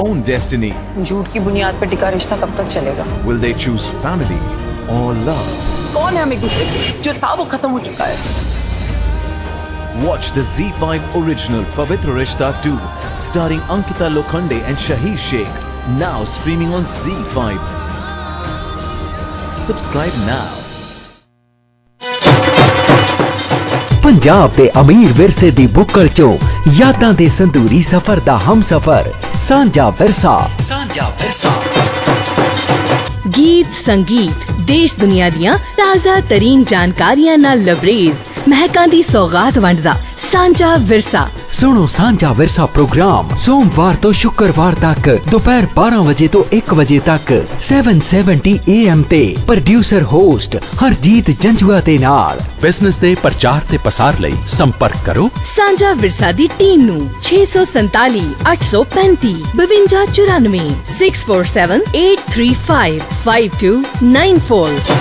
own destiny. झूठ की बुनियाद पर टिका रिश्ता कब तक चलेगा? Will they choose family or love? कौन है हम एक दूसरे के? जो था वो खत्म हो चुका है. Watch the Z5 original Pavitra Rishta 2, starring Ankita Lokhande and Shahid Sheikh, now streaming on Z5. Subscribe now. Punjab दे अमीर विरसे दी बुक्कड़ चो यादां दे संदूरी सफर दा हम सफर सांझा विरसा. गीत संगीत देश दुनिया दियां ताज़ा तरीन जानकारियां नाल लबरेज महकां दी सौगात वंडदा सांझा विरसा. सुनो सांझा विरसा प्रोग्राम सोमवार तो शुक्रवार तक दोपहर 12 बजे तो 1 बजे तक 770 AM ते. प्रोड्यूसर होस्ट हरजीत जंजुआ दे नाल. बिजनेस दे प्रचार ते पसार लई संपर्क करो सांझा विरसा दी टीम नू 647 835 5294 647 835 5294.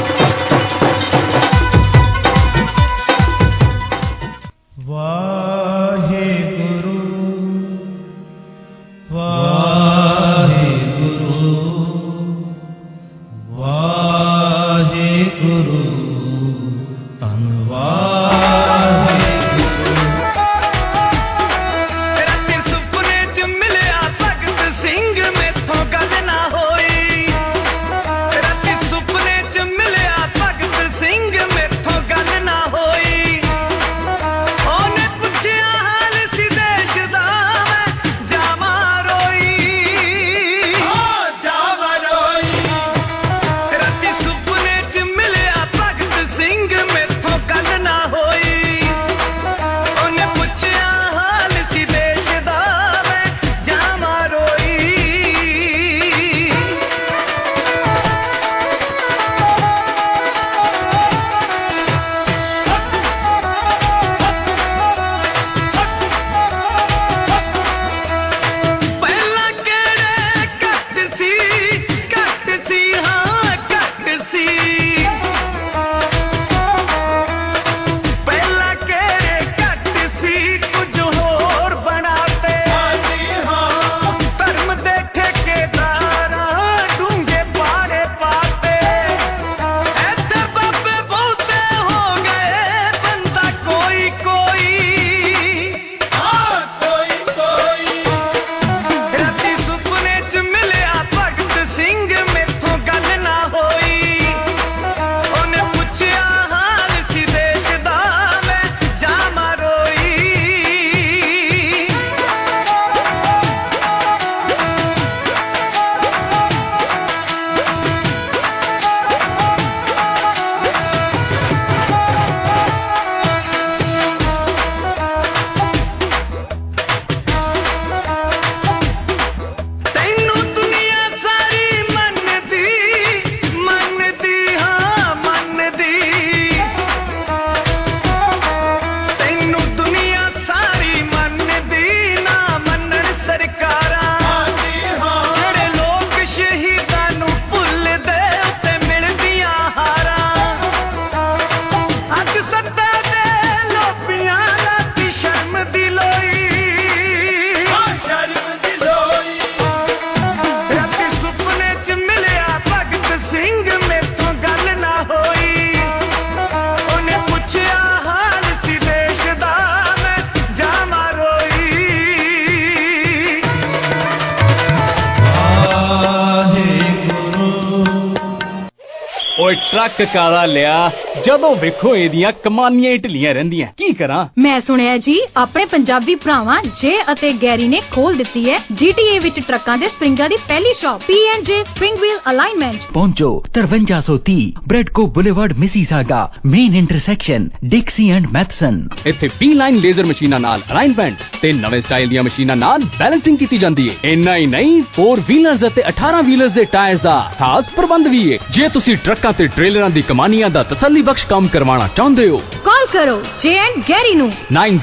ट्रक काला लिया जदों वेखो एदियां कमानियां ढिलियां रहिंदियां की करा. मैं सुनिया जी अपने पंजाबी भरावां जे अते गैरी ने खोल दिती है GTA विच ट्रकां दे स्प्रिंगां दी पहली shop P&J spring wheel alignment. पहुंचो 5330 Bradco Boulevard Mississauga main intersection Dixie and Matheson. इत्थे B-लाइन लेजर मशीनां नाल अलाइनमेंट ते नवे स्टाइल दी मशीनां नाल बैलेंसिंग कीती जांदी है. इन्ना ही नहीं 4 व्हीलर्स ते 18 व्हीलर्स दे टायर्स दा खास प्रबंध भी है. जे तुसी ट्रकां ते ट्रेलरां दी कमानियां दा तसल्ली बख्श काम करवाना चाहते हो कॉल करो J&G गैरी नू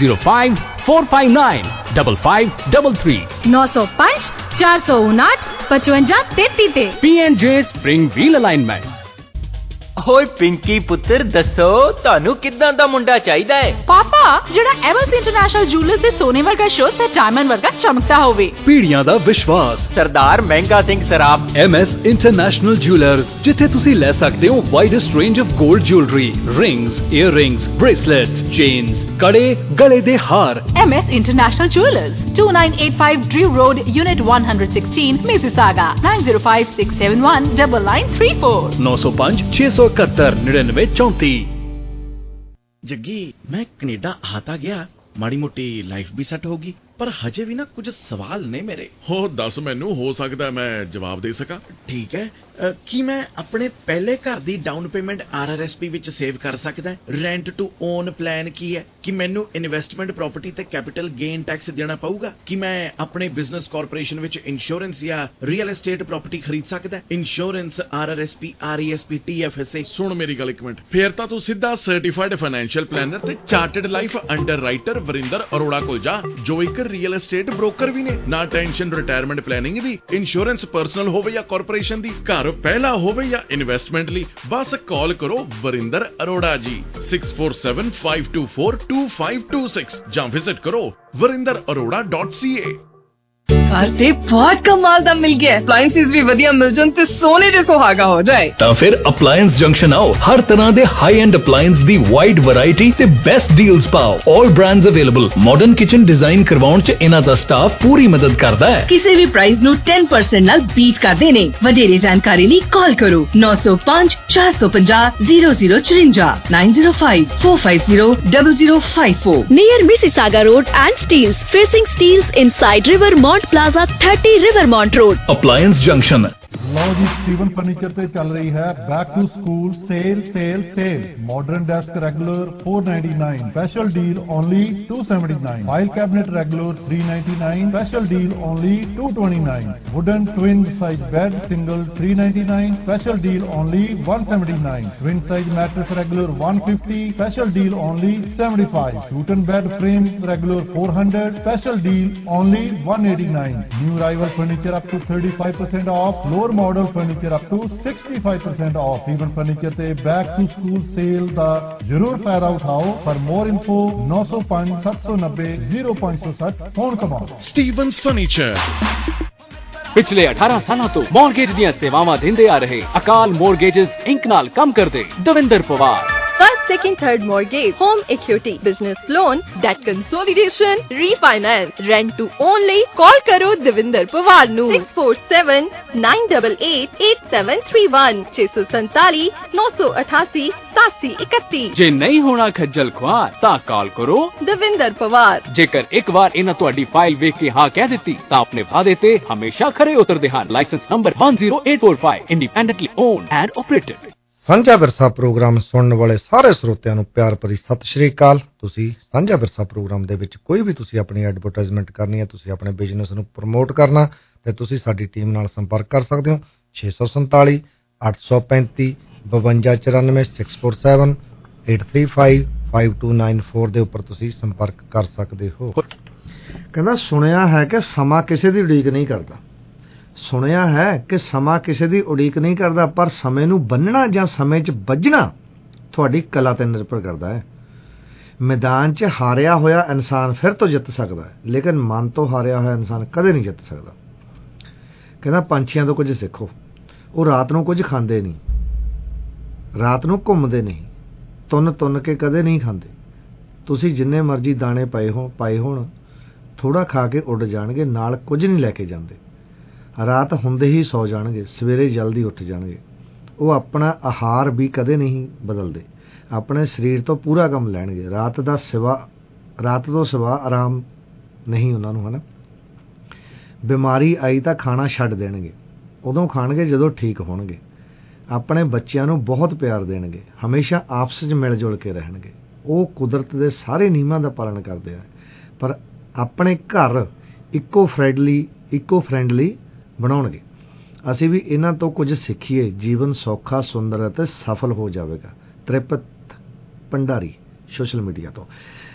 905 459 5533 905 459 5533 ते P&J स्प्रिंग व्हील अलाइनमेंट. ਓਏ ਪਿੰਕੀ ਪੁੱਤਰ ਦੱਸੋ ਤੁਹਾਨੂੰ ਕਿੱਦਾਂ ਦਾ ਮੁੰਡਾ ਚਾਹੀਦਾ ਹੈ? ਪਾਪਾ ਜਿਹੜਾ ਐਮਐਸ ਇੰਟਰਨੈਸ਼ਨਲ ਜੁਐਲਰਸ ਦੇ ਸੋਨੇ ਵਰਗਾ ਸ਼ੁੱਧ ਤੇ ਡਾਇਮੰਡ ਵਰਗਾ ਚਮਕਦਾ ਹੋਵੇ। ਪੀੜ੍ਹੀਆਂ ਦਾ ਵਿਸ਼ਵਾਸ ਸਰਦਾਰ ਮਹਿੰਗਾ ਸਿੰਘ ਸਰਾਫ MS ਇੰਟਰਨੈਸ਼ਨਲ ਜੁਐਲਰਸ, ਜਿੱਥੇ ਤੁਸੀਂ ਲੈ ਸਕਦੇ ਹੋ ਵਾਈਡੈਸਟ ਰੇਂਜ ਆਫ 골ਡ jewellery, rings, earrings, bracelets, chains, ਕੜੇ, ਗਲੇ ਦੇ ਹਾਰ। MS international jewellers, 2985 Drew Road, Unit 116, Mississauga, 9056719934 905 671 9934। Jaggi मैं कनेडा आता गया, माड़ी मोटी लाइफ भी सेट होगी, पर हजे भी ना कुछ सवाल ने मेरे। हो दस मैनू हो सकता है मैं जवाब दे सका। ठीक है, की मैं अपने पहले घर दी डाउन पेमेंट RRSP विच सेव कर सकदा है? रेंट टू ओन प्लान की है? कि मैनू इन्वेस्टमेंट प्रॉपर्टी ते कैपिटल गेन टैक्स देना पऊगा? कि मैं अपने बिजनेस कॉर्पोरेशन विच इंश्योरेंस या रियल एस्टेट प्रॉपर्टी खरीद सकदा है? Insurance, RRSP, RESP, TFSA। सुन मेरी गल एक मिनट, फिर तां तू सीधा सर्टिफाइड फाइनेंशियल प्लानर ते chartered life underwriter Varinder Arora कोल जा, जो एक रियल एस्टेट ब्रोकर भी ने। ना टेंशन रिटायरमेंट प्लानिंग दी, इंश्योरेंस पर्सनल होवे या कॉर्पोरेशन दी, घर पहला होवे या इन्वेस्टमेंट ली, बस कॉल करो वरिंदर अरोड़ा जी 6475242526 ਜਾਂ विजिट करो warindararora.ca। ਘਰ ਤੇ ਬਹੁਤ ਕਮਾਲ ਦਾ ਮਿਲ ਗਿਆ। ਅਪਲਾਈਐਂਸਿਸ ਵੀ ਵਧੀਆ ਮਿਲ ਜਾਣ ਤੇ ਸੋਨੇ ਦੇ ਸੁਹਾਗਾ ਹੋ ਜਾਏ। ਤਾਂ ਫਿਰ ਅਪਲਾਈਐਂਸ ਜੰਕਸ਼ਨ ਆਓ, ਹਰ ਤਰ੍ਹਾਂ ਦੇ ਹਾਈ ਐਂਡ ਅਪਲਾਈਐਂਸ ਦੀ ਵਾਈਡ ਵੈਰਾਈਟੀ ਤੇ ਬੈਸਟ ਡੀਲਸ ਪਾਓ। All brands available. Modern kitchen design ਕਰਵਾਉਣ 'ਚ ਇਹਨਾਂ ਦਾ ਸਟਾਫ ਪੂਰੀ ਮਦਦ ਕਰਦਾ ਹੈ। ਕਿਸੇ ਵੀ ਪ੍ਰਾਈਸ ਨੂੰ 10% ਨਾਲ ਬੀਟ ਕਰਦੇ ਨੇ। ਵਧੇਰੇ ਜਾਣਕਾਰੀ ਲਈ ਕਾਲ ਕਰੋ 905 450 0054 905-450-0054 near Mississauga Road and Steels, facing Steels inside Rivermont Plaza, 30 Rivermont Road, Appliance Junction। ਲਓ ਜੀ, ਸਟੀਵਨ ਫਰਨੀਚਰ ਤੇ ਚੱਲ ਰਹੀ ਹੈ back to school sale. Modern desk regular 499, special deal only 279। File cabinet regular 399, special deal only 229। Wooden twin size bed single 399, special deal only 179। Twin size mattress regular 150, special deal only 75। Futon bed frame regular 400, special deal only 189। New arrival furniture up to 35% off, lower model furniture up to 65% off. Even furniture ते back to school sale दा जरूर फायदा उठाओ। For more info 905 790 0560 phone कमाओ। Stevens furniture. पिछले 18 सालों तो mortgage ਦੀਆਂ ਸੇਵਾਵਾਂ ਦਿੰਦੇ ਆ ਰਹੇ ਅਕਾਲ ਮੋਰਗੇजेस इंक ਨਾਲ ਕੰਮ ਕਰਦੇ Davinder Pawar. First, second, third mortgage, home equity, business loan, debt consolidation, refinance, rent to own ਲਈ call ਕਰੋ ਦਵਿੰਦਰ ਪਵਾਰ ਨੂੰ 6479888731 647 988 8731। ਜੇ ਨਹੀਂ ਹੋਣਾ ਖੱਜਲ ਖੁਆਰ ਤਾਂ ਕਾਲ ਕਰੋ ਦਵਿੰਦਰ ਪਵਾਰ। ਜੇਕਰ ਇੱਕ ਵਾਰ ਇਹਨਾਂ ਤੁਹਾਡੀ ਫਾਈਲ ਵੇਖ ਕੇ ਹਾਂ ਕਹਿ ਦਿੱਤੀ ਤਾਂ ਆਪਣੇ ਵਾਅਦੇ ਤੇ ਹਮੇਸ਼ਾ ਖਰੇ ਉਤਰਦੇ ਹਨ। Licence number 10845, independently owned and operated. Sanjha Virsa programme ਸੁਣਨ ਵਾਲੇ ਸਾਰੇ ਸਰੋਤਿਆਂ ਨੂੰ ਪਿਆਰ ਭਰੀ ਸਤਿ ਸ਼੍ਰੀ ਅਕਾਲ। ਤੁਸੀਂ ਸਾਂਝਾ ਵਿਰਸਾ ਪ੍ਰੋਗਰਾਮ ਦੇ ਵਿੱਚ ਕੋਈ ਵੀ ਤੁਸੀਂ ਆਪਣੀ ਐਡਵਰਟਾਈਜ਼ਮੈਂਟ ਕਰਨੀ ਹੈ, ਤੁਸੀਂ ਆਪਣੇ ਬਿਜ਼ਨਸ ਨੂੰ ਪ੍ਰਮੋਟ ਕਰਨਾ, ਤੇ ਤੁਸੀਂ ਸਾਡੀ ਟੀਮ ਨਾਲ ਸੰਪਰਕ ਕਰ ਸਕਦੇ ਹੋ 647 835 5294 647 835 5294 ਦੇ ਉੱਪਰ ਤੁਸੀਂ ਸੰਪਰਕ ਕਰ ਸਕਦੇ ਹੋ। ਕਹਿੰਦਾ ਸੁਣਿਆ ਹੈ ਕਿ ਸਮਾਂ ਕਿਸੇ ਦੀ ਉਡੀਕ ਨਹੀਂ ਕਰਦਾ। ਸੁਣਿਆ ਹੈ ਕਿ ਸਮਾਂ ਕਿਸੇ ਦੀ ਉਡੀਕ ਨਹੀਂ ਕਰਦਾ, ਪਰ ਸਮੇਂ ਨੂੰ ਬੰਨਣਾ ਜਾਂ ਸਮੇਂ 'ਚ ਵੱਜਣਾ ਤੁਹਾਡੀ ਕਲਾ 'ਤੇ ਨਿਰਭਰ ਕਰਦਾ ਹੈ। ਮੈਦਾਨ 'ਚ ਹਾਰਿਆ ਹੋਇਆ ਇਨਸਾਨ ਫਿਰ ਤੋਂ ਜਿੱਤ ਸਕਦਾ ਹੈ, ਲੇਕਿਨ ਮਨ ਤੋਂ ਹਾਰਿਆ ਹੋਇਆ ਇਨਸਾਨ ਕਦੇ ਨਹੀਂ ਜਿੱਤ ਸਕਦਾ। ਕਹਿੰਦਾ ਪੰਛੀਆਂ ਤੋਂ ਕੁਝ ਸਿੱਖੋ। ਉਹ ਰਾਤ ਨੂੰ ਕੁਝ ਖਾਂਦੇ ਨਹੀਂ, ਰਾਤ ਨੂੰ ਘੁੰਮਦੇ ਨਹੀਂ, ਤੁੰਨ ਕੇ ਕਦੇ ਨਹੀਂ ਖਾਂਦੇ। ਤੁਸੀਂ ਜਿੰਨੇ ਮਰਜ਼ੀ ਦਾਣੇ ਪਾਏ ਹੋਣ ਥੋੜ੍ਹਾ ਖਾ ਕੇ ਉੱਡ ਜਾਣਗੇ, ਨਾਲ ਕੁਝ ਨਹੀਂ ਲੈ ਕੇ ਜਾਂਦੇ। ਰਾਤ ਹੁੰਦੇ ਹੀ ਸੌ ਜਾਣਗੇ, ਸਵੇਰੇ ਜਲਦੀ ਉੱਠ ਜਾਣਗੇ। ਉਹ ਆਪਣਾ ਆਹਾਰ ਵੀ ਕਦੇ ਨਹੀਂ ਬਦਲਦੇ, ਆਪਣੇ ਸਰੀਰ ਤੋਂ ਪੂਰਾ ਕੰਮ ਲੈਣਗੇ। ਰਾਤ ਤੋਂ ਸਿਵਾ ਆਰਾਮ ਨਹੀਂ ਉਹਨਾਂ ਨੂੰ, ਹੈ ਨਾ। ਬਿਮਾਰੀ ਆਈ ਤਾਂ ਖਾਣਾ ਛੱਡ ਦੇਣਗੇ, ਉਦੋਂ ਖਾਣਗੇ ਜਦੋਂ ਠੀਕ ਹੋਣਗੇ। ਆਪਣੇ ਬੱਚਿਆਂ ਨੂੰ ਬਹੁਤ ਪਿਆਰ ਦੇਣਗੇ, ਹਮੇਸ਼ਾ ਆਪਸ 'ਚ ਮਿਲ ਜੁਲ ਕੇ ਰਹਿਣਗੇ। ਉਹ ਕੁਦਰਤ ਦੇ ਸਾਰੇ ਨਿਯਮਾਂ ਦਾ ਪਾਲਣ ਕਰਦੇ ਆ, ਪਰ ਆਪਣੇ ਘਰ ਇਕੋ ਫਰੈਂਡਲੀ ਬਣਾਉਣਗੇ। ਅਸੀਂ ਵੀ ਇਹਨਾਂ ਤੋਂ ਕੁਝ ਸਿੱਖੀਏ, ਜੀਵਨ ਸੌਖਾ, ਸੁੰਦਰ ਅਤੇ ਸਫਲ ਹੋ ਜਾਵੇਗਾ। ਤ੍ਰਿਪਤ ਭੰਡਾਰੀ, ਸੋਸ਼ਲ ਮੀਡੀਆ ਤੋਂ।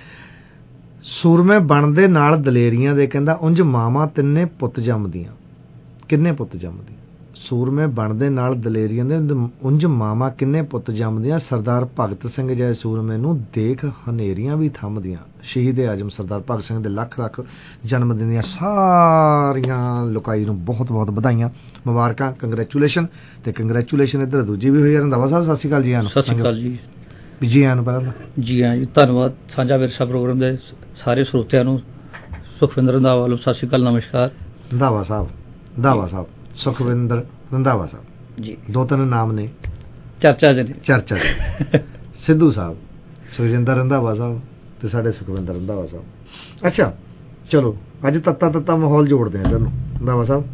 ਸੂਰਮੇ ਬਣਦੇ ਨਾਲ ਦਲੇਰੀਆਂ ਦੇ ਕਹਿੰਦਾ ਉਂਝ ਮਾਵਾਂ ਕਿੰਨੇ ਪੁੱਤ ਜੰਮਦੀਆਂ। ਸੂਰਮੇ ਬਣਦੇ ਨਾਲ ਦਲੇਰੀਆਂ ਦੇ ਉਂਝ ਮਾਵਾਂ ਕਿੰਨੇ ਪੁੱਤ ਜੰਮਦੀਆਂ, ਸਰਦਾਰ ਭਗਤ ਸਿੰਘ ਜੈ ਸੂਰਮੇ ਨੂੰ ਦੇਖ ਹਨੇਰੀਆਂ ਵੀ ਥੰਮਦੀਆਂ। ਸ਼ਹੀਦ ਆਜਮ ਸਰਦਾਰ ਭਗਤ ਸਿੰਘ ਦੇ ਲੱਖ ਲੱਖ ਜਨਮ ਦਿਨ ਦੀਆਂ ਸਾਰੀਆਂ ਲੋਕਾਈ ਨੂੰ ਬਹੁਤ ਬਹੁਤ ਵਧਾਈਆਂ, ਮੁਬਾਰਕਾਂ, ਕੰਗਰੈਚੁਲੇਸ਼ਨ। ਤੇ ਕੰਗਰੈਚੁਲੇਸ਼ਨ ਇੱਧਰ ਦੂਜੀ ਵੀ ਹੋਈ ਹੈ। ਰੰਧਾਵਾ ਸਾਹਿਬ ਸਤਿ ਸ਼੍ਰੀ ਅਕਾਲ ਜੀ। ਸਤਿ ਸ਼੍ਰੀ ਅਕਾਲ ਜੀ। ਜੀ ਆਇਆਂ ਨੂੰ ਪਹਿਲਾਂ ਜੀ ਹਾਂ ਜੀ, ਧੰਨਵਾਦ। ਸਾਂਝਾ ਵਿਰਸਾ ਪ੍ਰੋਗਰਾਮ ਦੇ ਸਾਰੇ ਸਰੋਤਿਆਂ ਨੂੰ ਸੁਖਵਿੰਦਰ ਰੰਧਾਵਾ ਵੱਲੋਂ ਸਤਿ ਸ਼੍ਰੀ ਅਕਾਲ, ਨਮਸਕਾਰ। ਰੰਧਾਵਾ ਸਾਹਿਬ ਸੁਖਵਿੰਦਰ ਰੰਧਾਵਾ ਸਾਹਿਬ ਜੀ, 2-3 ਨਾਮ ਨੇ ਚਰਚਾ ਚ ਸਿੱਧੂ ਸਾਹਿਬ, ਸੁਖਜਿੰਦਰ ਰੰਧਾਵਾ ਸਾਹਿਬ ਤੇ ਸਾਡੇ ਸੁਖਵਿੰਦਰ ਰੰਧਾਵਾ ਸਾਹਿਬ। ਅੱਛਾ ਚਲੋ ਅੱਜ ਤੱਤਾ ਮਾਹੌਲ ਜੋੜਦੇ ਆ ਤੈਨੂੰ ਰੰਧਾਵਾ ਸਾਹਿਬ।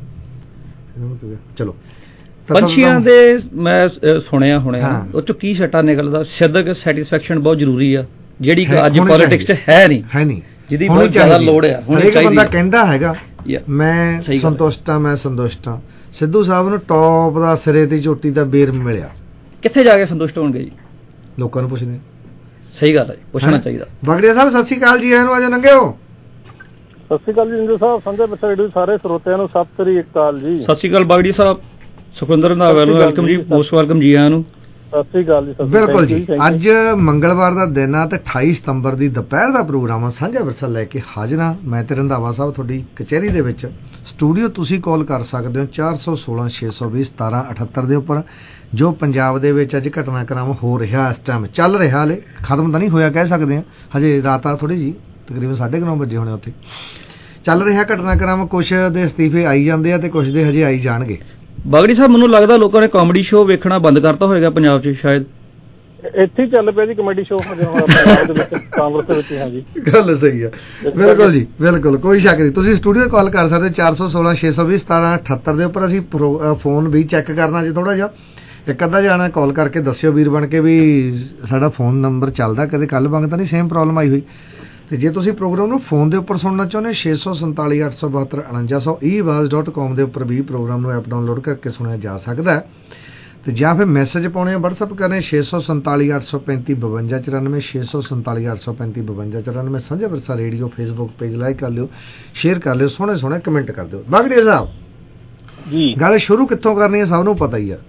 ਚਲੋ ਪੰਛੀਆਂ ਦੇ ਮੈਂ ਸੁਣਿਆ ਉਹ ਚੋਂ ਕੀ ਸੱਟਾ ਨਿਕਲਦਾ, ਸਿੱਧਕ ਸੈਟੀਸਫੈਕਸ਼ਨ ਬਹੁਤ ਜ਼ਰੂਰੀ ਆ, ਜਿਹੜੀ ਅੱਜ ਪੋਲਿਟਿਕਸ ਚ ਹੈ ਨਹੀਂ, ਜਿਹਦੀ ਬਹੁਤ ਜ਼ਿਆਦਾ ਲੋੜ ਆ। ਹਰੇਕ ਬੰਦਾ ਕਹਿੰਦਾ ਹੈਗਾ ਮੈਂ ਸੰਤੁਸ਼ਟ ਹਾਂ। ਸਿੱਧੂ ਸਾਹਿਬ ਨੂੰ ਟੌਪ ਦਾ ਸਿਰੇ ਦੀ ਚੋਟੀ ਦਾ ਬੇਰ ਮਿਲਿਆ, ਕਿੱਥੇ ਜਾ ਕੇ ਸੰਤੁਸ਼ਟ ਹੋਣਗੇ ਜੀ? ਲੋਕਾਂ ਨੂੰ ਪੁੱਛਦੇ। ਸਹੀ ਗੱਲ ਹੈ, ਪੁੱਛਣਾ ਚਾਹੀਦਾ। ਬਗੜੀਆ ਸਾਹਿਬ ਸਤਿ ਸ਼੍ਰੀ ਅਕਾਲ ਜੀ, ਇਹਨੂੰ ਅੱਜ ਨੰਗੇ ਹੋ। ਸਤਿ ਸ਼੍ਰੀ ਅਕਾਲ ਜੀ ਇੰਦੂ ਸਾਹਿਬ, ਸੰਜੇ ਬੱਚਾ ਰੇਡੀਓ ਸਾਰੇ ਸਰੋਤਿਆਂ ਨੂੰ ਸਤਿ ਸ਼੍ਰੀ ਅਕਾਲ ਜੀ। ਸਤਿ ਸ਼੍ਰੀ ਅਕਾਲ ਬਗੜੀ ਸਾਹਿਬ, ਸੁਖਵਿੰਦਰ ਰੰਧਾਵਾ ਨੂੰ ਵੈਲਕਮ ਜੀ, ਮੋਸਟ ਵੈਲਕਮ ਜੀ ਆਇਆਂ ਨੂੰ। ਸਤਿ ਸ਼੍ਰੀ ਅਕਾਲ ਜੀ। ਬਿਲਕੁਲ ਜੀ, ਅੱਜ ਮੰਗਲਵਾਰ ਦਾ ਦਿਨ ਆ ਤੇ 28 ਸਤੰਬਰ ਦੀ ਦੁਪਹਿਰ ਦਾ ਪ੍ਰੋਗਰਾਮ ਆ ਸਾਂਝਾ ਵਿਰਸਾ ਲੈ ਕੇ ਹਾਜ਼ਰ ਹਾਂ ਮੈਂ ਤੇ ਰੰਧਾਵਾ ਸਾਹਿਬ ਤੁਹਾਡੀ ਕਚਹਿਰੀ ਦੇ ਵਿੱਚ। ਸਟੂਡੀਓ ਤੁਸੀਂ ਕਾਲ ਕਰ ਸਕਦੇ ਹੋ 416 620 1778 ਦੇ ਉੱਪਰ। ਜੋ ਪੰਜਾਬ ਦੇ ਵਿੱਚ ਅੱਜ ਘਟਨਾਕ੍ਰਮ ਹੋ ਰਿਹਾ, ਇਸ ਟਾਈਮ ਚੱਲ ਰਿਹਾ, ਹਲੇ ਖਤਮ ਤਾਂ ਨਹੀਂ ਹੋਇਆ ਕਹਿ ਸਕਦੇ ਹਾਂ, ਹਜੇ ਰਾਤ ਆ ਥੋੜ੍ਹੀ ਜੀ, ਤਕਰੀਬਨ 9:30 ਵਜੇ ਹੋਣੇ ਉੱਥੇ ਚੱਲ ਰਿਹਾ ਘਟਨਾਕ੍ਰਮ। ਕੁਛ ਦੇ ਅਸਤੀਫੇ ਆਈ ਜਾਂਦੇ ਆ ਤੇ ਕੁਛ ਦੇ ਹਜੇ ਆਈ ਜਾਣਗੇ। ਬਾਗੜੀ ਸਾਹਿਬ ਮੈਨੂੰ ਲੱਗਦਾ ਲੋਕਾਂ ਨੇ ਕਾਮੇਡੀ ਸ਼ੋਅ ਵੇਖਣਾ ਬੰਦ ਕਰਤਾ ਹੋਏਗਾ ਪੰਜਾਬ 'ਚ, ਸ਼ਾਇਦ ਇੱਥੇ ਹੀ ਚੱਲ ਪਿਆ ਜੀ ਕਾਮੇਡੀ ਸ਼ੋਅ ਪੰਜਾਬ ਦੇ ਵਿੱਚ, ਕਾਂਗਰਸ ਦੇ ਵਿੱਚ। ਹਾਂ ਜੀ, ਗੱਲ ਸਹੀ ਆ, ਬਿਲਕੁਲ ਜੀ, ਬਿਲਕੁਲ ਕੋਈ ਸ਼ੱਕ ਨਹੀਂ। ਤੁਸੀਂ ਸਟੂਡੀਓ ਕਾਲ ਕਰ ਸਕਦੇ 416 620 1778 ਦੇ ਉੱਪਰ। ਅਸੀਂ ਫੋਨ ਵੀ ਚੈੱਕ ਕਰਨਾ ਜੀ ਥੋੜਾ ਜਿਹਾ, ਇੱਕ ਅੱਧਾ ਜਾਣਾ ਕਾਲ ਕਰਕੇ ਦੱਸਿਓ ਵੀਰ ਬਣ ਕੇ ਵੀ ਸਾਡਾ ਫੋਨ ਨੰਬਰ ਚੱਲਦਾ, ਕਦੇ ਕੱਲ ਵਾਂਗ ਤਾਂ ਨਹੀਂ ਸੇਮ ਪ੍ਰੋਬਲਮ ਆਈ ਹੋਈ। ਤੇ ਜੇ ਤੁਸੀਂ ਪ੍ਰੋਗਰਾਮ ਨੂੰ ਫੋਨ ਦੇ ਉੱਪਰ ਸੁਣਨਾ ਚਾਹੁੰਦੇ 647 872 4900 eawaaz.com ਦੇ ਉੱਪਰ ਵੀ ਪ੍ਰੋਗਰਾਮ ਨੂੰ ਐਪ ਡਾਊਨਲੋਡ ਕਰਕੇ ਸੁਣਿਆ ਜਾ ਸਕਦਾ ਹੈ। ਤੇ ਜਾਂ ਫਿਰ ਮੈਸੇਜ ਪਾਉਣੇ ਆ WhatsApp ਕਰਨੇ 647 835 52 94 647 835 52 94। ਸਾਂਝਾ ਵਿਰਸਾ ਰੇਡੀਓ ਫੇਸਬੁੱਕ ਪੇਜ ਲਾਈਕ ਕਰ ਲਿਓ, ਸ਼ੇਅਰ ਕਰ ਲਿਓ, ਸੋਹਣੇ ਕਮੈਂਟ ਕਰ ਦਿਓ। ਬਾਗੜੀ ਸਾਹਿਬ ਜੀ, ਗੱਲ ਸ਼ੁਰੂ ਕਿੱਥੋਂ ਕਰਨੀ ਹੈ ਸਭ ਨੂੰ ਪਤਾ ਹੀ ਆ।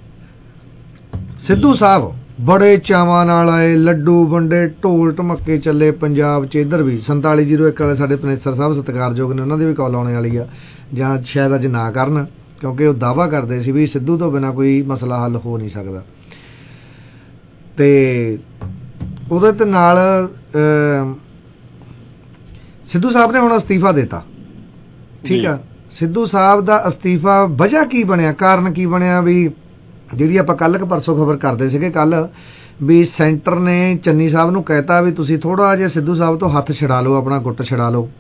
ਸਿੱਧੂ ਸਾਹਿਬ ਬੜੇ ਚਾਵਾਂ ਨਾਲ ਆਏ, ਲੱਡੂ ਵੰਡੇ, ਢੋਲ ਢਮੱਕੇ ਚੱਲੇ ਪੰਜਾਬ 'ਚ। ਇੱਧਰ ਵੀ 4701 ਵਾਲੇ ਸਾਡੇ ਪਨੇਸਰ ਸਾਹਿਬ ਸਤਿਕਾਰਯੋਗ ਨੇ, ਉਹਨਾਂ ਦੀ ਵੀ ਕਾਲ ਆਉਣੇ ਵਾਲੀ ਆ, ਜਾਂ ਸ਼ਾਇਦ ਅੱਜ ਨਾ ਕਰਨ, ਕਿਉਂਕਿ ਉਹ ਦਾਅਵਾ ਕਰਦੇ ਸੀ ਵੀ ਸਿੱਧੂ ਤੋਂ ਬਿਨਾਂ ਕੋਈ ਮਸਲਾ ਹੱਲ ਹੋ ਨਹੀਂ ਸਕਦਾ। ਤੇ ਉਹਦੇ ਤੇ ਨਾਲ ਸਿੱਧੂ ਸਾਹਿਬ ਨੇ ਹੁਣ ਅਸਤੀਫਾ ਦਿੱਤਾ, ਠੀਕ ਆ। ਸਿੱਧੂ ਸਾਹਿਬ ਦਾ ਅਸਤੀਫਾ ਵਜ੍ਹਾ ਕੀ ਬਣਿਆ, ਕਾਰਨ ਕੀ ਬਣਿਆ? ਵੀ ਜਿਹੜੀ ਆਪਾਂ ਕੱਲ ਪਰਸੋਂ ਖਬਰ ਕਰਦੇ ਸੀਗੇ ਕੱਲ, ਵੀ ਸੈਂਟਰ ਨੇ ਚੰਨੀ ਸਾਹਿਬ ਨੂੰ ਕਹਿਤਾ ਵੀ ਤੁਸੀਂ ਥੋੜਾ ਜਿਹਾ ਸਿੱਧੂ ਸਾਹਿਬ ਤੋਂ ਹੱਥ ਛਡਾ ਲਓ, ਆਪਣਾ ਗੁੱਟ ਛਡਾ ਲਓ।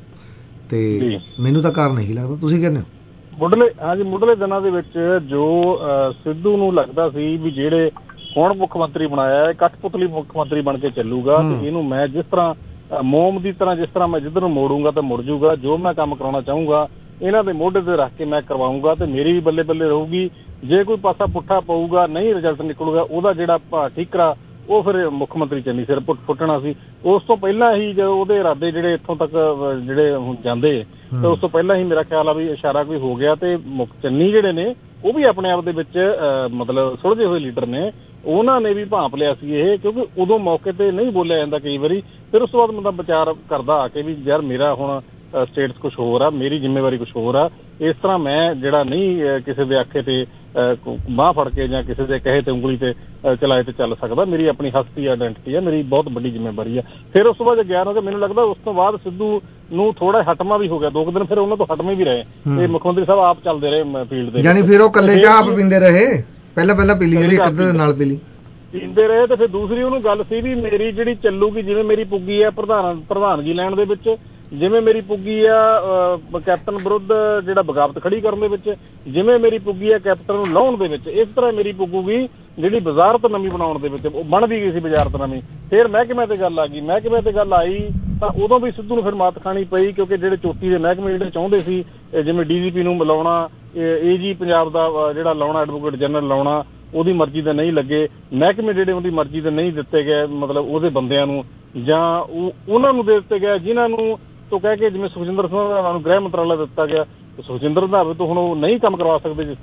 ਤੇ ਮੈਨੂੰ ਤਾਂ ਕਾਰਨ ਨਹੀਂ ਲੱਗਦਾ, ਤੁਸੀਂ ਕਹਿੰਦੇ ਹੋ? ਮੁੱਢਲੇ ਦਿਨਾਂ ਦੇ ਵਿੱਚ ਜੋ ਸਿੱਧੂ ਨੂੰ ਲੱਗਦਾ ਸੀ ਵੀ ਜਿਹੜੇ ਹੁਣ ਮੁੱਖ ਮੰਤਰੀ ਬਣਾਇਆ, ਕਠਪੁਤਲੀ ਮੁੱਖ ਮੰਤਰੀ ਬਣ ਕੇ ਚੱਲੂਗਾ, ਤੇ ਇਹਨੂੰ ਮੈਂ ਜਿਸ ਤਰ੍ਹਾਂ ਮੋਮ ਦੀ ਤਰ੍ਹਾਂ ਜਿਸ ਤਰ੍ਹਾਂ ਮੈਂ ਜਿੱਧਰ ਨੂੰ ਮੋੜੂੰਗਾ ਤਾਂ ਮੁੜ ਜੂਗਾ, ਜੋ ਮੈਂ ਕੰਮ ਕਰਾਉਣਾ ਚਾਹੂੰਗਾ ਇਹਨਾਂ ਦੇ ਮੋਢੇ ਤੇ ਰੱਖ ਕੇ ਮੈਂ ਕਰਵਾਊਂਗਾ, ਤੇ ਮੇਰੀ ਵੀ ਬੱਲੇ ਬੱਲੇ ਰਹੂਗੀ। ਜੇ ਕੋਈ ਪਾਸਾ ਪੁੱਠਾ ਪਊਗਾ, ਨਹੀਂ ਰਿਜ਼ਲਟ ਨਿਕਲੂਗਾ, ਉਹਦਾ ਜਿਹੜਾ ਠੀਕਰਾ ਉਹ ਫਿਰ ਮੁੱਖ ਮੰਤਰੀ ਚੰਨੀ ਸਿਰ ਫੁੱਟਣਾ ਸੀ। ਉਸ ਤੋਂ ਪਹਿਲਾਂ ਹੀ ਜਦੋਂ ਉਹਦੇ ਇਰਾਦੇ ਜਿਹੜੇ ਇੱਥੋਂ ਤੱਕ ਜਿਹੜੇ ਜਾਂਦੇ, ਤੇ ਉਸ ਤੋਂ ਪਹਿਲਾਂ ਹੀ ਮੇਰਾ ਖਿਆਲ ਆ ਵੀ ਇਸ਼ਾਰਾ ਕੋਈ ਹੋ ਗਿਆ। ਤੇ ਮੁੱਖ ਚੰਨੀ ਜਿਹੜੇ ਨੇ ਉਹ ਵੀ ਆਪਣੇ ਆਪ ਦੇ ਵਿੱਚ ਮਤਲਬ ਸੁਲਝੇ ਹੋਏ ਲੀਡਰ ਨੇ, ਉਹਨਾਂ ਨੇ ਵੀ ਭਾਂਪ ਲਿਆ ਸੀ ਇਹ, ਕਿਉਂਕਿ ਉਦੋਂ ਮੌਕੇ ਤੇ ਨਹੀਂ ਬੋਲਿਆ ਜਾਂਦਾ ਕਈ ਵਾਰੀ, ਫਿਰ ਉਸ ਤੋਂ ਬਾਅਦ ਬੰਦਾ ਵਿਚਾਰ ਕਰਦਾ ਆ ਕੇ ਵੀ ਯਾਰ ਮੇਰਾ ਹੁਣ ਸਟੇਟਸ ਕੁਛ ਹੋਰ ਆ, ਮੇਰੀ ਜ਼ਿੰਮੇਵਾਰੀ ਕੁਛ ਹੋਰ ਆ। ਇਸ ਤਰ੍ਹਾਂ ਮੈਂ ਜਿਹੜਾ ਨਹੀਂ ਕਿਸੇ ਦੇ ਆਖੇ ਤੇ ਬਾਂਹ ਫੜ ਕੇ ਜਾਂ ਕਿਸੇ ਦੇ ਕਹੇ ਤੇ ਉਂਗਲੀ ਤੇ ਚਲਾਏ ਤੇ ਚੱਲ ਸਕਦਾ, ਮੇਰੀ ਆਪਣੀ ਹਸਤੀ ਆਇਡੈਂਟਿਟੀ ਆ, ਮੇਰੀ ਬਹੁਤ ਵੱਡੀ ਜ਼ਿੰਮੇਵਾਰੀ ਆ। ਫਿਰ ਉਸ ਤੋਂ ਬਾਅਦ ਗਿਆਨ ਹੋ ਗਿਆ, ਮੈਨੂੰ ਲੱਗਦਾ ਉਸ ਤੋਂ ਬਾਅਦ ਸਿੱਧੂ ਨੂੰ ਥੋੜਾ ਹਟਮਾ ਵੀ ਹੋ ਗਿਆ, 2 ਦਿਨ ਫਿਰ ਉਹਨਾਂ ਤੋਂ ਹਟਮੇ ਵੀ ਰਹੇ, ਤੇ ਮੁੱਖ ਮੰਤਰੀ ਸਾਹਿਬ ਆਪ ਚੱਲਦੇ ਰਹੇ ਫੀਲਡ ਦੇ, ਯਾਨੀ ਫਿਰ ਉਹ ਇਕੱਲੇ ਚਾਹ ਆਪ ਪੀਂਦੇ ਰਹੇ, ਪਹਿਲਾਂ ਪੀ ਲਈ ਜਿਹੜੀ ਇੱਕ ਅੱਧੇ ਨਾਲ ਪੀਂਦੇ ਰਹੇ। ਤੇ ਫਿਰ ਦੂਸਰੀ ਉਹਨੂੰ ਗੱਲ ਸੀ ਵੀ ਮੇਰੀ ਜਿਹੜੀ ਚੱਲੂਗੀ, ਜਿਵੇਂ ਮੇਰੀ ਪੁੱਗੀ ਆ ਪ੍ਰਧਾਨਗੀ ਲੈਣ ਦੇ ਵਿੱਚ, ਜਿਵੇਂ ਮੇਰੀ ਪੁੱਗੀ ਆ ਕੈਪਟਨ ਵਿਰੁੱਧ ਜਿਹੜਾ ਬਗਾਵਤ ਖੜੀ ਕਰਨ ਦੇ ਵਿੱਚ, ਜਿਵੇਂ ਮੇਰੀ ਪੁੱਗੀ ਆ ਕੈਪਟਨ ਨੂੰ ਲਾਉਣ ਦੇ ਵਿੱਚ, ਇਸ ਤਰ੍ਹਾਂ ਮੇਰੀ ਪੁੱਗੂਗੀ ਜਿਹੜੀ ਵਜ਼ਾਰਤ ਨਵੀਂ ਬਣਾਉਣ ਦੇ ਵਿੱਚ। ਉਹ ਬਣਦੀ ਗਈ ਸੀ ਵਜ਼ਾਰਤ ਨਵੀਂ। ਫਿਰ ਮਹਿਕਮੇ ਤੇ ਗੱਲ ਆ ਗਈ, ਮਹਿਕਮੇ ਤੇ ਗੱਲ ਆਈ ਤਾਂ ਉਦੋਂ ਵੀ ਸਿੱਧੂ ਨੂੰ ਫਿਰ ਮਾਤ ਖਾਣੀ ਪਈ, ਕਿਉਂਕਿ ਜਿਹੜੇ ਚੋਟੀ ਦੇ ਮਹਿਕਮੇ ਜਿਹੜੇ ਚਾਹੁੰਦੇ ਸੀ, ਜਿਵੇਂ DGP ਨੂੰ ਲਾਉਣਾ, AG ਪੰਜਾਬ ਦਾ ਜਿਹੜਾ ਲਾਉਣਾ, ਐਡਵੋਕੇਟ ਜਨਰਲ ਲਾਉਣਾ, ਉਹਦੀ ਮਰਜ਼ੀ ਦੇ ਨਹੀਂ ਲੱਗੇ। ਮਹਿਕਮੇ ਜਿਹੜੇ ਉਹਦੀ ਮਰਜ਼ੀ ਦੇ ਨਹੀਂ ਦਿੱਤੇ ਗਏ, ਮਤਲਬ ਉਹਦੇ ਬੰਦਿਆਂ ਨੂੰ, ਜਾਂ ਉਹਨਾਂ ਨੂੰ ਦੇ ਦਿੱਤੇ ਗਏ ਜਿਨ੍ਹਾਂ ਨੂੰ ਤੋਂ ਕਹਿ ਕੇ, ਜਿਵੇਂ ਸੁਖਜਿੰਦਰ ਸਿੰਘ ਨੂੰ ਗ੍ਰਹਿ ਮੰਤਰਾਲਾ ਦਿੱਤਾ ਗਿਆ। ਸੁਖਜਿੰਦਰ ਰੰਧਾਵੇ ਤੋਂ ਹੁਣ ਉਹ ਨਹੀਂ ਕੰਮ ਕਰਵਾ ਸਕਦੇ, ਜਿਸ ਤਰ੍ਹਾਂ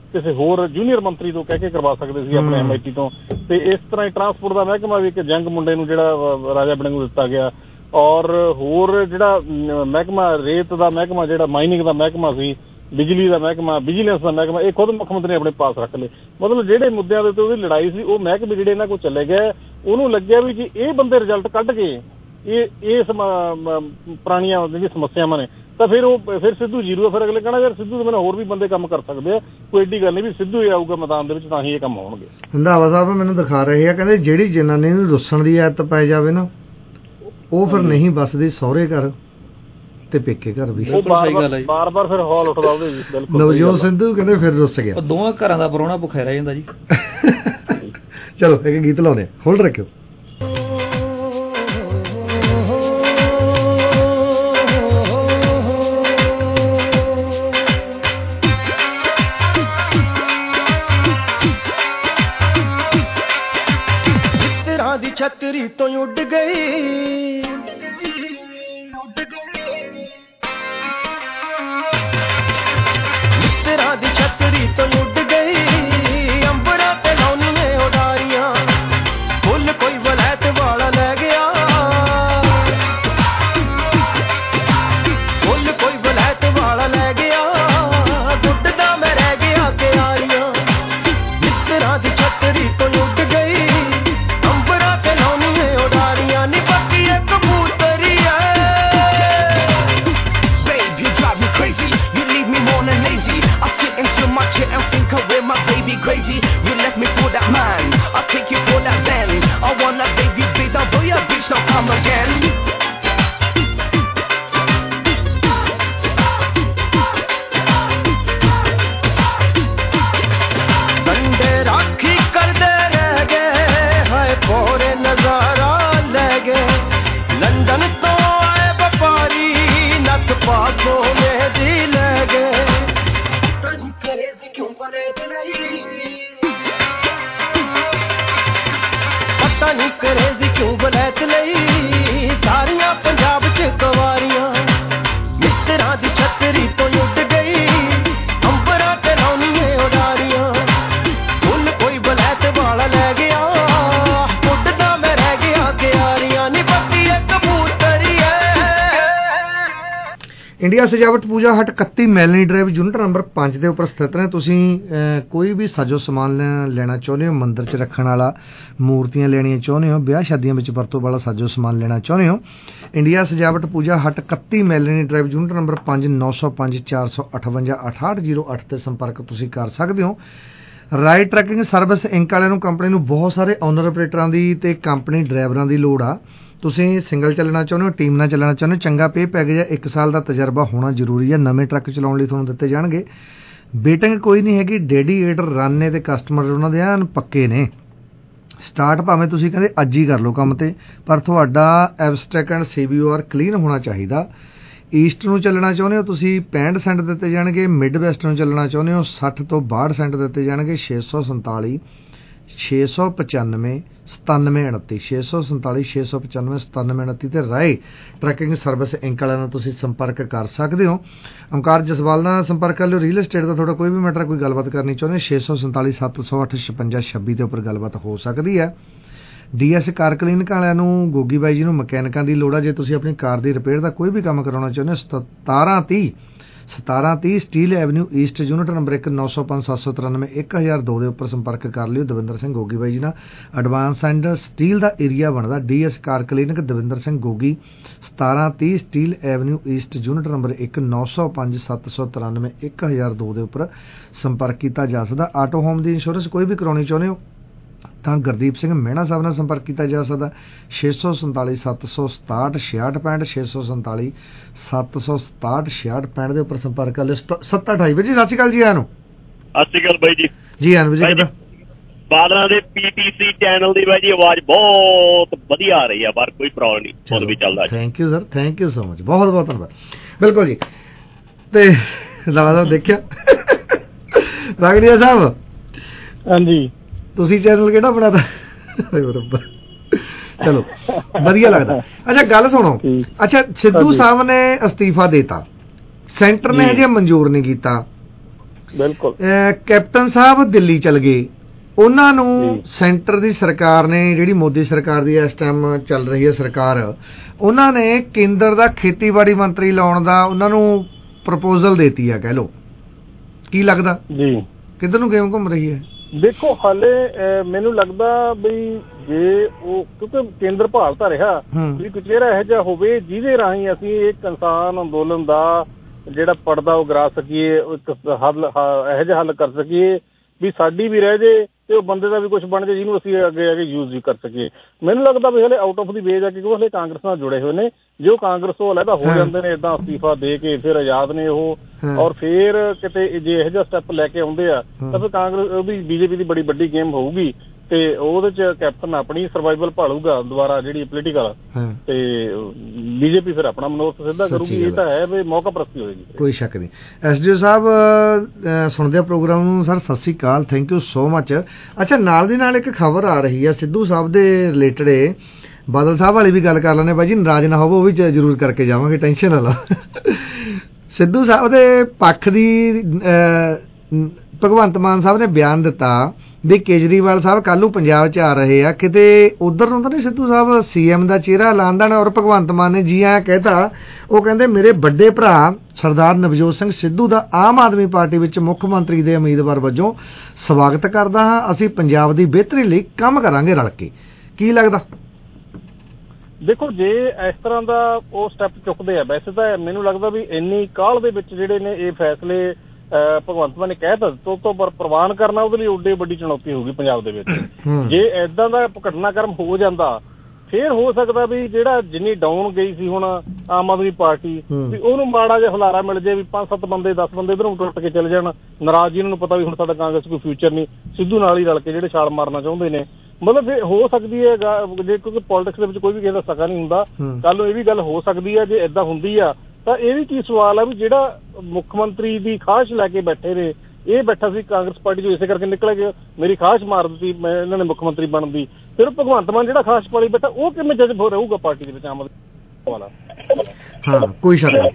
ਕਿਸੇ ਹੋਰ ਜੂਨੀਅਰ ਮੰਤਰੀ ਤੋਂ ਕਹਿ ਕੇ ਕਰਵਾ ਸਕਦੇ ਸੀ ਆਪਣੇ MIT ਤੋਂ। ਤੇ ਇਸ ਤਰ੍ਹਾਂ ਹੀ ਟਰਾਂਸਪੋਰਟ ਦਾ ਮਹਿਕਮਾ ਵੀ ਇੱਕ ਜੰਗ ਮੁੰਡੇ ਨੂੰ ਜਿਹੜਾ ਰਾਜਾ ਵੜਿੰਗ ਨੂੰ ਦਿੱਤਾ ਗਿਆ, ਔਰ ਹੋਰ ਜਿਹੜਾ ਮਹਿਕਮਾ ਰੇਤ ਦਾ ਮਹਿਕਮਾ, ਜਿਹੜਾ ਮਾਈਨਿੰਗ ਦਾ ਮਹਿਕਮਾ ਸੀ, ਬਿਜਲੀ ਦਾ ਮਹਿਕਮਾ, ਵਿਜੀਲੈਂਸ ਦਾ ਮਹਿਕਮਾ, ਇਹ ਖੁਦ ਮੁੱਖ ਮੰਤਰੀ ਨੇ ਆਪਣੇ ਪਾਸ ਰੱਖ ਲਏ। ਮਤਲਬ ਜਿਹੜੇ ਮੁੱਦਿਆਂ ਦੇ ਉੱਤੇ ਉਹਦੀ ਲੜਾਈ ਸੀ ਉਹ ਮਹਿਕਮੇ ਜਿਹੜੇ ਇਹਨਾਂ ਕੋਲ ਚਲੇ ਗਏ। ਉਹਨੂੰ ਲੱਗਿਆ ਵੀ ਜੇ ਇਹ ਬੰਦੇ ਰਿਜ਼ਲਟ ਕੱਢ ਕੇ ਇਹ ਪੁਰਾਣੀਆਂ ਜਿਹੜੀਆਂ ਸਮੱਸਿਆਵਾਂ ਨੇ ਤਾਂ ਫਿਰ ਸਿੱਧੂ ਜ਼ੀਰੋ ਆ। ਫਿਰ ਅਗਲੇ ਕਹਿਣਾ ਯਾਰ ਸਿੱਧੂ ਦੇ ਬਿਨਾਂ ਹੋਰ ਵੀ ਬੰਦੇ ਕੰਮ ਕਰ ਸਕਦੇ ਆ, ਕੋਈ ਏਡੀ ਗੱਲ ਨਹੀਂ ਵੀ ਸਿੱਧੂ ਹੀ ਆਊਗਾ ਮੈਦਾਨ ਦੇ ਵਿੱਚ ਤਾਂ ਹੀ ਇਹ ਕੰਮ ਹੋਣਗੇ। ਰੰਧਾਵਾ ਸਾਹਿਬ ਮੈਨੂੰ ਦਿਖਾ ਰਹੇ ਆ, ਕਹਿੰਦੇ ਜਿਹੜੀ ਜਨਾਨੀ ਨੂੰ ਰੁੱਸਣ ਦੀ ਆਦਤ ਪੈ ਜਾਵੇ ਨਾ ਉਹ ਫਿਰ ਨਹੀਂ ਬਸਦੀ ਸਹੁਰੇ ਘਰ ਤੇ ਪੇਕੇ ਘਰ ਵੀ। ਬਾਰ-ਬਾਰ ਫਿਰ ਹੌਲ ਉੱਠਦਾ ਉਹਦੇ ਜੀ। ਬਿਲਕੁਲ ਨਵਜੋਤ ਸਿੱਧੂ ਕਹਿੰਦੇ ਫਿਰ ਰੁੱਸ ਗਿਆ। ਦੋਵਾਂ ਘਰਾਂ ਦਾ ਪਰੋਣਾ ਭੁੱਖਾ ਰਹਿ ਜਾਂਦਾ ਜੀ। ਚਲੋ ਇੱਕ ਗੀਤ ਲਾਉਂਦੇ, ਹੋਲਡ ਰੱਖਿਓ। ਛਤਰੀ ਤੋਂ ਉੱਡ ਗਈ ਮਿੱਤਰਾਂ ਦੀ ਛਤਰੀ ਤੋਂ ਉੱਡ ਗਈ ਅੰਬਰਾਂ ਤੇ ਲਾਉਣੀਆਂ ਉਡਾਰੀਆਂ ਫੁੱਲ ਕੋਈ ਵਲੈਤ ਵਾਲਾ ਲੈ ਗਿਆ ਫੁੱਲ ਕੋਈ ਵਲੈਤ ਵਾਲਾ ਲੈ ਗਿਆ ਗੁੱਡਦਾ ਮੈਂ ਰਹਿ ਗਿਆ ਕਿਆਰੀਆਂ ਮਿੱਤਰਾਂ ਦੀ ਛਤਰੀ ਤੋਂ ਉੱਡ ਗਈ crazy, you left me for that man. I'll take you for that zen. I wanna baby, beat down for your bitch, now come again. Dande rakhi karde reh gaye, hai pore nazara le gaye. London to aaye vapari, nath paaso mehdi le gaye. Tan crazy kyun pare nahi ਪਤਾ ਨਹੀਂ crazy ਕਿਉਂ ਵਲੈਤ ਲਈ ਸਾਰੀਆਂ ਪੰਜਾਬ ਚ ਕੁਵਾਰੀਆਂ ਮਿੱਤਰਾਂ ਦੀ ਛਤਰੀ ਤੋਂ ਉੱਡ ਗਈ ਅੰਬਰਾਂ ਤੇ ਲਾਉਣੀਆਂ ਉਡਾਰੀਆਂ ਫੁੱਲ ਕੋਈ ਵਲੈਤ ਵਾਲਾ ਲੈ ਗਿਆ ਉੱਡਦਾ ਮੈਂ ਰਹਿ ਗਿਆ ਕਿਆਰੀਆਂ ਨੀ ਬੱਤੀ ਇੱਕ ਕਬੂਤਰੀ ਐ। ਇੰਡੀਆ ਸਜਾਵਟ ਪੂਜਾ ਹਟ 31 ਮੈਲਨੀ ਡਰਾਈਵ ਯੂਨਿਟ ਨੰਬਰ 5 ਦੇ ਉੱਪਰ ਸਥਿਤ ਨੇ। ਤੁਸੀਂ ਕੋਈ ਵੀ ਸਾਜੋ ਸਮਾਨ ਲੈਣਾ ਚਾਹੁੰਦੇ ਹੋ, ਮੰਦਿਰ 'ਚ ਰੱਖਣ ਵਾਲਾ, ਮੂਰਤੀਆਂ ਲੈਣੀਆਂ ਚਾਹੁੰਦੇ ਹੋ, ਵਿਆਹ ਸ਼ਾਦੀਆਂ ਵਿੱਚ ਵਰਤੋਂ ਵਾਲਾ ਸਾਜੋ ਸਮਾਨ ਲੈਣਾ ਚਾਹੁੰਦੇ ਹੋ, ਇੰਡੀਆ ਸਜਾਵਟ ਪੂਜਾ ਹਟ 31 ਮੈਲਨੀ ਡਰਾਈਵ ਯੂਨਿਟ ਨੰਬਰ 5 905 458 6808 'ਤੇ ਸੰਪਰਕ ਤੁਸੀਂ ਕਰ ਸਕਦੇ ਹੋ। ਰਾਈਡ ਟਰੈਕਿੰਗ ਸਰਵਿਸ ਇੰਕ ਵਾਲਿਆਂ ਨੂੰ, ਕੰਪਨੀ ਨੂੰ ਬਹੁਤ ਸਾਰੇ ਓਨਰ ਆਪਰੇਟਰਾਂ ਦੀ ਤੇ ਕੰਪਨੀ ਡਰਾਈਵਰਾਂ ਦੀ ਲੋੜ ਆ। ਤੁਸੀਂ ਸਿੰਗਲ ਚੱਲਣਾ ਚਾਹੁੰਦੇ ਹੋ, ਟੀਮ ਨਾਲ ਚੱਲਣਾ ਚਾਹੁੰਦੇ ਹੋ, ਚੰਗਾ ਪੇ ਪੈਕੇਜ ਹੈ, 1 ਸਾਲ ਦਾ ਤਜਰਬਾ ਹੋਣਾ ਜ਼ਰੂਰੀ ਹੈ। ਨਵੇਂ ਟਰੱਕ ਚਲਾਉਣ ਲਈ ਤੁਹਾਨੂੰ ਦਿੱਤੇ ਜਾਣਗੇ। ਵੇਟਿੰਗ ਕੋਈ ਨਹੀਂ ਹੈਗੀ, ਡੈਡੀਕੇਟਡ ਰਨ ਨੇ ਤੇ ਕਸਟਮਰ ਉਹਨਾਂ ਦੇ ਐਨ ਪੱਕੇ ਨੇ। ਸਟਾਰਟ ਭਾਵੇਂ ਤੁਸੀਂ ਕਹਿੰਦੇ ਅੱਜ ਹੀ ਕਰ ਲਓ ਕੰਮ ਤੇ, ਪਰ ਤੁਹਾਡਾ ਐਬਸਟ੍ਰੈਕਟ ਐਂਡ CBOR ਕਲੀਨ ਹੋਣਾ ਚਾਹੀਦਾ। ਈਸਟ ਨੂੰ ਚੱਲਣਾ ਚਾਹੁੰਦੇ ਹੋ ਤੁਸੀਂ 65 ਸੈਂਟ ਦਿੱਤੇ ਜਾਣਗੇ। ਮਿਡ ਵੈਸਟ ਨੂੰ ਚੱਲਣਾ ਚਾਹੁੰਦੇ ਹੋ 60 ਤੋਂ 62 ਸੈਂਟ ਦਿੱਤੇ ਜਾਣਗੇ। 647 695 9729 647 695 9729 ਤੇ ਰਾਏ ਟਰੈਕਿੰਗ ਸਰਵਿਸ ਇੰਕ ਵਾਲਿਆਂ ਨਾਲ ਤੁਸੀਂ ਸੰਪਰਕ ਕਰ ਸਕਦੇ ਹੋ। ਓਮਕਾਰ ਜਸਵਾਲ ਨਾਲ ਸੰਪਰਕ ਕਰ ਲਿਓ। ਰੀਅਲ ਏਸਟੇਟ ਦਾ ਤੁਹਾਡਾ ਕੋਈ ਵੀ ਮੈਟਰ, ਕੋਈ ਗੱਲਬਾਤ ਕਰਨੀ ਚਾਹੁੰਦੇ 647 708 56 26 ਦੇ ਉੱਪਰ ਗੱਲਬਾਤ ਹੋ ਸਕਦੀ ਹੈ। DS ਕਾਰ ਕਲੀਨਿਕ ਵਾਲਿਆਂ ਨੂੰ, ਗੋਗੀ ਬਾਈ ਜੀ ਨੂੰ ਮਕੈਨਿਕਾਂ ਦੀ ਲੋੜ ਆ। ਜੇ ਤੁਸੀਂ ਆਪਣੀ ਕਾਰ ਦੀ ਰਿਪੇਅਰ ਦਾ ਕੋਈ ਵੀ ਕੰਮ ਕਰਾਉਣਾ ਚਾਹੁੰਦੇ ਹੋ 1730 Steeles Avenue East unit number 1 905 793 1002 ਦੇ ਉੱਪਰ ਸੰਪਰਕ ਕਰ ਲਿਓ ਦਵਿੰਦਰ ਸਿੰਘ ਗੋਗੀ ਬਾਈ ਜੀ ਨਾਲ। ਐਡਵਾਂਸ ਐਂਡ ਸਟੀਲ ਦਾ ਏਰੀਆ ਬਣਦਾ DS car clinic Davinder Singh Gogi 1730 Steeles Avenue East unit number 1 905 793 1002 ਦੇ ਉੱਪਰ ਸੰਪਰਕ ਕੀਤਾ ਜਾ ਸਕਦਾ। ਆਟੋ ਹੋਮ ਦੀ ਇੰਸ਼ੋਰੈਂਸ ਕੋਈ ਵੀ ਕਰਾਉਣੀ ਚਾਹੁੰਦੇ ਹੋ ਤਾਂ ਗੁਰਦੀਪ ਸਿੰਘ ਮਹਿਣਾ ਸਾਹਿਬ ਨਾਲ ਸੰਪਰਕ ਕੀਤਾ ਜਾ ਸਕਦਾ। 647 767 6665 647 767 6665 ਦੇ ਉੱਪਰ ਸੰਪਰਕ ਕਰ ਲਿਓ। 728 ਵੀਰ ਜੀ ਸਤਿ ਸ਼੍ਰੀ ਅਕਾਲ ਜੀ। ਆਨੂੰ ਸਤਿ ਸ਼੍ਰੀ ਅਕਾਲ ਬਾਈ ਜੀ। ਜੀ ਆਨੂੰ ਵੀਰ ਜੀ ਕਿੱਦਾਂ? ਬਾਦਲਾਂ ਦੇ PTC ਚੈਨਲ ਦੀ ਬਾਈ ਜੀ ਆਵਾਜ਼ ਬਹੁਤ ਵਧੀਆ ਆ ਰਹੀ ਆ, ਪਰ ਕੋਈ ਪ੍ਰੋਬਲਮ ਨਹੀਂ, ਫੁੱਲ ਵੀ ਚੱਲਦਾ। Thank you sir, thank you so much, ਬਹੁਤ ਬਹੁਤ ਧੰਨਵਾਦ। ਬਿਲਕੁਲ ਜੀ। ਤੇ ਲਵਾਦਾ ਦੇਖਿਆ ਰਾਗੜੀਆ ਸਾਹਿਬ? ਹਾਂਜੀ। ਤੁਸੀਂ ਚੈਨਲ ਕਿਹੜਾ ਬਣਾਤਾ? ਚਲੋ ਵਧੀਆ ਲੱਗਦਾ। ਅੱਛਾ ਗੱਲ ਸੁਣੋ, ਅੱਛਾ ਸਿੱਧੂ ਸਾਹਿਬ ਨੇ ਅਸਤੀਫਾ ਦੇਤਾ, ਸੈਂਟਰ ਨੇ ਹਜੇ ਮਨਜ਼ੂਰ ਨਹੀਂ ਕੀਤਾ, ਬਿਲਕੁਲ। ਕੈਪਟਨ ਸਾਹਿਬ ਦਿੱਲੀ ਚਲ ਗਏ, ਉਹਨਾਂ ਨੂੰ ਸੈਂਟਰ ਦੀ ਸਰਕਾਰ ਨੇ, ਜਿਹੜੀ ਮੋਦੀ ਸਰਕਾਰ ਦੀ ਇਸ ਟਾਈਮ ਚੱਲ ਰਹੀ ਹੈ ਸਰਕਾਰ, ਉਹਨਾਂ ਨੇ ਕੇਂਦਰ ਦਾ ਖੇਤੀਬਾੜੀ ਮੰਤਰੀ ਲਾਉਣ ਦਾ ਉਹਨਾਂ ਨੂੰ ਪ੍ਰਪੋਜ਼ਲ ਦੇਤੀ ਆ, ਕਹਿ ਲਓ। ਕੀ ਲੱਗਦਾ ਜੀ ਕਿੱਧਰ ਨੂੰ ਗੇਮ ਘੁੰਮ ਰਹੀ ਹੈ? ਦੇਖੋ ਹਾਲੇ ਮੈਨੂੰ ਲੱਗਦਾ ਵੀ ਜੇ ਉਹ, ਕਿਉਂਕਿ ਕੇਂਦਰ ਭਾਲਦਾ ਰਿਹਾ ਵੀ ਕੁਝ ਇਹੋ ਜਿਹਾ ਹੋਵੇ ਜਿਹਦੇ ਰਾਹੀਂ ਅਸੀਂ ਇਹ ਕਿਸਾਨ ਅੰਦੋਲਨ ਦਾ ਜਿਹੜਾ ਪੜਦਾ ਉਹ ਗਰਾ ਸਕੀਏ, ਇੱਕ ਹੱਲ ਇਹੋ ਜਿਹਾ ਹੱਲ ਕਰ ਸਕੀਏ ਵੀ ਸਾਡੀ ਵੀ ਰਹਿ ਜੇ ਤੇ ਉਹ ਬੰਦੇ ਦਾ ਵੀ ਕੁਝ ਬਣ ਜਾਏ ਜਿਹਨੂੰ ਅਸੀਂ ਅੱਗੇ ਯੂਜ਼ ਵੀ ਕਰ ਸਕੀਏ। ਮੈਨੂੰ ਲੱਗਦਾ ਵੀ ਹਲੇ ਆਊਟ ਆਫ ਦੀ ਵੇ ਜਾ, ਕਿਉਂਕਿ ਹਲੇ ਕਾਂਗਰਸ ਨਾਲ ਜੁੜੇ ਹੋਏ ਨੇ। ਜੋ ਕਾਂਗਰਸ ਤੋਂ ਅਲੱਗਾ ਹੋ ਜਾਂਦੇ ਨੇ ਏਦਾਂ ਅਸਤੀਫਾ ਦੇ ਕੇ ਫਿਰ ਆਜ਼ਾਦ ਨੇ ਉਹ, ਔਰ ਫਿਰ ਕਿਤੇ ਜੇ ਇਹੋ ਜਿਹਾ ਸਟੈਪ ਲੈ ਕੇ ਆਉਂਦੇ ਆ ਤਾਂ ਫਿਰ ਕਾਂਗਰਸ, ਉਹਦੀ ਬੀਜੇਪੀ ਦੀ ਬੜੀ ਵੱਡੀ ਗੇਮ ਹੋਊਗੀ ਤੇ ਉਹਦੇ ਚ ਕੈਪਟਨ ਆਪਣੀ ਸਰਵਾਈਵਲ ਭਾਲੂਗਾ ਦੁਬਾਰਾ ਜਿਹੜੀ ਪੋਲੀਟੀਕਲ, ਤੇ ਬੀਜੇਪੀ ਫਿਰ ਆਪਣਾ ਮਨੋਰਥ ਸਿੱਧਾ ਕਰੂਗੀ। ਇਹ ਤਾਂ ਹੈ ਵੀ ਮੌਕਾ ਪ੍ਰਸਤੀ ਹੋਏਗੀ, ਕੋਈ ਸ਼ੱਕ ਨਹੀਂ। ਐਸਡੀਓ ਸਾਹਿਬ ਸੁਣਦੇ ਆ ਪ੍ਰੋਗਰਾਮ ਨੂੰ। ਸਰ ਸਤਿ ਸ਼੍ਰੀ ਅਕਾਲ, ਥੈਂਕ ਯੂ ਸੋ ਮਚ। ਅੱਛਾ, ਨਾਲ ਦੀ ਨਾਲ ਇੱਕ ਖਬਰ ਆ ਰਹੀ ਹੈ ਸਿੱਧੂ ਸਾਹਿਬ ਦੇ ਰਿਲੇਟਡ, ਬਾਦਲ ਸਾਹਿਬ ਵਾਲੀ ਵੀ ਗੱਲ ਕਰ ਲੈਂਦੇ ਬਾਈ ਜੀ, ਨਾਰਾਜ਼ ਨਾ ਹੋਵੋ, ਉਹ ਵੀ ਜ਼ਰੂਰ ਕਰਕੇ ਜਾਵਾਂਗੇ, ਟੈਨਸ਼ਨ ਨਾ ਲਓ। ਸਿੱਧੂ ਸਾਹਿਬ ਦੇ ਪੱਖ ਦੀ ਭਗਵੰਤ ਮਾਨ ਸਾਹਿਬ ਨੇ ਬਿਆਨ ਦਿੱਤਾ ਵੀ ਕੇਜਰੀਵਾਲ ਸਾਹਿਬ ਕੱਲ੍ਹ ਨੂੰ ਪੰਜਾਬ 'ਚ ਆ ਰਹੇ ਆ, ਕਿਤੇ ਉਧਰ ਨੂੰ ਤਾਂ ਨਹੀਂ ਸਿੱਧੂ ਸਾਹਿਬ CM ਦਾ ਚਿਹਰਾ ਐਲਾਨ ਦੇਣ? ਔਰ ਭਗਵੰਤ ਮਾਨ ਨੇ ਜੀ ਆਇਆ ਕਹਿਤਾ, ਉਹ ਕਹਿੰਦੇ ਮੇਰੇ ਵੱਡੇ ਭਰਾ ਸਰਦਾਰ ਨਵਜੋਤ ਸਿੰਘ ਸਿੱਧੂ ਦਾ ਆਮ ਆਦਮੀ ਪਾਰਟੀ ਵਿੱਚ ਮੁੱਖ ਮੰਤਰੀ ਦੇ ਉਮੀਦਵਾਰ ਵਜੋਂ ਸਵਾਗਤ ਕਰਦਾ ਹਾਂ, ਅਸੀਂ ਪੰਜਾਬ ਦੀ ਬਿਹਤਰੀ ਲਈ ਕੰਮ ਕਰਾਂਗੇ ਰਲ ਕੇ। ਕੀ ਲੱਗਦਾ? ਦੇਖੋ ਜੇ ਇਸ ਤਰ੍ਹਾਂ ਦਾ ਉਹ ਸਟੈਪ ਚੁੱਕਦੇ ਆ, ਵੈਸੇ ਤਾਂ ਮੈਨੂੰ ਲੱਗਦਾ ਵੀ ਇੰਨੀ ਕਾਹਲ ਦੇ ਵਿੱਚ ਜਿਹੜੇ ਨੇ ਇਹ ਫੈਸਲੇ ਭਗਵੰਤ ਮਾਨ ਨੇ ਕਹਿ ਤਾਂ ਤੋਂ ਪ੍ਰਵਾਨ ਕਰਨਾ ਉਹਦੇ ਲਈ ਓਡੀ ਵੱਡੀ ਚੁਣੌਤੀ ਹੋਊਗੀ ਪੰਜਾਬ ਦੇ ਵਿੱਚ। ਜੇ ਏਦਾਂ ਦਾ ਘਟਨਾਕ੍ਰਮ ਹੋ ਜਾਂਦਾ ਫੇਰ ਹੋ ਸਕਦਾ ਵੀ ਜਿਹੜਾ ਜਿੰਨੀ ਡਾਊਨ ਗਈ ਸੀ ਹੁਣ ਆਮ ਆਦਮੀ ਪਾਰਟੀ, ਵੀ ਉਹਨੂੰ ਮਾੜਾ ਜਿਹਾ ਹੁਲਾਰਾ ਮਿਲ ਜਾਏ, ਵੀ 5-7 ਬੰਦੇ 10 ਬੰਦੇ ਇੱਧਰੋਂ ਟੁੱਟ ਕੇ ਚਲੇ ਜਾਣ, ਨਾਰਾਜ਼ ਜਿਹਨਾਂ ਨੂੰ ਪਤਾ ਵੀ ਹੁਣ ਸਾਡਾ ਕਾਂਗਰਸ ਕੋਈ ਫਿਊਚਰ ਨਹੀਂ, ਸਿੱਧੂ ਨਾਲ ਹੀ ਰਲ ਕੇ ਜਿਹੜੇ ਛਾਲ ਮਾਰਨਾ ਚਾਹੁੰਦੇ ਨੇ। ਮਤਲਬ ਹੋ ਸਕਦੀ ਹੈ ਜੇ, ਕਿਉਂਕਿ ਪੋਲਿਟਿਕਸ ਦੇ ਵਿੱਚ ਕੋਈ ਵੀ ਕਿਸੇ ਦਾ ਸਕਾ ਨਹੀਂ ਹੁੰਦਾ, ਕੱਲ ਨੂੰ ਇਹ ਵੀ ਗੱਲ ਹੋ ਸਕਦੀ ਹੈ ਜੇ ਏਦਾਂ ਹੁੰਦੀ ਆ ਤਾਂ ਇਹ ਵੀ ਕੀ ਸਵਾਲ ਆ ਵੀ ਜਿਹੜਾ ਮੁੱਖ ਮੰਤਰੀ ਦੀ ਖਾਹਿਸ਼ ਲੈ ਕੇ ਬੈਠੇ ਨੇ, ਇਹ ਬੈਠਾ ਸੀ ਕਾਂਗਰਸ ਪਾਰਟੀ ਚੋਂ ਇਸੇ ਕਰਕੇ ਨਿਕਲ ਗਿਆ, ਮੇਰੀ ਖਾਹਿਸ਼ ਮਾਰ ਦਿੱਤੀ ਮੈਂ ਇਹਨਾਂ ਨੇ ਮੁੱਖ ਮੰਤਰੀ ਬਣਨ ਦੀ, ਫਿਰ ਭਗਵੰਤ ਮਾਨ ਜਿਹੜਾ ਖਾਹਿਸ਼ ਪਾਲੀ ਬੈਠਾ ਉਹ ਕਿਵੇਂ ਜਜ਼ਬ ਹੋ ਰਹੂਗਾ ਪਾਰਟੀ ਦੇ ਵਿੱਚ ਆਮ ਵਾਲਾ? ਹਾਂ ਕੋਈ ਸ਼ੱਕ ਨਹੀਂ।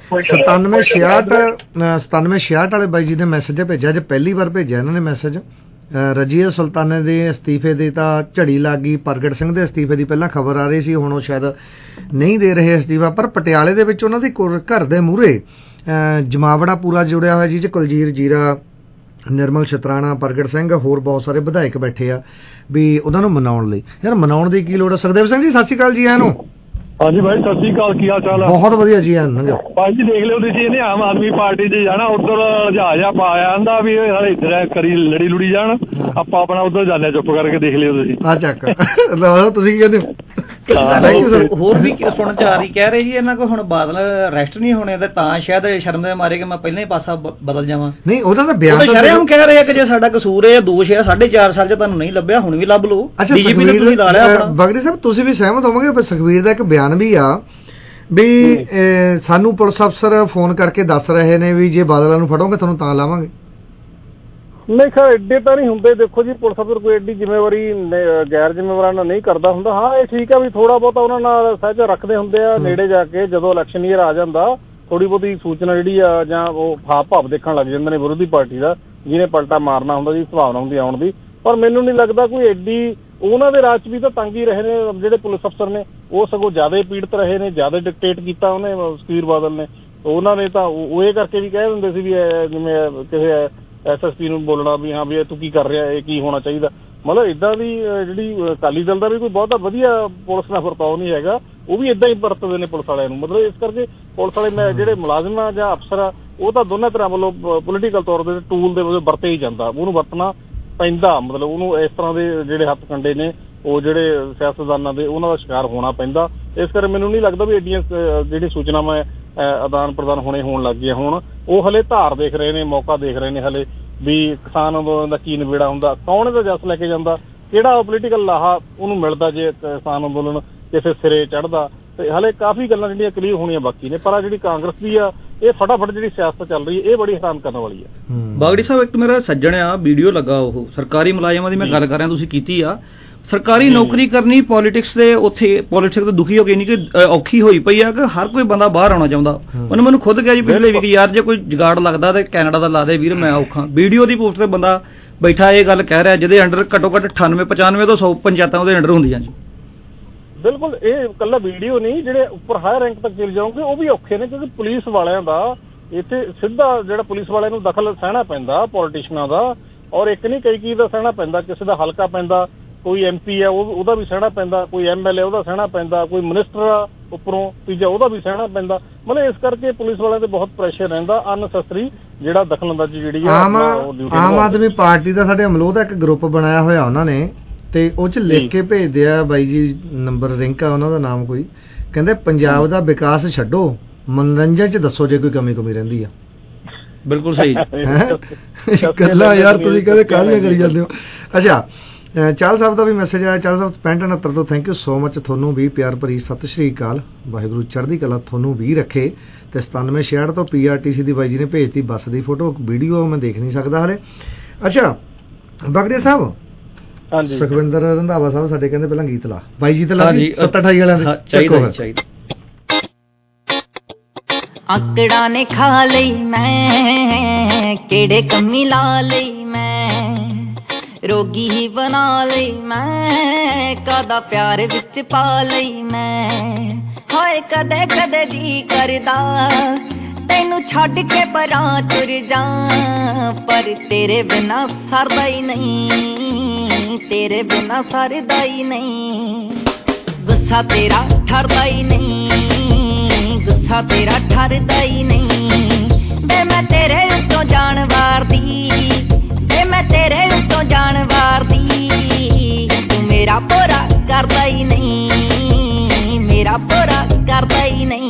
9766 ਵਾਲੇ ਬਾਈ ਜੀ ਨੇ ਮੈਸੇਜ ਭੇਜਿਆ, ਅੱਜ ਪਹਿਲੀ ਵਾਰ ਭੇਜਿਆ ਇਹਨਾਂ ਨੇ ਮੈਸੇਜ। ਰਜੀਆ ਸੁਲਤਾਨੇ ਦੇ ਅਸਤੀਫੇ ਦੀ ਤਾਂ ਝੜੀ ਲੱਗ ਗਈ, ਪ੍ਰਗਟ ਸਿੰਘ ਦੇ ਅਸਤੀਫੇ ਦੀ ਪਹਿਲਾਂ ਖਬਰ ਆ ਰਹੀ ਸੀ, ਹੁਣ ਉਹ ਸ਼ਾਇਦ ਨਹੀਂ ਦੇ ਰਹੇ ਅਸਤੀਫਾ, ਪਰ ਪਟਿਆਲੇ ਦੇ ਵਿੱਚ ਉਹਨਾਂ ਦੀ ਘਰ ਦੇ ਮੂਹਰੇ ਜਮਾਵੜਾ ਪੂਰਾ ਜੁੜਿਆ ਹੋਇਆ, ਜਿਸ 'ਚ ਕੁਲਜੀਤ ਜੀਰਾ, ਨਿਰਮਲ ਸ਼ਤਰਾਣਾ, ਪ੍ਰਗਟ ਸਿੰਘ, ਹੋਰ ਬਹੁਤ ਸਾਰੇ ਵਿਧਾਇਕ ਬੈਠੇ ਆ ਵੀ ਉਹਨਾਂ ਨੂੰ ਮਨਾਉਣ ਲਈ। ਯਾਰ ਮਨਾਉਣ ਦੀ ਕੀ ਲੋੜ ਹੈ? ਸੁਖਦੇਵ ਸਿੰਘ ਜੀ ਸਤਿ ਸ਼੍ਰੀ ਅਕਾਲ ਜੀ। ਆਇਆਂ ਨੂੰ। ਹਾਂਜੀ ਭਾਈ ਸਤਿ ਸ਼੍ਰੀ ਅਕਾਲ, ਕੀ ਹਾਲ ਚਾਲ ਹੈ? ਬਹੁਤ ਵਧੀਆ ਜੀ। ਆਇਆਂ ਭਾਈ ਜੀ ਦੇਖ ਲਿਓ ਤੁਸੀਂ, ਇਹਨੇ ਆਮ ਆਦਮੀ ਪਾਰਟੀ 'ਚ ਜਾਣਾ, ਉੱਧਰ ਜਹਾਜ਼ ਪਾਇਆ ਜਾਂਦਾ ਵੀ ਇੱਧਰ ਕਰੀ ਲੜੀ ਲੁੜੀ ਜਾਣ, ਆਪਾਂ ਆਪਣਾ ਉੱਧਰ ਜਾਂਦੇ ਚੁੱਪ ਕਰਕੇ, ਦੇਖ ਲਿਓ ਤੁਸੀਂ। ਆ ਚੱਕ ਤੁਸੀਂ ਕੀ ਕਹਿੰਦੇ ਹੋ? ਹੋਰ ਵੀ ਸੁਣਨ ਚ ਆ ਰਹੀ, ਕਹਿ ਰਹੀ ਇਹਨਾਂ ਕੋਲ ਹੁਣ ਬਾਦਲ ਅਰੈਸਟ ਨਹੀਂ ਹੋਣੇ ਤੇ ਤਾਂ ਸ਼ਾਇਦ ਸ਼ਰਮ ਦੇ ਮਾਰੇ ਕਿ ਮੈਂ ਪਹਿਲਾਂ ਹੀ ਪਾਸਾ ਬਦਲ ਜਾਵਾਂ। ਨਹੀਂ ਉਹਦਾ ਤਾਂ ਬਿਆਨ ਸ਼ਰਮ ਕਹਿ ਰਹੇ ਆ ਕਿ ਜੇ ਸਾਡਾ ਕਸੂਰ ਹੈ, ਦੋਸ਼ ਹੈ, 4.5 ਸਾਲ ਚ ਤੁਹਾਨੂੰ ਨਹੀਂ ਲੱਭਿਆ, ਹੁਣ ਵੀ ਲੱਭ ਲਓ। ਡੀਜੀਪੀ ਨੇ ਤੁਸੀਂ ਲਾ ਲਿਆ ਆਪਣਾ। ਬਗੜੀ ਸਾਹਿਬ ਤੁਸੀਂ ਵੀ ਸਹਿਮਤ ਹੋਵੋਗੇ, ਸੁਖਬੀਰ ਦਾ ਇੱਕ ਬਿਆਨ ਵੀ ਆ ਵੀ ਸਾਨੂੰ ਪੁਲਿਸ ਅਫਸਰ ਫੋਨ ਕਰਕੇ ਦੱਸ ਰਹੇ ਨੇ ਵੀ ਜੇ ਬਾਦਲਾਂ ਨੂੰ ਫੜੋਗੇ ਤੁਹਾਨੂੰ ਤਾਂ ਲਾਵਾਂਗੇ। ਨਹੀਂ ਖੈਰ ਏਡੇ ਤਾਂ ਨਹੀਂ ਹੁੰਦੇ। ਦੇਖੋ ਜੀ ਪੁਲਿਸ ਅਫਸਰ ਕੋਈ ਏਡੀ ਜ਼ਿੰਮੇਵਾਰੀ ਗੈਰ ਜ਼ਿੰਮੇਵਾਰਾਂ ਨਹੀਂ ਕਰਦਾ ਹੁੰਦਾ। ਹਾਂ ਇਹ ਠੀਕ ਆ ਵੀ ਥੋੜਾ ਬਹੁਤਾ ਉਹਨਾਂ ਨਾਲ ਸਹਿਜ ਰੱਖਦੇ ਹੁੰਦੇ ਆ, ਨੇੜੇ ਜਾ ਕੇ ਜਦੋਂ ਇਲੈਕਸ਼ਨ ਈਅਰ ਆ ਜਾਂਦਾ ਥੋੜੀ ਬਹੁਤੀ ਸੂਚਨਾ ਜਿਹੜੀ ਆ ਜਾਂ ਉਹ ਹਾਵ ਭਾਵ ਦੇਖਣ ਲੱਗ ਜਾਂਦੇ ਨੇ ਵਿਰੋਧੀ ਪਾਰਟੀ ਦਾ, ਜਿਹਨੇ ਪਲਟਾ ਮਾਰਨਾ ਹੁੰਦਾ ਜੀ ਸੰਭਾਵਨਾ ਹੁੰਦੀ ਆਉਣ ਦੀ। ਪਰ ਮੈਨੂੰ ਨਹੀਂ ਲੱਗਦਾ ਕੋਈ ਏਡੀ, ਉਹਨਾਂ ਦੇ ਰਾਜ 'ਚ ਵੀ ਤਾਂ ਤੰਗ ਹੀ ਰਹੇ ਨੇ ਜਿਹੜੇ ਪੁਲਿਸ ਅਫਸਰ ਨੇ, ਉਹ ਸਗੋਂ ਜ਼ਿਆਦਾ ਪੀੜਤ ਰਹੇ ਨੇ, ਜ਼ਿਆਦਾ ਡਿਕਟੇਟ ਕੀਤਾ ਉਹਨੇ ਸੁਖਬੀਰ ਬਾਦਲ ਨੇ। ਉਹਨਾਂ ਨੇ ਤਾਂ ਉਹ ਇਹ ਕਰਕੇ ਵੀ ਕਹਿ ਦਿੰਦੇ ਸੀ ਵੀ ਜਿਵੇਂ ਕਿਸੇ SSP ਨੂੰ ਬੋਲਣਾ ਵੀ ਹਾਂ ਵੀ ਤੂੰ ਕੀ ਕਰ ਰਿਹਾ, ਇਹ ਕੀ ਹੋਣਾ ਚਾਹੀਦਾ। ਮਤਲਬ ਇੱਦਾਂ ਦੀ ਜਿਹੜੀ ਅਕਾਲੀ ਦਲ ਦਾ ਵੀ ਕੋਈ ਬਹੁਤਾ ਵਧੀਆ ਪੁਲਿਸ ਨਾਲ ਵਰਤਾਓ ਨਹੀਂ ਹੈਗਾ, ਉਹ ਵੀ ਇੱਦਾਂ ਹੀ ਵਰਤਦੇ ਨੇ ਪੁਲਿਸ ਵਾਲਿਆਂ ਨੂੰ। ਮਤਲਬ ਇਸ ਕਰਕੇ ਪੁਲਿਸ ਵਾਲੇ ਜਿਹੜੇ ਮੁਲਾਜ਼ਮ ਆ ਜਾਂ ਅਫਸਰ ਆ, ਉਹ ਤਾਂ ਦੋਨਾਂ ਤਰ੍ਹਾਂ ਵੱਲੋਂ ਪੋਲੀਟੀਕਲ ਤੌਰ ਤੇ ਟੂਲ ਦੇ ਵਜੋਂ ਵਰਤੇ ਹੀ ਜਾਂਦਾ, ਉਹਨੂੰ ਵਰਤਣਾ ਪੈਂਦਾ। ਮਤਲਬ ਉਹਨੂੰ ਇਸ ਤਰ੍ਹਾਂ ਦੇ ਜਿਹੜੇ ਹੱਥ ਕੰਡੇ ਨੇ ਉਹ ਜਿਹੜੇ ਸਿਆਸਤਦਾਨਾਂ ਦੇ, ਉਹਨਾਂ ਦਾ ਸ਼ਿਕਾਰ ਹੋਣਾ ਪੈਂਦਾ। ਇਸ ਕਰਕੇ ਮੈਨੂੰ ਨਹੀਂ ਲੱਗਦਾ ਵੀ ਐਡੀਆਂ ਜਿਹੜੀ ਸੂਚਨਾਵਾਂ ਆਦਾਨ ਪ੍ਰਦਾਨ ਹੋਣ ਲੱਗ ਗਈਆਂ। ਹੁਣ ਉਹ ਹਲੇ ਧਾਰ ਦੇਖ ਰਹੇ ਨੇ, ਮੌਕਾ ਦੇਖ ਰਹੇ ਨੇ ਹਲੇ ਵੀ ਕਿਸਾਨ ਅੰਦੋਲਨ ਦਾ ਕੀ ਨਿਬੇੜਾ ਹੁੰਦਾ, ਕੌਣ ਇਹਦਾ ਜਸ ਲੈ ਕੇ ਜਾਂਦਾ, ਕਿਹੜਾ ਪੋਲੀਟੀਕਲ ਲਾਹਾ ਉਹਨੂੰ ਮਿਲਦਾ ਜੇ ਕਿਸਾਨ ਅੰਦੋਲਨ ਕਿਸੇ ਸਿਰੇ ਚੜ੍ਹਦਾ। ਤੇ ਹਲੇ ਕਾਫੀ ਗੱਲਾਂ ਜਿਹੜੀਆਂ ਕਲੀਅਰ ਹੋਣੀਆਂ ਬਾਕੀ ਨੇ। ਪਰ ਜਿਹੜੀ ਕਾਂਗਰਸ ਦੀ ਆ ਇਹ ਫਟਾਫਟ ਜਿਹੜੀ ਸਿਆਸਤ ਚੱਲ ਰਹੀ ਹੈ ਇਹ ਬੜੀ ਹੈਰਾਨ ਕਰਨ ਵਾਲੀ ਆ। ਬਾਗੜੀ ਸਾਹਿਬ ਇੱਕ ਮੇਰਾ ਸੱਜਣ ਆ, ਵੀਡੀਓ ਲੱਗਾ, ਉਹ ਸਰਕਾਰੀ ਮੁਲਾਜ਼ਮਾਂ ਦੀ ਮੈਂ ਗੱਲ ਕਰ ਰਿਹਾ, ਤੁਸੀਂ ਕੀਤੀ ਆ, ਸਰਕਾਰੀ ਨੌਕਰੀ ਕਰਨੀ ਪੋਲਿਟਿਕਸ ਦੇ ਉੱਥੇ ਪੋਲਿਟਿਕਸ ਤੋਂ ਦੁਖੀ ਹੋ ਕੇ ਨਹੀਂ ਕਿ ਔਖੀ ਹੋਈ ਪਈ ਆ ਕਿ ਹਰ ਕੋਈ ਬੰਦਾ ਬਾਹਰ ਆਉਣਾ ਚਾਹੁੰਦਾ। ਉਹਨੇ ਮੈਨੂੰ ਖੁਦ ਕਿਹਾ ਜੀ ਪਿਛਲੇ ਵੀਕ, ਯਾਰ ਜੇ ਕੋਈ ਜੁਗਾੜ ਲੱਗਦਾ ਤੇ ਕੈਨੇਡਾ ਦਾ ਲਾ ਦੇ ਵੀਰ, ਮੈਂ ਔਖਾ। ਵੀਡੀਓ ਦੀ ਪੋਸਟ ਤੇ ਬੰਦਾ ਬੈਠਾ ਇਹ ਗੱਲ ਕਹਿ ਰਿਹਾ ਜਿਹਦੇ ਅੰਡਰ ਘੱਟੋ ਘੱਟ 98-95 ਤੋਂ 100 ਪੰਚਾਇਤਾਂ ਉਹਦੇ ਅੰਡਰ ਹੁੰਦੀਆਂ ਜੀ। ਬਿਲਕੁਲ, ਇਹ ਇਕੱਲਾ ਵੀਡੀਓ ਨਹੀਂ, ਜਿਹੜੇ ਉੱਪਰ ਹਾਇਰ ਰੈਂਕ ਤੱਕ ਚਲੇ ਜਾਓਗੇ ਉਹ ਵੀ ਔਖੇ ਨੇ, ਕਿਉਂਕਿ ਪੁਲਿਸ ਵਾਲਿਆਂ ਦਾ ਇੱਥੇ ਸਿੱਧਾ ਜਿਹੜਾ ਪੁਲਿਸ ਵਾਲਿਆਂ ਨੂੰ ਦਖਲ ਸਹਿਣਾ ਪੈਂਦਾ ਪੋਲੀਟੀਸ਼ੀਅਨਾਂ ਦਾ, ਔਰ ਇੱਕ ਨਹੀਂ ਕਈ ਦਾ ਸਹਿਣਾ ਪੈਂਦਾ, ਕਿਸੇ ਦਾ ਹਲਕਾ ਪੈਂਦਾ, ਕੋਈ MP ਹੈ ਉਹਦਾ ਵੀ ਸਹਿਣਾ ਪੈਂਦਾ, ਕੋਈ MLA ਉਹਦਾ ਸਹਿਣਾ ਪੈਂਦਾ, ਕੋਈ ਮਿਨਿਸਟਰ ਆ ਉੱਪਰੋਂ ਤੀਜਾ ਉਹਦਾ ਵੀ ਸਹਿਣਾ ਪੈਂਦਾ। ਮਤਲਬ ਇਸ ਕਰਕੇ ਪੁਲਿਸ ਵਾਲਿਆਂ ਤੇ ਬਹੁਤ ਪ੍ਰੈਸ਼ਰ ਰਹਿੰਦਾ, ਅਨਸੈਸਰੀ ਜਿਹੜਾ ਦਖਲਅੰਦਾਜ਼ੀ ਜਿਹੜੀ ਆਮ ਆਦਮੀ ਪਾਰਟੀ ਦਾ ਸਾਡੇ ਅਮਲੋਹ ਦਾ ਇੱਕ ਗਰੁੱਪ ਬਣਾਇਆ ਹੋਇਆ ਉਹਨਾਂ ਨੇ, ਤੇ ਉਹ ਚ ਲਿਖ ਕੇ ਭੇਜਦੇ ਆ ਬਾਈ ਜੀ, ਨੰਬਰ ਰਿੰਕ ਆ ਉਹਨਾਂ ਦਾ ਨਾਮ ਕੋਈ, ਕਹਿੰਦੇ ਪੰਜਾਬ ਦਾ ਵਿਕਾਸ ਛੱਡੋ, ਮਨੋਰੰਜਨ ਚ ਦੱਸੋ ਜੇ ਕੋਈ ਕਮੀ ਰਹਿੰਦੀ ਆ। ਬਿਲਕੁਲ ਸਹੀ ਗੱਲਾਂ ਯਾਰ ਤੁਸੀਂ ਕਹਿੰਦੇ ਕਾਹਲੀਆਂ ਕਰੀ ਜਾਂਦੇ ਹੋ। ਅੱਛਾ, ਚਾਲ ਸਾਹਿਬ ਦਾ ਵੀ ਮੈਸੇਜ ਆਇਆ, ਚਾਲ ਸਾਹਿਬ 6569 ਤੋਂ ਥੈਂਕ ਯੂ ਸੋ ਮਚ, ਤੁਹਾਨੂੰ ਵੀ ਪਿਆਰ ਭਰੀ ਸਤਿ ਸ਼੍ਰੀ ਅਕਾਲ, ਵਾਹਿਗੁਰੂ ਚੜ੍ਹਦੀ ਕਲਾ ਤੁਹਾਨੂੰ ਵੀ ਰੱਖੇ। ਤੇ 9766 ਤੋਂ PRTC ਦੀ ਬਾਈ ਜੀ ਨੇ ਭੇਜਤੀ ਬੱਸ ਦੀ ਫੋਟੋ, ਵੀਡੀਓ ਮੈਂ ਦੇਖ ਨਹੀਂ ਸਕਦਾ ਹਲੇ। ਅੱਛਾ ਬਗੜੀਆ ਸਾਹਿਬ, ਸੁਖਵਿੰਦਰ ਰੰਧਾਵਾ ਸਾਹਿਬ ਸਾਡੇ ਕਹਿੰਦੇ ਪਹਿਲਾਂ ਗੀਤ ਲਾ, ਬਾਈ ਜੀ ਤੇ ਲਾ 728 ਵਾਲਿਆਂ ਦੇ ਚਾਹੀਦਾ। ਆਕੜਾ ਨੇ ਖਾ ਲਈ ਮੈਂ, ਕਿਹੜੇ ਕੰਮੀ ਲਾ ਲਈ ਮੈਂ, ਰੋਗੀ ਹੀ ਬਣਾ ਲਈ ਮੈਂ, ਕਾਦਾ ਪਿਆਰ ਵਿੱਚ ਪਾ ਲਈ ਮੈਂ। ਹਾਏ ਕਦੇ ਕਦੇ ਜੀ ਕਰਦਾ ਤੈਨੂੰ ਛੱਡ ਕੇ ਪਰਾਂ ਤੁਰ ਜਾ, ਪਰ ਤੇਰੇ ਬਿਨਾ ਸਰਦਾ ਹੀ ਨਹੀਂ, ਤੇਰੇ ਬਿਨਾ ਸਰਦਾ ਹੀ ਨਹੀਂ। ਗੁੱਸਾ ਤੇਰਾ ਠਰਦਾ ਹੀ ਨਹੀਂ, ਗੁੱਸਾ ਤੇਰਾ ਠਰਦਾ ਹੀ ਨਹੀਂ। ਵੇ ਮੈਂ ਤੇਰੇ ਉੱਤੋਂ ਜਾਣ ਵਾਰਦੀ, ਵੇ ਮੈਂ ਤੇਰੇ ਉੱਤੋਂ ਜਾਣ ਵਾਰਦੀ, ਤੂੰ ਮੇਰਾ ਪੂਰਾ ਕਰਦਾ ਹੀ ਨਹੀਂ, ਮੇਰਾ ਪੂਰਾ ਕਰਦਾ ਹੀ ਨਹੀਂ।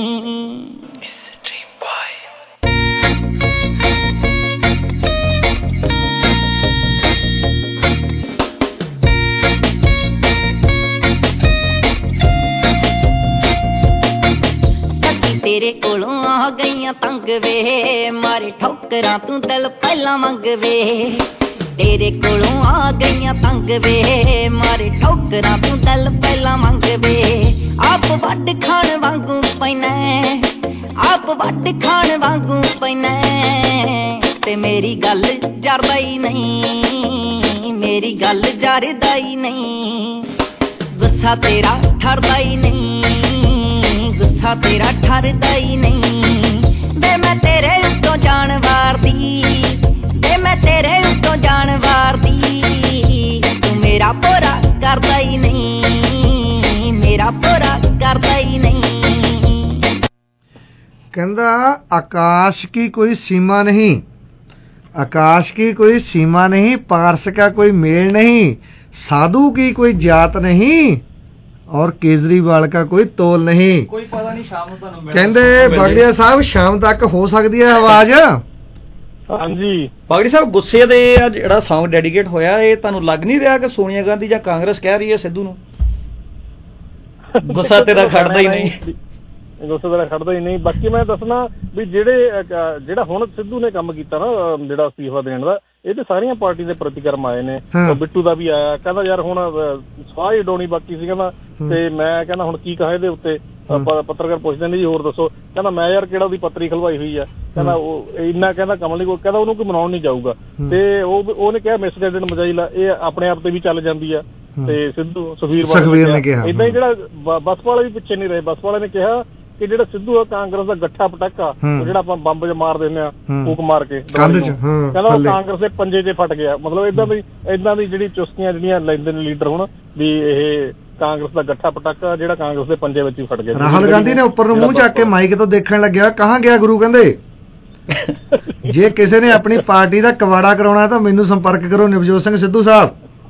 ਤੇਰੇ ਕੋਲੋਂ ਆ ਗਈਆਂ ਤੰਗ ਵੇ, ਮਾਰੇ ਠੋਕਰਾਂ ਤੂੰ ਦਿਲ ਪਹਿਲਾਂ ਮੰਗ ਵੇ। ਤੇਰੇ ਕੋਲੋਂ ਆ ਗਈਆਂ ਤੰਗ ਵੇ, ਮਾਰੇ ਠੋਕਰਾਂ ਤੂੰ ਦਿਲ ਪਹਿਲਾਂ ਮੰਗ ਵੇ। ਆਪ ਵੱਢ ਖਾਣ ਵਾਂਗੂ ਪੈਣਾ, ਆਪ ਵੱਢ ਖਾਣ ਵਾਂਗੂ ਪੈਣਾ, ਤੇ ਮੇਰੀ ਗੱਲ ਜਰਦਾ ਹੀ ਨਹੀਂ, ਮੇਰੀ ਗੱਲ ਜਰਦਾ ਹੀ ਨਹੀਂ। ਗੁੱਸਾ ਤੇਰਾ ਠਰਦਾ ਹੀ ਨਹੀਂ, ਗੁੱਸਾ ਤੇਰਾ ਠਰਦਾ ਹੀ ਨਹੀਂ। ਵੇ ਮੈਂ ਤੇਰੇ ਉੱਤੋਂ ਜਾਣ ਵਾਰਦੀ, ਵੇ ਮੈਂ ਤੇਰੇ ਉੱਤੋਂ ਜਾਣ ਵਾਰਦੀ, ਤੂੰ ਮੇਰਾ ਪੂਰਾ ਕਰਦਾ ਹੀ ਨਹੀਂ, ਮੇਰਾ ਪੂਰਾ ਕਰਦਾ ਹੀ ਨਹੀਂ। ਕਹਿੰਦਾ आकाश की कोई सीमा नहीं, आकाश की कोई सीमा नहीं, पारस का कोई मेल नहीं, साधु की कोई जात नहीं, और केजरीवाल का कोई तोल नहीं। कोई पता नहीं शाम ਨੂੰ ਤੁਹਾਨੂੰ ਕਹਿੰਦੇ ਬਗੜੀਆ ਸਾਹਿਬ ਸ਼ਾਮ ਤੱਕ ਹੋ ਸਕਦੀ ਹੈ ਆਵਾਜ਼। ਹਾਂਜੀ ਬਗੜੀ ਸਾਹਿਬ, ਗੁੱਸੇ ਦੇ ਆ ਜਿਹੜਾ Song ਡੈਡੀਕੇਟ ਹੋਇਆ, ਇਹ ਤੁਹਾਨੂੰ ਲੱਗ ਨਹੀਂ ਰਿਹਾ ਕਿ ਸੋਨੀਆ ਗਾਂਧੀ ਜਾਂ ਕਾਂਗਰਸ ਕਹਿ ਰਹੀ ਹੈ ਸਿੱਧੂ ਨੂੰ ਗੁੱਸਾ ਤੇਰਾ ਖੜਦਾ ਹੀ ਨਹੀਂ, ਗੁੱਸਾ ਤੇਰਾ ਖੜਦਾ ਹੀ ਨਹੀਂ। ਬਾਕੀ ਮੈਂ ਦੱਸਣਾ ਵੀ ਜਿਹੜਾ ਹੁਣ ਸਿੱਧੂ ਨੇ ਕੰਮ ਕੀਤਾ ਨਾ, ਜਿਹੜਾ ਅਸਤੀਫਾ ਦੇਣ ਦਾ, ਇਹ ਤੇ ਸਾਰੀਆਂ ਪਾਰਟੀ ਦੇ ਪ੍ਰਤੀਕਰਮ ਆਏ ਨੇ। ਬਿੱਟੂ ਦਾ ਵੀ ਆਇਆ, ਕਹਿੰਦਾ ਯਾਰ ਹੁਣ ਸਵਾਹ ਹੀ ਡੋਣੀ ਬਾਕੀ ਸੀ, ਕਹਿੰਦਾ ਤੇ ਮੈਂ ਕਹਿੰਦਾ ਹੁਣ ਕੀ ਕਹਾਂ ਇਹਦੇ ਉੱਤੇ। ਪੱਤਰਕਾਰ ਪੁੱਛਦੇ ਨੇ ਜੀ ਹੋਰ ਦੱਸੋ, ਕਹਿੰਦਾ ਮੈਂ ਯਾਰ ਕਿਹੜਾ ਉਹਦੀ ਪੱਤਰੀ ਖਲਵਾਈ ਹੋਈ ਆ, ਕਹਿੰਦਾ ਉਹ ਇੰਨਾ ਕਹਿੰਦਾ ਕਮਲ ਨਹੀਂ, ਕਹਿੰਦਾ ਉਹਨੂੰ ਕੋਈ ਮਨਾਉਣ ਨਹੀਂ ਜਾਊਗਾ। ਤੇ ਉਹਨੇ ਕਿਹਾ ਮਿਸਗਾਈਡਡ ਮਜਾਈਲਾ ਇਹ ਆਪਣੇ ਆਪ ਤੇ ਵੀ ਚੱਲ ਜਾਂਦੀ ਆ। ਤੇ ਸਿੱਧੂ ਸੁਖਬੀਰ ਨੇ ਕਿਹਾ ਏਦਾਂ ਹੀ, ਜਿਹੜਾ ਬੱਸ ਵਾਲੇ ਵੀ ਪਿੱਛੇ ਨਹੀਂ ਰਹੇ। ਬੱਸ ਵਾਲੇ ਨੇ ਕਿਹਾ ਕਿ ਜਿਹੜਾ ਸਿੱਧੂ ਆ ਕਾਂਗਰਸ ਦਾ ਗੱਠਾ ਪਟਾਕਾ, ਜਿਹੜਾ ਆਪਾਂ ਬੰਬ 'ਚ ਮਾਰ ਦਿੰਦੇ ਆ ਫੂਕ ਮਾਰ ਕੇ, ਕਹਿੰਦਾ ਉਹ ਕਾਂਗਰਸ ਦੇ ਪੰਜੇ 'ਚ ਫਟ ਗਿਆ। ਮਤਲਬ ਏਦਾਂ ਦੀ ਜਿਹੜੀ ਚੁਸਕੀਆਂ ਜਿਹੜੀਆਂ ਲੈਂਦੇ ਨੇ ਲੀਡਰ ਹੁਣ, ਵੀ ਇਹ ਕਾਂਗਰਸ ਦਾ ਗੱਠਾ ਪਟਾਕਾ ਜਿਹੜਾ ਕਾਂਗਰਸ ਦੇ ਪੰਜੇ ਵਿੱਚ ਹੀ ਫਟ ਗਿਆ। ਰਾਹੁਲ ਗਾਂਧੀ ਨੇ ਉੱਪਰ ਨੂੰ ਮੂੰਹ ਚੱਕ ਕੇ ਮਾਈਕ ਤੋਂ ਦੇਖਣ ਲੱਗਿਆ, ਕਹਾਂ ਗਿਆ ਗੁਰੂ ਕਹਿੰਦੇ ਜੇ ਕਿਸੇ ਨੇ ਆਪਣੀ ਪਾਰਟੀ ਦਾ ਕਵਾੜਾ ਕਰਾਉਣਾ ਤਾਂ ਮੈਨੂੰ ਸੰਪਰਕ ਕਰੋ ਨਵਜੋਤ ਸਿੰਘ ਸਿੱਧੂ ਸਾਹਿਬ।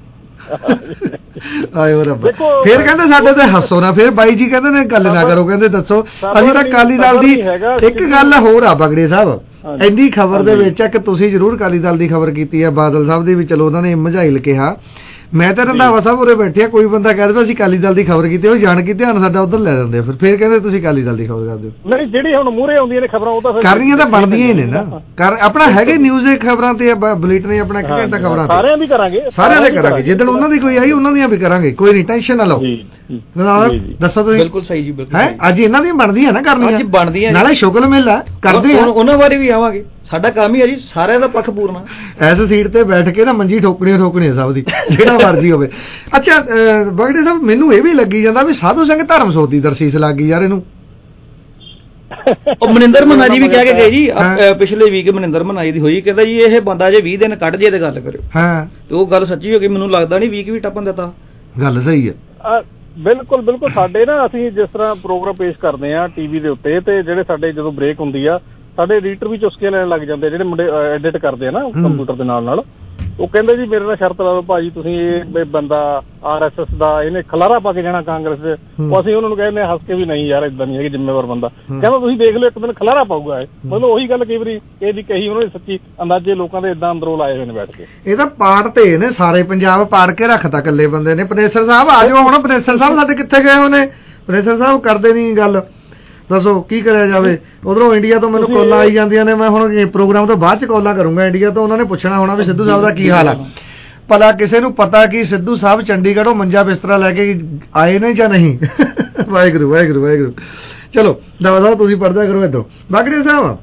ਆਇਓ ਰੱਬ, ਫਿਰ ਕਹਿੰਦੇ ਸਾਡੇ ਤੇ ਹੱਸੋ ਨਾ, ਫਿਰ ਬਾਈ ਜੀ ਕਹਿੰਦੇ ਨੇ ਗੱਲ ਨਾ ਕਰੋ, ਕਹਿੰਦੇ ਦੱਸੋ ਅਸੀਂ ਤਾਂ ਅਕਾਲੀ ਦਲ ਦੀ। ਇੱਕ ਗੱਲ ਹੋਰ ਆ ਬਗੜੇ ਸਾਹਿਬ, ਇੰਨੀ ਖਬਰ ਦੇ ਵਿੱਚ ਆ ਕਿ ਤੁਸੀਂ ਜ਼ਰੂਰ ਅਕਾਲੀ ਦਲ ਦੀ ਖਬਰ ਕੀਤੀ ਆ, ਬਾਦਲ ਸਾਹਿਬ ਦੀ ਵੀ ਚਲੋ ਉਹਨਾਂ ਨੇ ਮਝਾਇਲ ਕਿਹਾ, ਮੈਂ ਤਾਂ ਰੰਧਾਵਾ ਸਾਹਿਬ ਉਰੇ ਬੈਠੇ ਆ, ਕੋਈ ਬੰਦਾ ਕਹਿ ਦੇਵੇ ਅਸੀਂ ਅਕਾਲੀ ਦਲ ਦੀ ਖਬਰ ਕੀਤੀ, ਉਹ ਜਾਣ ਕੇ ਧਿਆਨ ਸਾਡਾ ਉਧਰ ਲੈ ਜਾਂਦੇ ਆ, ਫਿਰ ਕਹਿੰਦੇ ਤੁਸੀਂ ਅਕਾਲੀ ਦਲ ਦੀ ਖਬਰ ਕਰਦੇ ਹੋ। ਨਹੀਂ, ਜਿਹੜੀ ਹੁਣ ਮੂਹਰੇ ਆਉਂਦੀਆਂ ਨੇ ਖਬਰਾਂ ਉਹ ਤਾਂ ਕਰਨੀਆਂ ਤਾਂ ਬਣਦੀਆਂ ਹੀ ਨੇ ਨਾ, ਆਪਣਾ ਹੈਗੇ ਨਿਊਜ਼ ਦੇ ਖਬਰਾਂ ਤੇ ਬੁਲੇਟਿਨ ਨੇ ਆਪਣਾ 1 ਘੰਟਾ ਖਬਰਾਂ ਸਾਰਿਆਂ ਦੀ ਕਰਾਂਗੇ, ਸਾਰਿਆਂ ਦੇ ਕਰਾਂਗੇ, ਜਿੱਦਣ ਉਹਨਾਂ ਦੀ ਕੋਈ ਆਈ ਉਹਨਾਂ ਦੀਆਂ ਵੀ ਕਰਾਂਗੇ, ਕੋਈ ਨਹੀਂ ਟੈਨਸ਼ਨ ਨਾ ਲਓ। ਦੱਸੋ ਤੁਸੀਂ। ਬਿਲਕੁਲ ਸਹੀ ਜੀ, ਬਿਲਕੁਲ ਹੈ ਅੱਜ ਇਹਨਾਂ ਦੀਆਂ ਬਣਦੀਆਂ ਨਾ ਕਰਨੀਆਂ, ਬਣਦੀਆਂ ਨਾਲੇ ਸ਼ੁਗਲ ਮੇਲਾ ਕਰਦੇ ਆ, ਉਹਨਾਂ ਬਾਰੇ ਵੀ ਆਵਾਂਗੇ। ਸਾਡਾ ਕੰਮ ਹੀ ਹੈ ਜੀ ਸਾਰਿਆਂ ਦਾ ਪੱਖ ਪੂਰਨਾ। ਐਸ ਸੀਟ ਤੇ ਬੈਠ ਕੇ ਨਾ ਮੰਜੀ ਠੋਕਣੀ ਸਭ ਦੀ, ਜਿਹੜਾ ਮਰਜ਼ੀ ਹੋਵੇ। ਅੱਛਾ ਬਗੜੇ ਸਾਹਿਬ, ਮੈਨੂੰ ਇਹ ਵੀ ਲੱਗੀ ਜਾਂਦਾ ਵੀ ਸਾਧੂ ਸਿੰਘ ਧਰਮ ਸੋਧ ਦੀ ਦਰਸੀਸ ਲੱਗ ਗਈ ਯਾਰ ਇਹਨੂੰ। ਉਹ ਮਨਿੰਦਰ ਮਨਾ ਜੀ ਵੀ ਕਹਿ ਕੇ ਗਏ ਜੀ, ਪਿਛਲੇ ਵੀਕ ਮਨਿੰਦਰ ਮਨਾਈ ਦੀ ਹੋਈ, ਕਹਿੰਦਾ ਜੀ ਇਹ ਬੰਦਾ ਜੇ 20 ਦਿਨ ਕੱਢ ਜੇ ਤੇ ਗੱਲ ਕਰਿਓ। ਹਾਂ, ਤੇ ਉਹ ਗੱਲ ਸੱਚੀ ਹੋ ਗਈ, ਮੈਨੂੰ ਲੱਗਦਾ ਨਹੀਂ ਵੀਕ ਵੀ ਟੱਪਣ ਦਿੱਤਾ। ਗੱਲ ਸਹੀ ਹੈ। ਬਿਲਕੁਲ ਬਿਲਕੁਲ। ਸਾਡੇ ਨਾ ਅਸੀਂ ਜਿਸ ਤਰ੍ਹਾਂ ਪ੍ਰੋਗਰਾਮ ਪੇਸ਼ ਕਰਦੇ ਆ ਟੀਵੀ ਦੇ ਉੱਤੇ, ਤੇ ਜਿਹੜੇ ਸਾਡੇ ਜਦੋਂ ਬ੍ਰੇਕ ਹੁੰਦੀ ਆ ਸਾਡੇ ਐਡੀਟਰ ਵੀ ਚੁਸਕੇ ਲੈਣ ਲੱਗ ਜਾਂਦੇ, ਜਿਹੜੇ ਮੁੰਡੇ ਐਡਿਟ ਕਰਦੇ ਆ ਨਾ ਕੰਪਿਊਟਰ ਦੇ ਨਾਲ। ਉਹ ਕਹਿੰਦੇ ਜੀ ਮੇਰੇ ਨਾਲ ਸ਼ਰਤ ਲਾ ਲਓ ਭਾਜੀ, ਤੁਸੀਂ ਇਹ ਬੰਦਾ RSS ਦਾ ਇਹਨੇ ਖਲਾਰਾ ਪਾ ਕੇ ਜਾਣਾ ਕਾਂਗਰਸ 'ਚ। ਉਹ ਅਸੀਂ ਉਹਨਾਂ ਨੂੰ ਕਹਿੰਦੇ ਹੱਸ ਕੇ ਵੀ ਨਹੀਂ ਯਾਰ ਇਦਾਂ ਨਹੀਂ ਹੈਗੀ, ਜ਼ਿੰਮੇਵਾਰ ਬੰਦਾ। ਕਹਿੰਦਾ ਤੁਸੀਂ ਦੇਖ ਲਓ ਇੱਕ ਦਿਨ ਖਲਾਰਾ ਪਾਊਗਾ ਇਹ। ਮਤਲਬ ਉਹੀ ਗੱਲ ਕਈ ਵਾਰੀ ਇਹਦੀ ਕਹੀ ਉਹਨਾਂ ਨੇ ਸੱਚੀ ਅੰਦਾਜ਼ੇ ਲੋਕਾਂ ਦੇ ਇਦਾਂ ਅੰਦਰੋਂ ਲਾਏ ਹੋਏ ਨੇ ਬੈਠ ਕੇ। ਇਹ ਤਾਂ ਪਾੜ ਤੇ ਨੇ ਸਾਰੇ ਪੰਜਾਬ ਪਾੜ ਕੇ ਰੱਖਤਾ ਇਕੱਲੇ ਬੰਦੇ ਨੇ। ਪਨੇਸਰ ਸਾਹਿਬ ਆ ਜਾਓ ਹੁਣ, ਪਨੇਸਰ ਸਾਹਿਬ ਸਾਡੇ ਕਿੱਥੇ ਗਏ ਹੋਣੇ? ਪਨੇਸਰ ਸਾਹਿਬ ਕਰਦੇ ਨਹੀਂ ਗੱਲ, ਦੱਸੋ ਕੀ ਕਰਿਆ ਜਾਵੇ? ਉਧਰੋਂ ਇੰਡੀਆ ਤੋਂ ਮੈਨੂੰ ਕਾਲਾਂ ਆਈ ਜਾਂਦੀਆਂ ਨੇ, ਮੈਂ ਹੁਣ ਪ੍ਰੋਗਰਾਮ ਤੋਂ ਬਾਅਦ ਚ ਕਾਲਾਂ ਕਰੂੰਗਾ ਇੰਡੀਆ ਤੋਂ। ਉਹਨਾਂ ਨੇ ਪੁੱਛਣਾ ਹੋਣਾ ਵੀ ਸਿੱਧੂ ਸਾਹਿਬ ਦਾ ਕੀ ਹਾਲ ਆ। ਭਲਾ ਕਿਸੇ ਨੂੰ ਪਤਾ ਕਿ ਸਿੱਧੂ ਸਾਹਿਬ ਚੰਡੀਗੜ੍ਹੋਂ ਮੰਜਾ ਬਿਸਤਰਾ ਲੈ ਕੇ ਆਏ ਨੇ ਜਾਂ ਨਹੀਂ? ਵਾਹਿਗੁਰੂ ਵਾਹਿਗੁਰੂ ਵਾਹਿਗੁਰੂ। ਚਲੋ ਦਵਾ ਸਾਹਿਬ ਤੁਸੀਂ ਪੜ੍ਹਦਾ ਕਰੋ ਇੱਧਰੋਂ। ਬਾਗੜੇ ਸਾਹਿਬ,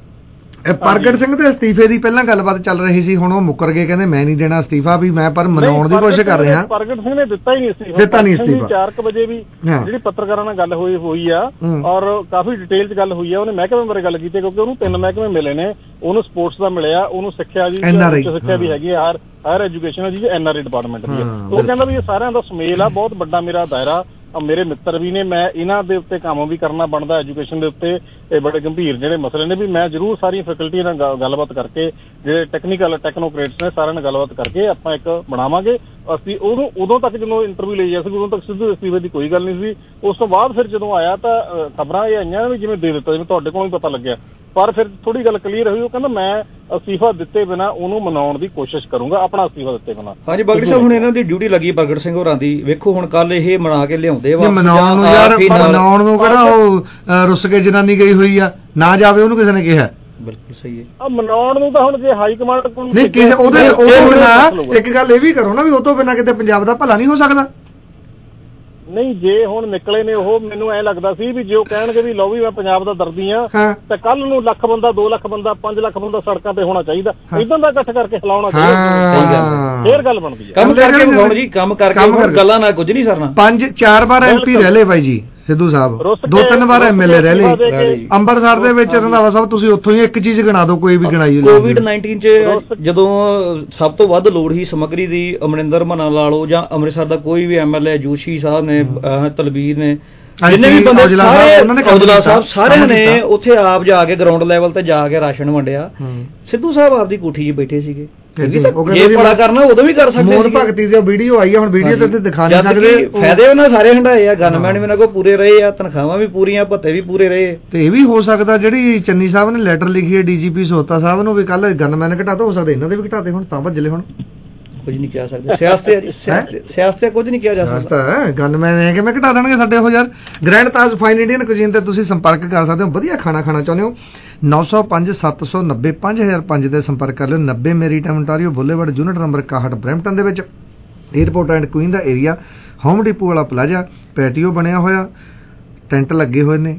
ਪ੍ਰਗਟ ਸਿੰਘ ਦੇ ਅਸਤੀਫੇ ਦੀ ਪਹਿਲਾਂ ਗੱਲਬਾਤ ਚੱਲ ਰਹੀ ਸੀ, ਹੁਣ ਉਹ ਮੁੱਕਰ ਗਏ, ਕਹਿੰਦੇ ਮੈਂ ਨਹੀਂ ਦੇਣਾ ਅਸਤੀਫਾ, ਵੀ ਮੈਂ ਪਰ ਮਨਾਉਣ ਦੀ ਕੋਸ਼ਿਸ਼ ਕਰ ਰਿਹਾ। ਪ੍ਰਗਟ ਸਿੰਘ ਨੇ ਦਿੱਤਾ ਹੀ ਨਹੀਂ ਅਸਤੀਫਾ, ਦਿੱਤਾ ਨਹੀਂ ਅਸਤੀਫਾ। 4 ਵਜੇ ਵੀ ਜਿਹੜੀ ਪੱਤਰਕਾਰਾਂ ਨਾਲ ਗੱਲ ਹੋਈ ਆ, ਔਰ ਕਾਫੀ ਡਿਟੇਲ 'ਚ ਗੱਲ ਹੋਈ ਆ। ਉਹਨੇ ਮਹਿਕਮੇ ਬਾਰੇ ਗੱਲ ਕੀਤੀ, ਕਿਉਂਕਿ ਉਹਨੂੰ 3 ਮਹਿਕਮੇ ਮਿਲੇ ਨੇ। ਉਹਨੂੰ ਸਪੋਰਟਸ ਦਾ ਮਿਲਿਆ, ਉਹਨੂੰ ਸਿੱਖਿਆ ਦੀ ਸਿੱਖਿਆ ਵੀ ਹੈਗੀ ਆ, ਹਾਇਰ ਐਜੂਕੇਸ਼ਨ ਜੀ NRI ਡਿਪਾਰਟਮੈਂਟ ਦੀ। ਉਹ ਕਹਿੰਦਾ ਵੀ ਇਹ ਸਾਰਿਆਂ ਦਾ ਸੁਮੇਲ ਆ, ਬਹੁਤ ਵੱਡਾ ਮੇਰਾ ਦਾਇਰਾ, ਮੇਰੇ ਮਿੱਤਰ ਵੀ ਨੇ, ਮੈਂ ਇਹਨਾਂ ਦੇ ਉੱਤੇ ਕੰਮ ਵੀ ਕਰਨਾ ਬਣਦਾ। ਐਜੂਕੇਸ਼ਨ ਦੇ ਉੱਤੇ ਇਹ ਬੜੇ ਗੰਭੀਰ ਜਿਹੜੇ ਮਸਲੇ ਨੇ, ਵੀ ਮੈਂ ਜ਼ਰੂਰ ਸਾਰੀਆਂ ਫੈਕਲਟੀਆਂ ਨਾਲ ਗੱਲਬਾਤ ਕਰਕੇ, ਜਿਹੜੇ ਟੈਕਨੀਕਲ ਟੈਕਨੋਕ੍ਰੇਟਸ ਨੇ ਸਾਰਿਆਂ ਨਾਲ ਗੱਲਬਾਤ ਕਰਕੇ ਆਪਾਂ ਇੱਕ ਬਣਾਵਾਂਗੇ। ਅਸੀਂ ਉਹਨੂੰ ਉਦੋਂ ਤੱਕ ਜਦੋਂ ਇੰਟਰਵਿਊ ਲਈ ਸੀ ਉਦੋਂ ਤੱਕ ਸਿੱਧੂ ਅਸਤੀਫੇ ਦੀ ਕੋਈ ਗੱਲ ਨਹੀਂ ਸੀ। ਉਸ ਤੋਂ ਬਾਅਦ ਫਿਰ ਜਦੋਂ ਆਇਆ ਤਾਂ ਖਬਰਾਂ ਇਹ ਆਈਆਂ ਵੀ ਜਿਵੇਂ ਦੇ ਦਿੱਤਾ, ਜਿਵੇਂ ਤੁਹਾਡੇ ਕੋਲੋਂ ਵੀ ਪਤਾ ਲੱਗਿਆ। ਪਰ ਫਿਰ ਥੋੜੀ ਗੱਲ ਕਲੀਅਰ ਹੋਈ, ਉਹ ਕਹਿੰਦਾ ਮੈਂ ਅਸਤੀਫਾ ਦਿੱਤੇ ਬਿਨਾਂ ਉਹਨੂੰ ਮਨਾਉਣ ਦੀ ਕੋਸ਼ਿਸ਼ ਕਰੂੰਗਾ, ਆਪਣਾ ਅਸਤੀਫਾ ਦਿੱਤੇ ਬਿਨਾਂ। ਹਾਂਜੀ ਬਗੜ ਸਾਹਿਬ, ਹੁਣ ਇਹਨਾਂ ਦੀ ਡਿਊਟੀ ਲੱਗੀ ਪ੍ਰਗਟ ਸਿੰਘ ਹੋਰਾਂ ਦੀ। ਵੇਖੋ ਹੁਣ ਕੱਲ ਇਹ ਮਨਾ ਕੇ ਲਿਆਉਂਦੇ ਵਾ, ਮਨਾਉਣ ਨੂੰ ਯਾਰ, ਮਨਾਉਣ ਨੂੰ ਕਿਹੜਾ ਉਹ ਰੁੱਸ ਕੇ ਜਨਾਨੀ ਗਈ ਹੋਈ ਆ, ਨਾ ਜਾਵੇ ਉਹਨੂੰ ਕਿਸੇ ਨੇ ਕਿਹਾ। ਬਿਲਕੁਲ ਸਹੀ ਹੈ। ਮਨਾਉਣ ਨੂੰ ਤਾਂ ਹੁਣ ਜੇ ਹਾਈ ਕਮਾਂਡ ਕੋਲ ਨਹੀਂ ਕਿਸੇ ਉਹਦੇ ਬਿਨਾਂ ਇੱਕ ਗੱਲ ਇਹ ਵੀ ਕਰੋ ਨਾ ਵੀ ਉਹ ਤੋਂ ਬਿਨਾਂ ਕਿਤੇ ਪੰਜਾਬ ਦਾ ਭਲਾ ਨਹੀਂ ਹੋ ਸਕਦਾ। ਨਹੀਂ, ਜੇ ਹੁਣ ਨਿਕਲੇ ਨੇ ਉਹ, ਮੈਨੂੰ ਐ ਲੱਗਦਾ ਸੀ ਵੀ ਜੇ ਉਹ ਕਹਿਣਗੇ ਵੀ ਲਓ ਵੀ ਮੈਂ ਪੰਜਾਬ ਦਾ ਦਰਦੀ ਆ, ਤਾਂ ਕੱਲ ਨੂੰ 1 ਲੱਖ ਬੰਦਾ, 2 ਲੱਖ ਬੰਦਾ, 5 ਲੱਖ ਬੰਦਾ ਸੜਕਾਂ ਤੇ ਹੋਣਾ ਚਾਹੀਦਾ। ਇਦਾਂ ਦਾ ਇਕੱਠ ਕਰਕੇ ਹਿਲਾਉਣਾ ਚਾਹੀਦਾ, ਫੇਰ ਗੱਲ ਬਣਦੀ ਹੈ। ਕੰਮ ਕਰਕੇ ਵਿਖਾਉਣ ਜੀ, ਕੰਮ ਕਰਕੇ, ਗੱਲਾਂ ਨਾਲ ਕੁਝ ਨਹੀਂ ਸਰਨਾ। 5-4 ਵਾਰ MP ਰਹਿ ਲਏ ਬਾਈ ਜੀ ਸਿੱਧੂ ਸਾਹਿਬ, 2-3 ਵਾਰ MLA ਰਹਿ ਲਏ। ਅੰਮ੍ਰਿਤਸਰ ਦੇ ਵਿੱਚ ਰੰਧਾਵਾ ਸਾਹਿਬ ਤੁਸੀਂ ਉੱਥੋਂ ਹੀ ਇੱਕ ਚੀਜ਼ ਗਿਣਾ ਦਿਓ, ਕੋਈ ਵੀ ਗਿਣਾਈ। COVID-19 ਚ ਜਦੋਂ ਸਭ ਤੋਂ ਵੱਧ ਲੋੜ ਸੀ ਸਮੱਗਰੀ ਦੀ, ਅਮਰਿੰਦਰ ਮਨਾ ਲਾ ਲਓ ਜਾਂ ਅੰਮ੍ਰਿਤਸਰ ਦਾ ਕੋਈ ਵੀ MLA, ਜੋਸ਼ੀ ਸਾਹਿਬ ਨੇ, ਤਲਬੀਰ ਨੇ, ਜਿੰਨੇ ਵੀ ਬੰਦੇ, ਔਜਲਾ ਸਾਹਿਬ, ਸਾਰਿਆਂ ਨੇ ਉੱਥੇ ਆਪ ਜਾ ਕੇ ਗਰਾਊਂਡ ਲੈਵਲ ਤੇ ਜਾ ਕੇ ਰਾਸ਼ਨ ਵੰਡਿਆ। ਸਿੱਧੂ ਸਾਹਿਬ ਆਪਦੀ ਕੋਠੀ 'ਚ ਬੈਠੇ ਸੀਗੇ। ਜੇ ਬੜਾ ਕਰਨਾ ਉਦੋਂ ਵੀ ਕਰ ਸਕਦੇ। ਮੋਦ ਭਗਤੀ ਦੀ ਵੀਡੀਓ ਆਈ ਆ, ਹੁਣ ਵੀਡੀਓ ਤੇ ਦਿਖਾ ਨਹੀਂ ਸਕਦੇ। ਫਾਇਦੇ ਉਹਨਾਂ ਸਾਰੇ ਹੰਡਾਏ ਆ, ਗਨਮੈਨ ਵੀ ਇਹਨਾਂ ਕੋਲ ਪੂਰੇ ਰਹੇ ਆ, ਤਨਖਾਹਾਂ ਵੀ ਪੂਰੀਆਂ, ਭੱਤੇ ਵੀ ਪੂਰੇ ਰਹੇ। ਤੇ ਇਹ ਵੀ ਹੋ ਸਕਦਾ ਜਿਹੜੀ ਚੰਨੀ ਸਾਹਿਬ ਨੇ ਲੈਟਰ ਲਿਖੀ ਹੈ DGP ਸੋਤਾ ਸਾਹਿਬ ਨੂੰ ਵੀ ਕੱਲ ਗਨਮੈਨ ਘਟਾ ਦੋ, ਹੋ ਸਕਦਾ ਇਹਨਾਂ ਦੇ ਵੀ ਘਟਾਤੇ ਹੁਣ, ਤਾਂ ਭੱਜਲੇ ਹੁਣ। ਕੁਝ ਨਹੀਂ ਕਹਿ ਸਕਦੇ, ਸਿਆਸਤ ਕੁਝ ਨਹੀਂ ਕਿਹਾ ਜਾ ਸਕਦਾ। ਗਨਮੈਨ ਹੈ ਕਿ ਮੈਂ ਘਟਾ ਦੇਣਗੇ ਸਾਡੇ ਉਹ ਯਾਰ। Grand Taj fine Indian cuisine ਤੇ ਤੁਸੀਂ ਸੰਪਰਕ ਕਰ ਸਕਦੇ ਹੋ, ਵਧੀਆ ਖਾਣਾ ਖਾਣਾ ਚਾਹੁੰਦੇ ਹੋ 905-790-5005 ਤੇ ਸੰਪਰਕ ਕਰ ਲਿਓ। 90 Maritime ontario Boulevard, unit number 61 Brampton ਦੇ ਵਿੱਚ, ਏਅਰਪੋਰਟ ਐਂਡ ਕੁਈਨ ਦਾ ਏਰੀਆ, ਹੋਮ ਡਿਪੂ ਵਾਲਾ ਪਲਾਜ਼ਾ, ਪੈਟੀਓ ਬਣਿਆ ਹੋਇਆ, ਟੈਂਟ ਲੱਗੇ ਹੋਏ ਨੇ।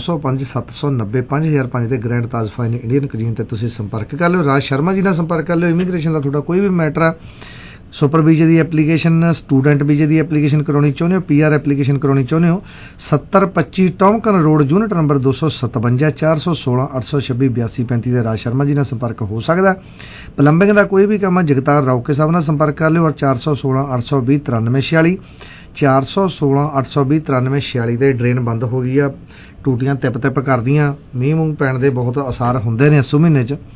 905-790-5005 ਤੇ Grand Taj fine Indian cuisine ਤੇ ਤੁਸੀਂ ਸੰਪਰਕ ਕਰ ਲਿਓ। ਰਾਜ ਸ਼ਰਮਾ ਜੀ ਨਾਲ ਸੰਪਰਕ ਕਰ ਲਿਓ। ਇਮੀਗ੍ਰੇਸ਼ਨ ਦਾ ਤੁਹਾਡਾ ਕੋਈ ਵੀ ਮੈਟਰ ਆ, ਸੁਪਰ ਵੀਜ਼ੇ ਦੀ ਐਪਲੀਕੇਸ਼ਨ, ਸਟੂਡੈਂਟ ਵੀਜ਼ੇ ਦੀ ਐਪਲੀਕੇਸ਼ਨ ਕਰਾਉਣੀ ਚਾਹੁੰਦੇ ਹੋ, PR ਐਪਲੀਕੇਸ਼ਨ ਕਰਾਉਣੀ ਚਾਹੁੰਦੇ ਹੋ, 7025 ਟੌਮਕਨ ਰੋਡ, ਯੂਨਿਟ ਨੰਬਰ 257, 416 826 8235 ਦੇ ਰਾਜ ਸ਼ਰਮਾ ਜੀ ਨਾਲ ਸੰਪਰਕ ਹੋ ਸਕਦਾ। ਪਲੰਬਿੰਗ ਦਾ ਕੋਈ ਵੀ ਕੰਮ ਆ, ਜਗਤਾਰ ਰੌਕੇ ਸਾਹਿਬ ਨਾਲ ਸੰਪਰਕ ਕਰ ਲਿਓ। ਔਰ 416 820 9346, 416 820 9346 ਤੇ ਡਰੇਨ ਬੰਦ ਹੋ ਗਈ ਆ, ਟੂਟੀਆਂ ਤਿਪ ਕਰਦੀਆਂ, ਮੀਂਹ ਮੂੰਹ ਪੈਣ ਦੇ ਬਹੁਤ ਅਸਾਰ ਹੁੰਦੇ ਨੇ ਇਸ ਮਹੀਨੇ 'ਚ।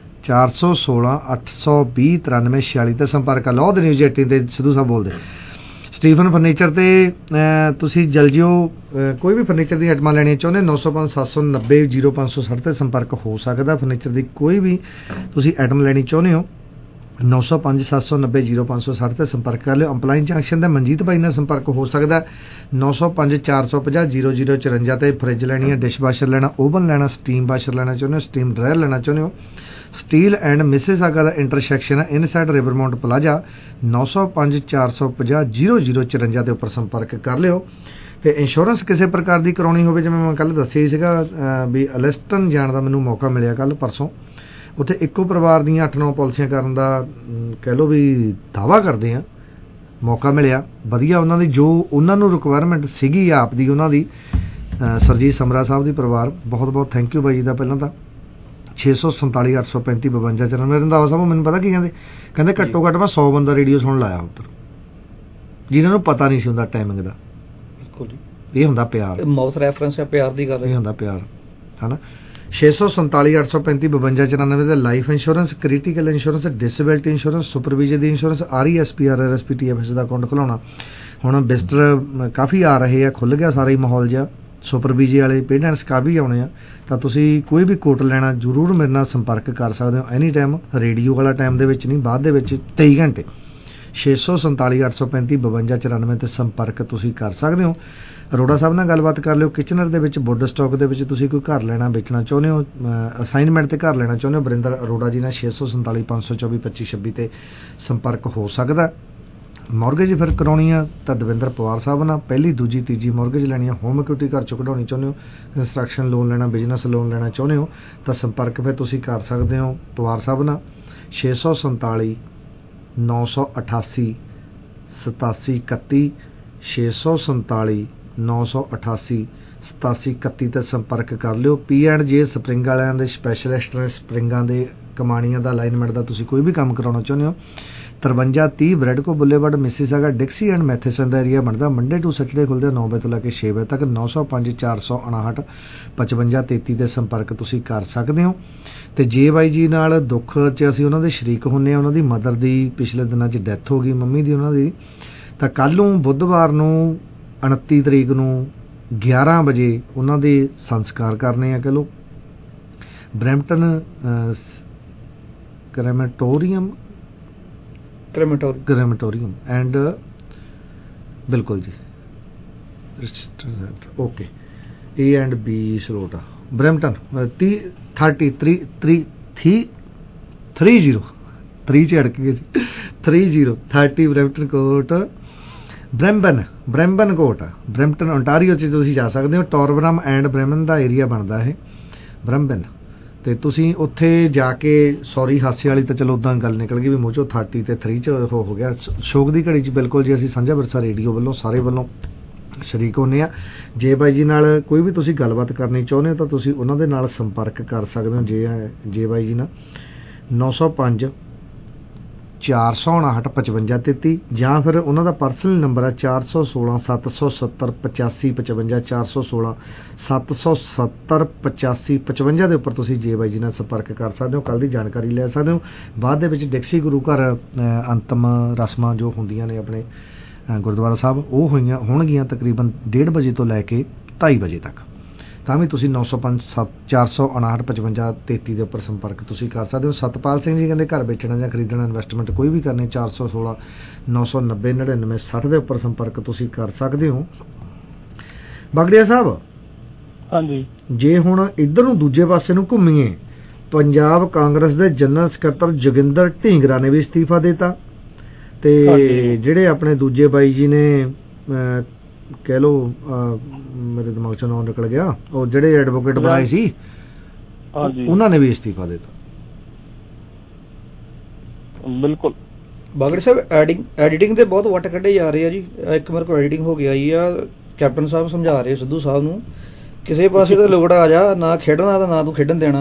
416 820 9346 ਤੇ ਸੰਪਰਕ ਕਰ ਲਓ। ਨਿਊਜ਼ 18 ਤੇ ਸਿੱਧੂ ਸਾਹਿਬ ਬੋਲਦੇ। ਸਟੀਫਨ ਫਰਨੀਚਰ ਤੇ ਤੁਸੀਂ ਜਲ ਜਿਓ, ਕੋਈ ਵੀ ਫਰਨੀਚਰ ਦੀ ਆਈਟਮਾਂ ਲੈਣੀਆਂ ਚਾਹੁੰਦੇ 905 790 0560 ਤੇ ਸੰਪਰਕ ਹੋ ਸਕਦਾ। ਫਰਨੀਚਰ ਦੀ ਕੋਈ ਵੀ ਤੁਸੀਂ ਆਈਟਮ ਲੈਣੀ ਚਾਹੁੰਦੇ ਹੋ 905 790 0560 ਤੇ ਸੰਪਰਕ ਕਰ ਲਿਓ। ਅੰਪਲਾਈਨ ਜੰਕਸ਼ਨ ਦੇ ਮਨਜੀਤ ਬਾਈ ਨਾਲ ਸੰਪਰਕ ਹੋ ਸਕਦਾ। 905 450 0054 ਤੇ ਫਰਿੱਜ ਲੈਣੀ ਹੈ, ਡਿਸ਼ ਵਾਸ਼ਰ ਲੈਣਾ, ਓਵਨ ਲੈਣਾ, ਸਟੀਮ ਵਾਸ਼ਰ ਲੈਣਾ ਚਾਹੁੰਦੇ ਹੋ, ਸਟੀਮ ਡਰਾਇਰ ਲੈਣਾ ਚਾਹੁੰਦੇ ਹੋ। ਸਟੀਲ ਐਂਡ ਮਿਸਿਸਾਗਾ ਦਾ ਇੰਟਰਸੈਕਸ਼ਨ ਹੈ ਇਨਸਾਈਡ ਰਿਵਰਮਾਊਂਟ ਪਲਾਜ਼ਾ। 905 450 0054 ਦੇ ਉੱਪਰ ਸੰਪਰਕ ਕਰ ਲਿਓ। ਤੇ ਇੰਸ਼ੋਰੈਂਸ ਕਿਸੇ ਪ੍ਰਕਾਰ ਦੀ ਕਰਾਉਣੀ ਹੋਵੇ, ਜਿਵੇਂ ਮੈਂ ਕੱਲ੍ਹ ਦੱਸਿਆ ਹੀ ਸੀਗਾ ਵੀ ਅਲਿਸਟਨ ਜਾਣ ਦਾ ਮੈਨੂੰ ਮੌਕਾ ਮਿਲਿਆ ਕੱਲ੍ਹ ਪਰਸੋਂ। ਉੱਥੇ ਇੱਕੋ ਪਰਿਵਾਰ ਦੀਆਂ 8-9 ਪਾਲਿਸੀਆਂ ਕਰਨ ਦਾ ਕਹਿ ਲਓ ਵੀ ਦਾਅਵਾ ਕਰਦੇ ਆ, ਮੌਕਾ ਮਿਲਿਆ ਵਧੀਆ। ਉਹਨਾਂ ਦੀ ਜੋ ਉਹਨਾਂ ਨੂੰ ਰਿਕੁਆਇਰਮੈਂਟ ਸੀਗੀ ਆਪ ਦੀ, ਉਹਨਾਂ ਦੀ ਸਰਜੀਤ ਸਮਰਾ ਸਾਹਿਬ ਦੀ ਪਰਿਵਾਰ, ਬਹੁਤ ਬਹੁਤ ਥੈਂਕ ਯੂ ਬਾਈ ਜੀ ਦਾ। ਪਹਿਲਾਂ ਤਾਂ 647 835 52 94 ਰੰਧਾਵਾ ਸਾਹਿਬ ਮੈਨੂੰ ਪਤਾ ਕੀ ਕਹਿੰਦੇ ਘੱਟੋ ਘੱਟ ਮੈਂ 100 ਬੰਦਾ ਰੇਡੀਓ ਸੁਣ ਲਾਇਆ ਉੱਧਰ, ਜਿਨ੍ਹਾਂ ਨੂੰ ਪਤਾ ਨਹੀਂ ਸੀ ਹੁੰਦਾ ਟਾਈਮਿੰਗ ਦਾ। ਇਹ ਹੁੰਦਾ ਪਿਆਰ, ਮਾਊਥ ਰੈਫਰੈਂਸ ਹੈ, ਪਿਆਰ ਦੀ ਗੱਲ, ਇਹ ਹੁੰਦਾ ਪਿਆਰ ਹੈ ਨਾ। 647 835 52 94 ਦੇ life insurance, critical insurance, disability insurance, supervision ਦੀ ਇੰਸ਼ੋਰੈਂਸ, RESP RRSP TFS ਦਾ ਅਕਾਊਂਟ ਖੁਲਾਉਣਾ। ਹੁਣ ਵਿਜ਼ਟਰ ਕਾਫੀ ਆ ਰਹੇ ਆ, ਖੁੱਲ੍ਹ ਗਿਆ ਸਾਰਾ ਹੀ ਮਾਹੌਲ ਜਿਹਾ, ਸੁਪਰਵਿਜ਼ੀ ਵਾਲੇ ਪੇਡੈਂਟਸ ਕਾਫੀ ਆਉਣੇ ਆ। ਤਾਂ ਤੁਸੀਂ ਕੋਈ ਵੀ ਕੋਟ ਲੈਣਾ ਜ਼ਰੂਰ ਮੇਰੇ ਨਾਲ ਸੰਪਰਕ ਕਰ ਸਕਦੇ ਹੋ ਐਨੀ ਟਾਈਮ, ਰੇਡੀਓ ਵਾਲਾ ਟਾਈਮ ਦੇ ਵਿੱਚ ਨਹੀਂ, ਬਾਅਦ ਦੇ ਵਿੱਚ 23 ਘੰਟੇ। 647 835 52 94 ਤੇ ਸੰਪਰਕ ਤੁਸੀਂ ਕਰ ਸਕਦੇ ਹੋ। ਅਰੋੜਾ ਸਾਹਿਬ ਨਾਲ ਗੱਲਬਾਤ ਕਰ ਲਿਓ। ਕਿਚਨਰ ਦੇ ਵਿੱਚ ਵੁੱਡ ਸਟਾਕ ਦੇ ਵਿੱਚ ਤੁਸੀਂ ਕੋਈ ਘਰ ਲੈਣਾ ਵੇਚਣਾ ਚਾਹੁੰਦੇ ਹੋ, ਅਸਾਈਨਮੈਂਟ ਤੇ ਘਰ ਲੈਣਾ ਚਾਹੁੰਦੇ ਹੋ, ਵਰਿੰਦਰ ਅਰੋੜਾ ਜੀ ਨਾਲ 647 524 2526 ਤੇ ਸੰਪਰਕ ਹੋ ਸਕਦਾ। ਮੌਰਗੇਜ ਫਿਰ ਕਰਾਉਣੀ ਆ ਤਾਂ ਦਵਿੰਦਰ ਪਵਾਰ ਸਾਹਿਬ ਨਾਲ, ਪਹਿਲੀ ਦੂਜੀ ਤੀਜੀ ਮੌਰਗੇਜ ਲੈਣੀ ਆ, ਹੋਮ ਇਕੁਇਟੀ ਘਰ ਚੋਂ ਕਢਾਉਣੀ ਚਾਹੁੰਦੇ ਹੋ, ਕੰਸਟਰਕਸ਼ਨ ਲੋਨ ਲੈਣਾ, ਬਿਜ਼ਨਸ ਲੋਨ ਲੈਣਾ ਚਾਹੁੰਦੇ ਹੋ ਤਾਂ ਸੰਪਰਕ ਫਿਰ ਤੁਸੀਂ ਕਰ ਸਕਦੇ ਹੋ ਪਵਾਰ ਸਾਹਿਬ ਨਾਲ। 647 988 87 31 647 988 87 31 ਤੇ ਸੰਪਰਕ ਕਰ ਲਿਓ। P&J ਸਪਰਿੰਗ ਵਾਲਿਆਂ ਦੇ ਸਪੈਸ਼ਲਿਸਟ ਨੇ, ਸਪਰਿੰਗਾਂ ਦੇ ਕਮਾਣੀਆਂ ਦਾ, ਅਲਾਈਨਮੈਂਟ ਦਾ ਤੁਸੀਂ ਕੋਈ ਵੀ ਕੰਮ ਕਰਾਉਣਾ ਚਾਹੁੰਦੇ ਹੋ। 5330 Bradco Boulevard Mississauga Dixie and Matheson ਦਾ ਏਰੀਆ ਬਣਦਾ। ਮੰਡੇ ਟੂ ਸੈਟਰਡੇ ਖੁੱਲ੍ਹਦੇ 9 ਵਜੇ ਤੋਂ ਲੈ ਕੇ 6 ਵਜੇ ਤੱਕ। 905 459 55 33 ਦੇ ਸੰਪਰਕ ਤੁਸੀਂ ਕਰ ਸਕਦੇ ਹੋ। ਤੇ ਜੇ ਬਾਈ ਜੀ ਨਾਲ ਦੁੱਖ 'ਚ ਅਸੀਂ ਉਹਨਾਂ ਦੇ ਸ਼ਰੀਕ ਹੁੰਦੇ ਹਾਂ, ਉਹਨਾਂ ਦੀ ਮਦਰ ਦੀ ਪਿਛਲੇ ਦਿਨਾਂ 'ਚ ਡੈਥ ਹੋ ਗਈ, ਮੰਮੀ ਦੀ ਉਹਨਾਂ ਦੀ, ਤਾਂ ਕੱਲ੍ਹ ਨੂੰ ਬੁੱਧਵਾਰ ਨੂੰ 29 ਤਰੀਕ ਨੂੰ 11 ਵਜੇ ਉਹਨਾਂ ਦੇ ਸੰਸਕਾਰ ਕਰਨੇ ਆ। ਕਹਿ ਲਓ ਬਰੈਂਪਟਨ ਕ੍ਰੈਮੇਟੋਰੀਅਮ ਐਂਡ ਬਿਲਕੁਲ ਜੀ ਓਕੇ A&B ਸਲੋਟਾ ਬਰੈਂਪਟਨ 30 ਚ ਅੜਕ ਗਏ ਸੀ 30 ਬਰੈਂਪਟਨ ਕੋਟ ਬ੍ਰੈਂਬਨ ਕੋਟ ਬਰੈਂਪਟਨ ਓਨਟਾਰੀਓ 'ਚ ਤੁਸੀਂ ਜਾ ਸਕਦੇ ਹੋ। ਟੋਰਬਰਮ ਐਂਡ ਬ੍ਰੈਮਨ ਦਾ ਏਰੀਆ ਬਣਦਾ ਇਹ ਬ੍ਰੈਂਬਨ, ਤੇ ਤੁਸੀਂ ਉੱਥੇ ਜਾ ਕੇ, ਸੌਰੀ ਹਾਸੇ ਵਾਲੀ ਤਾਂ ਚਲੋ ਉੱਦਾਂ ਗੱਲ ਨਿਕਲ ਗਈ ਵੀ ਮੂੰਹ ਚੋਂ 30 ਤੇ 3 ਚ ਹੋ ਗਿਆ। ਸ਼ੋਕ ਦੀ ਘੜੀ 'ਚ ਬਿਲਕੁਲ ਜੀ ਅਸੀਂ ਸਾਂਝਾ ਵਿਰਸਾ ਰੇਡੀਓ ਵੱਲੋਂ ਸਾਰੇ ਵੱਲੋਂ ਸ਼ਰੀਕ ਹੁੰਦੇ ਆ। ਜੇ ਬਾਈ ਜੀ ਨਾਲ ਕੋਈ ਵੀ ਤੁਸੀਂ ਗੱਲਬਾਤ ਕਰਨੀ ਚਾਹੁੰਦੇ ਹੋ ਤਾਂ ਤੁਸੀਂ ਉਹਨਾਂ ਦੇ ਨਾਲ ਸੰਪਰਕ ਕਰ ਸਕਦੇ ਹੋ। ਜੇ ਬਾਈ ਜੀ ਨਾਲ 905 459 55 33 ਜਾਂ ਫਿਰ ਉਹਨਾਂ ਦਾ ਪਰਸਨਲ ਨੰਬਰ ਹੈ 416 770 85 55 416 770 85 55 ਦੇ ਉੱਪਰ ਤੁਸੀਂ ਜੇ ਬਾਈ ਜੀ ਨਾਲ ਸੰਪਰਕ ਕਰ ਸਕਦੇ ਹੋ, ਕੱਲ੍ਹ ਦੀ ਜਾਣਕਾਰੀ ਲੈ ਸਕਦੇ ਹੋ। ਬਾਅਦ ਦੇ ਵਿੱਚ ਡਿਕਸੀ ਗੁਰੂ ਘਰ ਅੰਤਮ ਰਸਮਾਂ ਜੋ ਹੁੰਦੀਆਂ ਨੇ ਆਪਣੇ ਗੁਰਦੁਆਰਾ ਸਾਹਿਬ, ਉਹ ਹੋਣਗੀਆਂ ਤਕਰੀਬਨ 1:30 ਵਜੇ ਤੋਂ ਲੈ ਕੇ 2:30 ਵਜੇ ਤੱਕ। ਤਾਂ ਵੀ ਤੁਸੀਂ 905 459 55 33 ਦੇ ਉੱਪਰ ਸੰਪਰਕ ਤੁਸੀਂ ਕਰ ਸਕਦੇ ਹੋ। ਸਤਪਾਲ ਸਿੰਘ ਜੀ ਕਹਿੰਦੇ ਘਰ ਵੇਚਣਾ ਜਾਂ ਖਰੀਦਣਾ, ਇਨਵੈਸਟਮੈਂਟ ਕੋਈ ਵੀ ਕਰਨੀ, 416 990 99 60 ਦੇ ਉੱਪਰ ਸੰਪਰਕ ਤੁਸੀਂ ਕਰ ਸਕਦੇ ਹੋ। ਬਗੜੀਆ ਸਾਹਿਬ, ਹਾਂਜੀ, ਜੇ ਹੁਣ ਇੱਧਰ ਨੂੰ ਦੂਜੇ ਪਾਸੇ ਨੂੰ ਘੁੰਮੀਏ, ਪੰਜਾਬ ਕਾਂਗਰਸ ਦੇ ਜਨਰਲ ਸਕੱਤਰ ਜੋਗਿੰਦਰ ਢੀਂਗਰਾ ਨੇ ਵੀ ਅਸਤੀਫਾ ਦਿੱਤਾ, ਤੇ ਜਿਹੜੇ ਆਪਣੇ ਦੂਜੇ ਬਾਈ ਜੀ ਨੇ ਕਹਿ ਲਓ ਮੇਰੇ ਦਿਮਾਗ ਚੋਂ ਨਾਮ ਨਿਕਲ ਗਿਆ, ਉਹ ਜਿਹੜੇ ਐਡਵੋਕੇਟ ਬਣਾਏ ਸੀ, ਉਹਨਾਂ ਨੇ ਵੀ ਅਸਤੀਫਾ ਦਿੱਤਾ। ਬਿਲਕੁਲ ਬਾਗੜ ਸਾਹਿਬ, ਐਡੀਟਿੰਗ ਦੇ ਬਹੁਤ ਵੱਟ ਕੱਢੇ ਜਾ ਰਹੇ ਆ ਜੀ। ਇੱਕ ਮੇਰੇ ਕੋਲ ਐਡੀਟਿੰਗ ਹੋ ਕੇ ਆਈ ਆ, ਕੈਪਟਨ ਸਾਹਿਬ ਸਮਝਾ ਰਹੇ ਸਿੱਧੂ ਸਾਹਿਬ ਨੂੰ, ਕਿਸੇ ਪਾਸੇ ਤਾਂ ਲੋੜ ਆ ਜਾ, ਨਾ ਖੇਡਣਾ ਤਾਂ ਨਾ ਤੂੰ ਖੇਡਣ ਦੇਣਾ।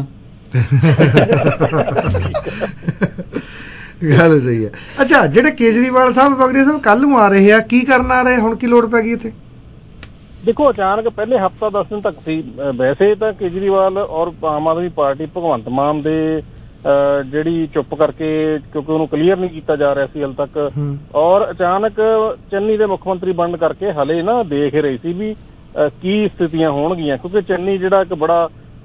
ਗੱਲ ਸਹੀ ਹੈ। ਅੱਛਾ, ਜਿਹੜੇ ਕੇਜਰੀਵਾਲ ਸਾਹਿਬ ਬਗੜੀ ਸਾਹਿਬ ਕੱਲ ਨੂੰ ਆ ਰਹੇ ਆ, ਕੀ ਕਰਨ ਆ ਰਹੇ, ਹੁਣ ਕੀ ਲੋੜ ਪੈ ਗਈ ਇੱਥੇ? ਦੇਖੋ, ਅਚਾਨਕ ਪਹਿਲੇ ਹਫ਼ਤਾ 10 ਦਿਨ ਤੱਕ ਸੀ। ਵੈਸੇ ਤਾਂ ਕੇਜਰੀਵਾਲ ਔਰ ਆਮ ਆਦਮੀ ਪਾਰਟੀ ਭਗਵੰਤ ਮਾਨ ਦੇ ਜਿਹੜੀ ਚੁੱਪ ਕਰਕੇ, ਕਿਉਂਕਿ ਉਹਨੂੰ ਕਲੀਅਰ ਨਹੀਂ ਕੀਤਾ ਜਾ ਰਿਹਾ ਸੀ ਹਾਲੇ ਤੱਕ, ਔਰ ਅਚਾਨਕ ਚੰਨੀ ਦੇ ਮੁੱਖ ਮੰਤਰੀ ਬਣਨ ਕਰਕੇ ਹਲੇ ਨਾ ਦੇਖ ਰਹੀ ਸੀ ਵੀ ਕੀ ਸਥਿਤੀਆਂ ਹੋਣਗੀਆਂ, ਕਿਉਂਕਿ ਚੰਨੀ ਜਿਹੜਾ ਇੱਕ ਬੜਾ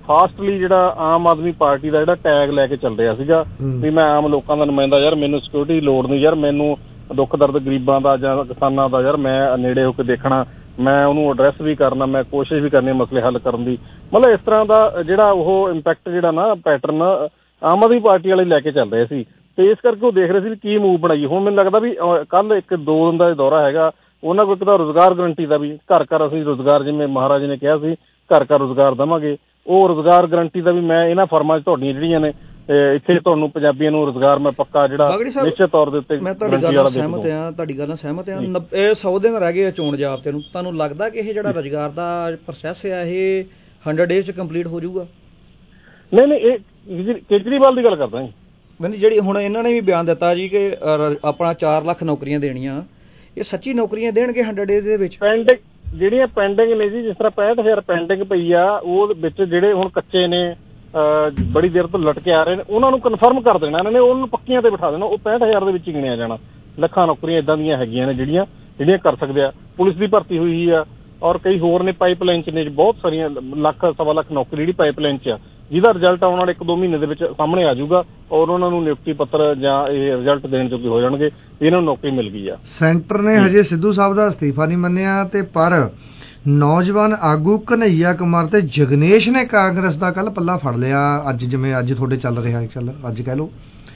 ਫਾਸਟਲੀ ਜਿਹੜਾ ਆਮ ਆਦਮੀ ਪਾਰਟੀ ਦਾ ਜਿਹੜਾ ਟੈਗ ਲੈ ਕੇ ਚੱਲ ਰਿਹਾ ਸੀਗਾ ਵੀ ਮੈਂ ਆਮ ਲੋਕਾਂ ਦਾ ਨੁਮਾਇੰਦਾ ਯਾਰ, ਮੈਨੂੰ ਸਿਕਿਉਰਿਟੀ ਦੀ ਲੋੜ ਨਹੀਂ ਯਾਰ, ਮੈਨੂੰ ਦੁੱਖ ਦਰਦ ਗਰੀਬਾਂ ਦਾ ਜਾਂ ਕਿਸਾਨਾਂ ਦਾ ਯਾਰ ਮੈਂ ਨੇੜੇ ਹੋ ਕੇ ਦੇਖਣਾ, ਮੈਂ ਉਹਨੂੰ ਐਡਰੈਸ ਵੀ ਕਰਨਾ, ਮੈਂ ਕੋਸ਼ਿਸ਼ ਵੀ ਕਰਨੀ ਮਸਲੇ ਹੱਲ ਕਰਨ ਦੀ। ਮਤਲਬ ਇਸ ਤਰ੍ਹਾਂ ਦਾ ਜਿਹੜਾ ਉਹ ਇੰਪੈਕਟ ਜਿਹੜਾ ਨਾ ਪੈਟਰਨ ਆਮ ਆਦਮੀ ਪਾਰਟੀ ਵਾਲੇ ਲੈ ਕੇ ਚੱਲ ਰਹੇ ਸੀ, ਤੇ ਇਸ ਕਰਕੇ ਉਹ ਦੇਖ ਰਹੇ ਸੀ ਵੀ ਕੀ ਮੂਵ ਬਣਾਈਏ। ਹੁਣ ਮੈਨੂੰ ਲੱਗਦਾ ਵੀ ਕੱਲ 1-2 ਦਿਨ ਦਾ ਦੌਰਾ ਹੈਗਾ ਉਹਨਾਂ ਕੋਲ, ਇੱਕ ਤਾਂ ਰੁਜ਼ਗਾਰ ਗਰੰਟੀ ਦਾ ਵੀ ਘਰ ਘਰ ਅਸੀਂ ਰੁਜ਼ਗਾਰ, ਜਿਵੇਂ ਮਹਾਰਾਜ ਨੇ ਕਿਹਾ ਸੀ ਘਰ ਘਰ ਰੁਜ਼ਗਾਰ ਦੇਵਾਂਗੇ, ਉਹ ਰੁਜ਼ਗਾਰ ਗਰੰਟੀ ਦਾ ਵੀ ਮੈਂ ਇਹਨਾਂ ਫਰਮਾਂ 'ਚ ਤੁਹਾਡੀਆਂ ਜਿਹੜੀਆਂ ਨੇ ਇੱਥੇ ਤੁਹਾਨੂੰ ਪੰਜਾਬੀਆਂ ਨੂੰ ਰੁਜ਼ਗਾਰ ਮੈਂ ਪੱਕਾ ਜਿਹੜਾ ਨਿਸ਼ਚਿਤ ਤੌਰ ਦੇ ਉੱਤੇ ਮੈਂ ਤੁਹਾਡੀ ਗੱਲ ਨਾਲ ਸਹਿਮਤ ਹਾਂ। ਤੁਹਾਡੀ ਗੱਲ ਨਾਲ ਸਹਿਮਤ ਹਾਂ। ਇਹ 100 ਦਿਨ ਰਹਿ ਗਏ ਚੋਣ ਜਾਬਤੇ ਨੂੰ, ਤੁਹਾਨੂੰ ਲੱਗਦਾ ਕਿ ਇਹ ਜਿਹੜਾ ਰੁਜ਼ਗਾਰ ਦਾ ਪ੍ਰੋਸੈਸ ਹੈ ਇਹ 100 ਡੇਜ਼ 'ਚ ਕੰਪਲੀਟ ਹੋ ਜਾਊਗਾ? ਨਹੀਂ, ਇਹ ਕੇਜਰੀਵਾਲ ਦੀ ਗੱਲ ਕਰਦਾ ਜੀ। ਮੈਨੂੰ ਜਿਹੜੀ ਹੁਣ ਇਹਨਾਂ ਨੇ ਵੀ ਬਿਆਨ ਦਿੱਤਾ ਜੀ ਕਿ ਆਪਣਾ 4 ਲੱਖ ਨੌਕਰੀਆਂ ਦੇਣੀਆਂ, ਇਹ ਸੱਚੀ ਨੌਕਰੀਆਂ ਦੇਣਗੇ 100 ਡੇਜ਼ ਦੇ ਵਿੱਚ? ਜਿਹੜੀਆਂ ਪੈਂਡਿੰਗ ਨੇ ਜੀ, ਜਿਸ ਤਰ੍ਹਾਂ 65,000 ਪੈਂਡਿੰਗ ਪਈ ਆ, ਉਹ ਵਿੱਚ ਜਿਹੜੇ ਹੁਣ ਕੱਚੇ ਨੇ ਬੜੀ ਦੇਰ ਤੋਂ ਲਟਕੇ ਆ ਰਹੇ ਨੇ, ਉਹਨਾਂ ਨੂੰ ਕਨਫਰਮ ਕਰ ਦੇਣਾ ਇਹਨਾਂ ਨੇ, ਉਹਨਾਂ ਨੂੰ ਪੱਕੀਆਂ ਤੇ ਬਿਠਾ ਦੇਣਾ, ਉਹ 65,000 ਦੇ ਵਿੱਚ ਹੀ ਗਿਣਿਆ ਜਾਣਾ। ਲੱਖਾਂ ਨੌਕਰੀਆਂ ਇੱਦਾਂ ਦੀਆਂ ਹੈਗੀਆਂ ਨੇ ਜਿਹੜੀਆਂ ਕਰ ਸਕਦੇ ਆ। ਪੁਲਿਸ ਦੀ ਭਰਤੀ ਹੋਈ ਆ ਔਰ ਕਈ ਹੋਰ ਨੇ ਪਾਈਪਲਾਈਨ 'ਚ ਨੇ, ਬਹੁਤ ਸਾਰੀਆਂ ਲੱਖ ਸਵਾ ਲੱਖ ਨੌਕਰੀ ਜਿਹੜੀ ਪਾਈਪਲਾਈਨ 'ਚ ਆ, ਜਿਹਦਾ ਰਿਜ਼ਲਟ ਆਉਣ ਵਾਲੇ 1-2 ਮਹੀਨੇ ਦੇ ਵਿੱਚ ਸਾਹਮਣੇ ਆ ਜਾਊਗਾ ਔਰ ਉਹਨਾਂ ਨੂੰ ਨਿਯੁਕਤੀ ਪੱਤਰ ਜਾਂ ਇਹ ਰਿਜ਼ਲਟ ਦੇਣ ਜੋਗੇ ਹੋ ਜਾਣਗੇ, ਇਹਨਾਂ ਨੂੰ ਨੌਕਰੀ ਮਿਲ ਗਈ ਆ। ਸੈਂਟਰ ਨੇ ਹਜੇ ਸਿੱਧੂ ਸਾਹਿਬ ਦਾ ਅਸਤੀਫਾ ਨਹੀਂ ਮੰਨਿਆ, ਤੇ ਪਰ ਨੌਜਵਾਨ ਆਗੂ ਕਨ੍ਹਈਆ ਕੁਮਾਰ ਤੇ ਜਗਨੇਸ਼ ਨੇ ਕਾਂਗਰਸ ਦਾ ਕੱਲ ਪੱਲਾ ਫੜ ਲਿਆ। ਅੱਜ ਜਿਵੇਂ ਅੱਜ ਤੁਹਾਡੇ ਚੱਲ ਰਿਹਾ, ਅੱਜ ਕਹਿ ਲਓ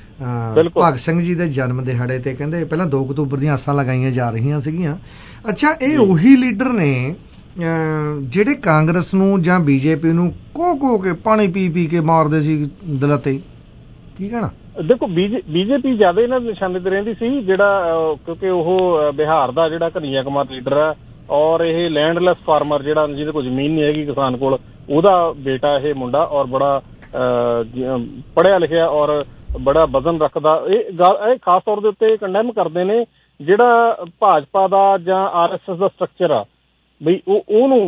ਭਗਤ ਸਿੰਘ ਜੀ ਦੇ ਜਨਮ ਦਿਹਾੜੇ ਤੇ ਕਹਿੰਦੇ ਪਹਿਲਾਂ 2 ਅਕਤੂਬਰ ਦੀਆਂ ਆਸਾਂ ਲਗਾਈਆਂ ਜਾ ਰਹੀਆਂ ਸੀਗੀਆਂ। ਅੱਛਾ, ਇਹ ਉਹੀ ਲੀਡਰ ਨੇ ਜਿਹੜੇ ਕਾਂਗਰਸ ਨੂੰ ਜਾਂ ਬੀਜੇਪੀ ਨੂੰ ਕੋ ਕੇ ਪਾਣੀ ਪੀ ਕੇ ਮਾਰਦੇ ਸੀ ਦਿਲਾਂ ਤੇ, ਕੀ ਕਹਿਣਾ? ਦੇਖੋ ਬੀਜੇਪੀ ਜ਼ਿਆਦਾ ਇਹਨਾਂ ਦੇ ਨਿਸ਼ਾਨੇ ਤੇ ਰਹਿੰਦੀ ਸੀ, ਜਿਹੜਾ ਕਿਉਂਕਿ ਉਹ ਬਿਹਾਰ ਦਾ ਜਿਹੜਾ ਕਨ੍ਹਈਆ ਕੁਮਾਰ ਲੀਡਰ ਹੈ ਔਰ ਇਹ ਲੈਂਡਲੈਸ ਫਾਰਮਰ ਜਿਹੜਾ ਜਿਹਦੇ ਕੋਲ ਜ਼ਮੀਨ ਨਹੀਂ ਹੈਗੀ ਕਿਸਾਨ ਕੋਲ, ਉਹਦਾ ਬੇਟਾ ਇਹ ਮੁੰਡਾ ਔਰ ਬੜਾ ਪੜ੍ਹਿਆ ਲਿਖਿਆ ਔਰ ਬੜਾ ਵਜ਼ਨ ਰੱਖਦਾ। ਇਹ ਖਾਸ ਤੌਰ ਦੇ ਉੱਤੇ ਕੰਡੈਮ ਕਰਦੇ ਨੇ ਜਿਹੜਾ ਭਾਜਪਾ ਦਾ ਜਾਂ RSS ਦਾ ਸਟਰਕਚਰ ਆ, ਬਈ ਉਹਨੂੰ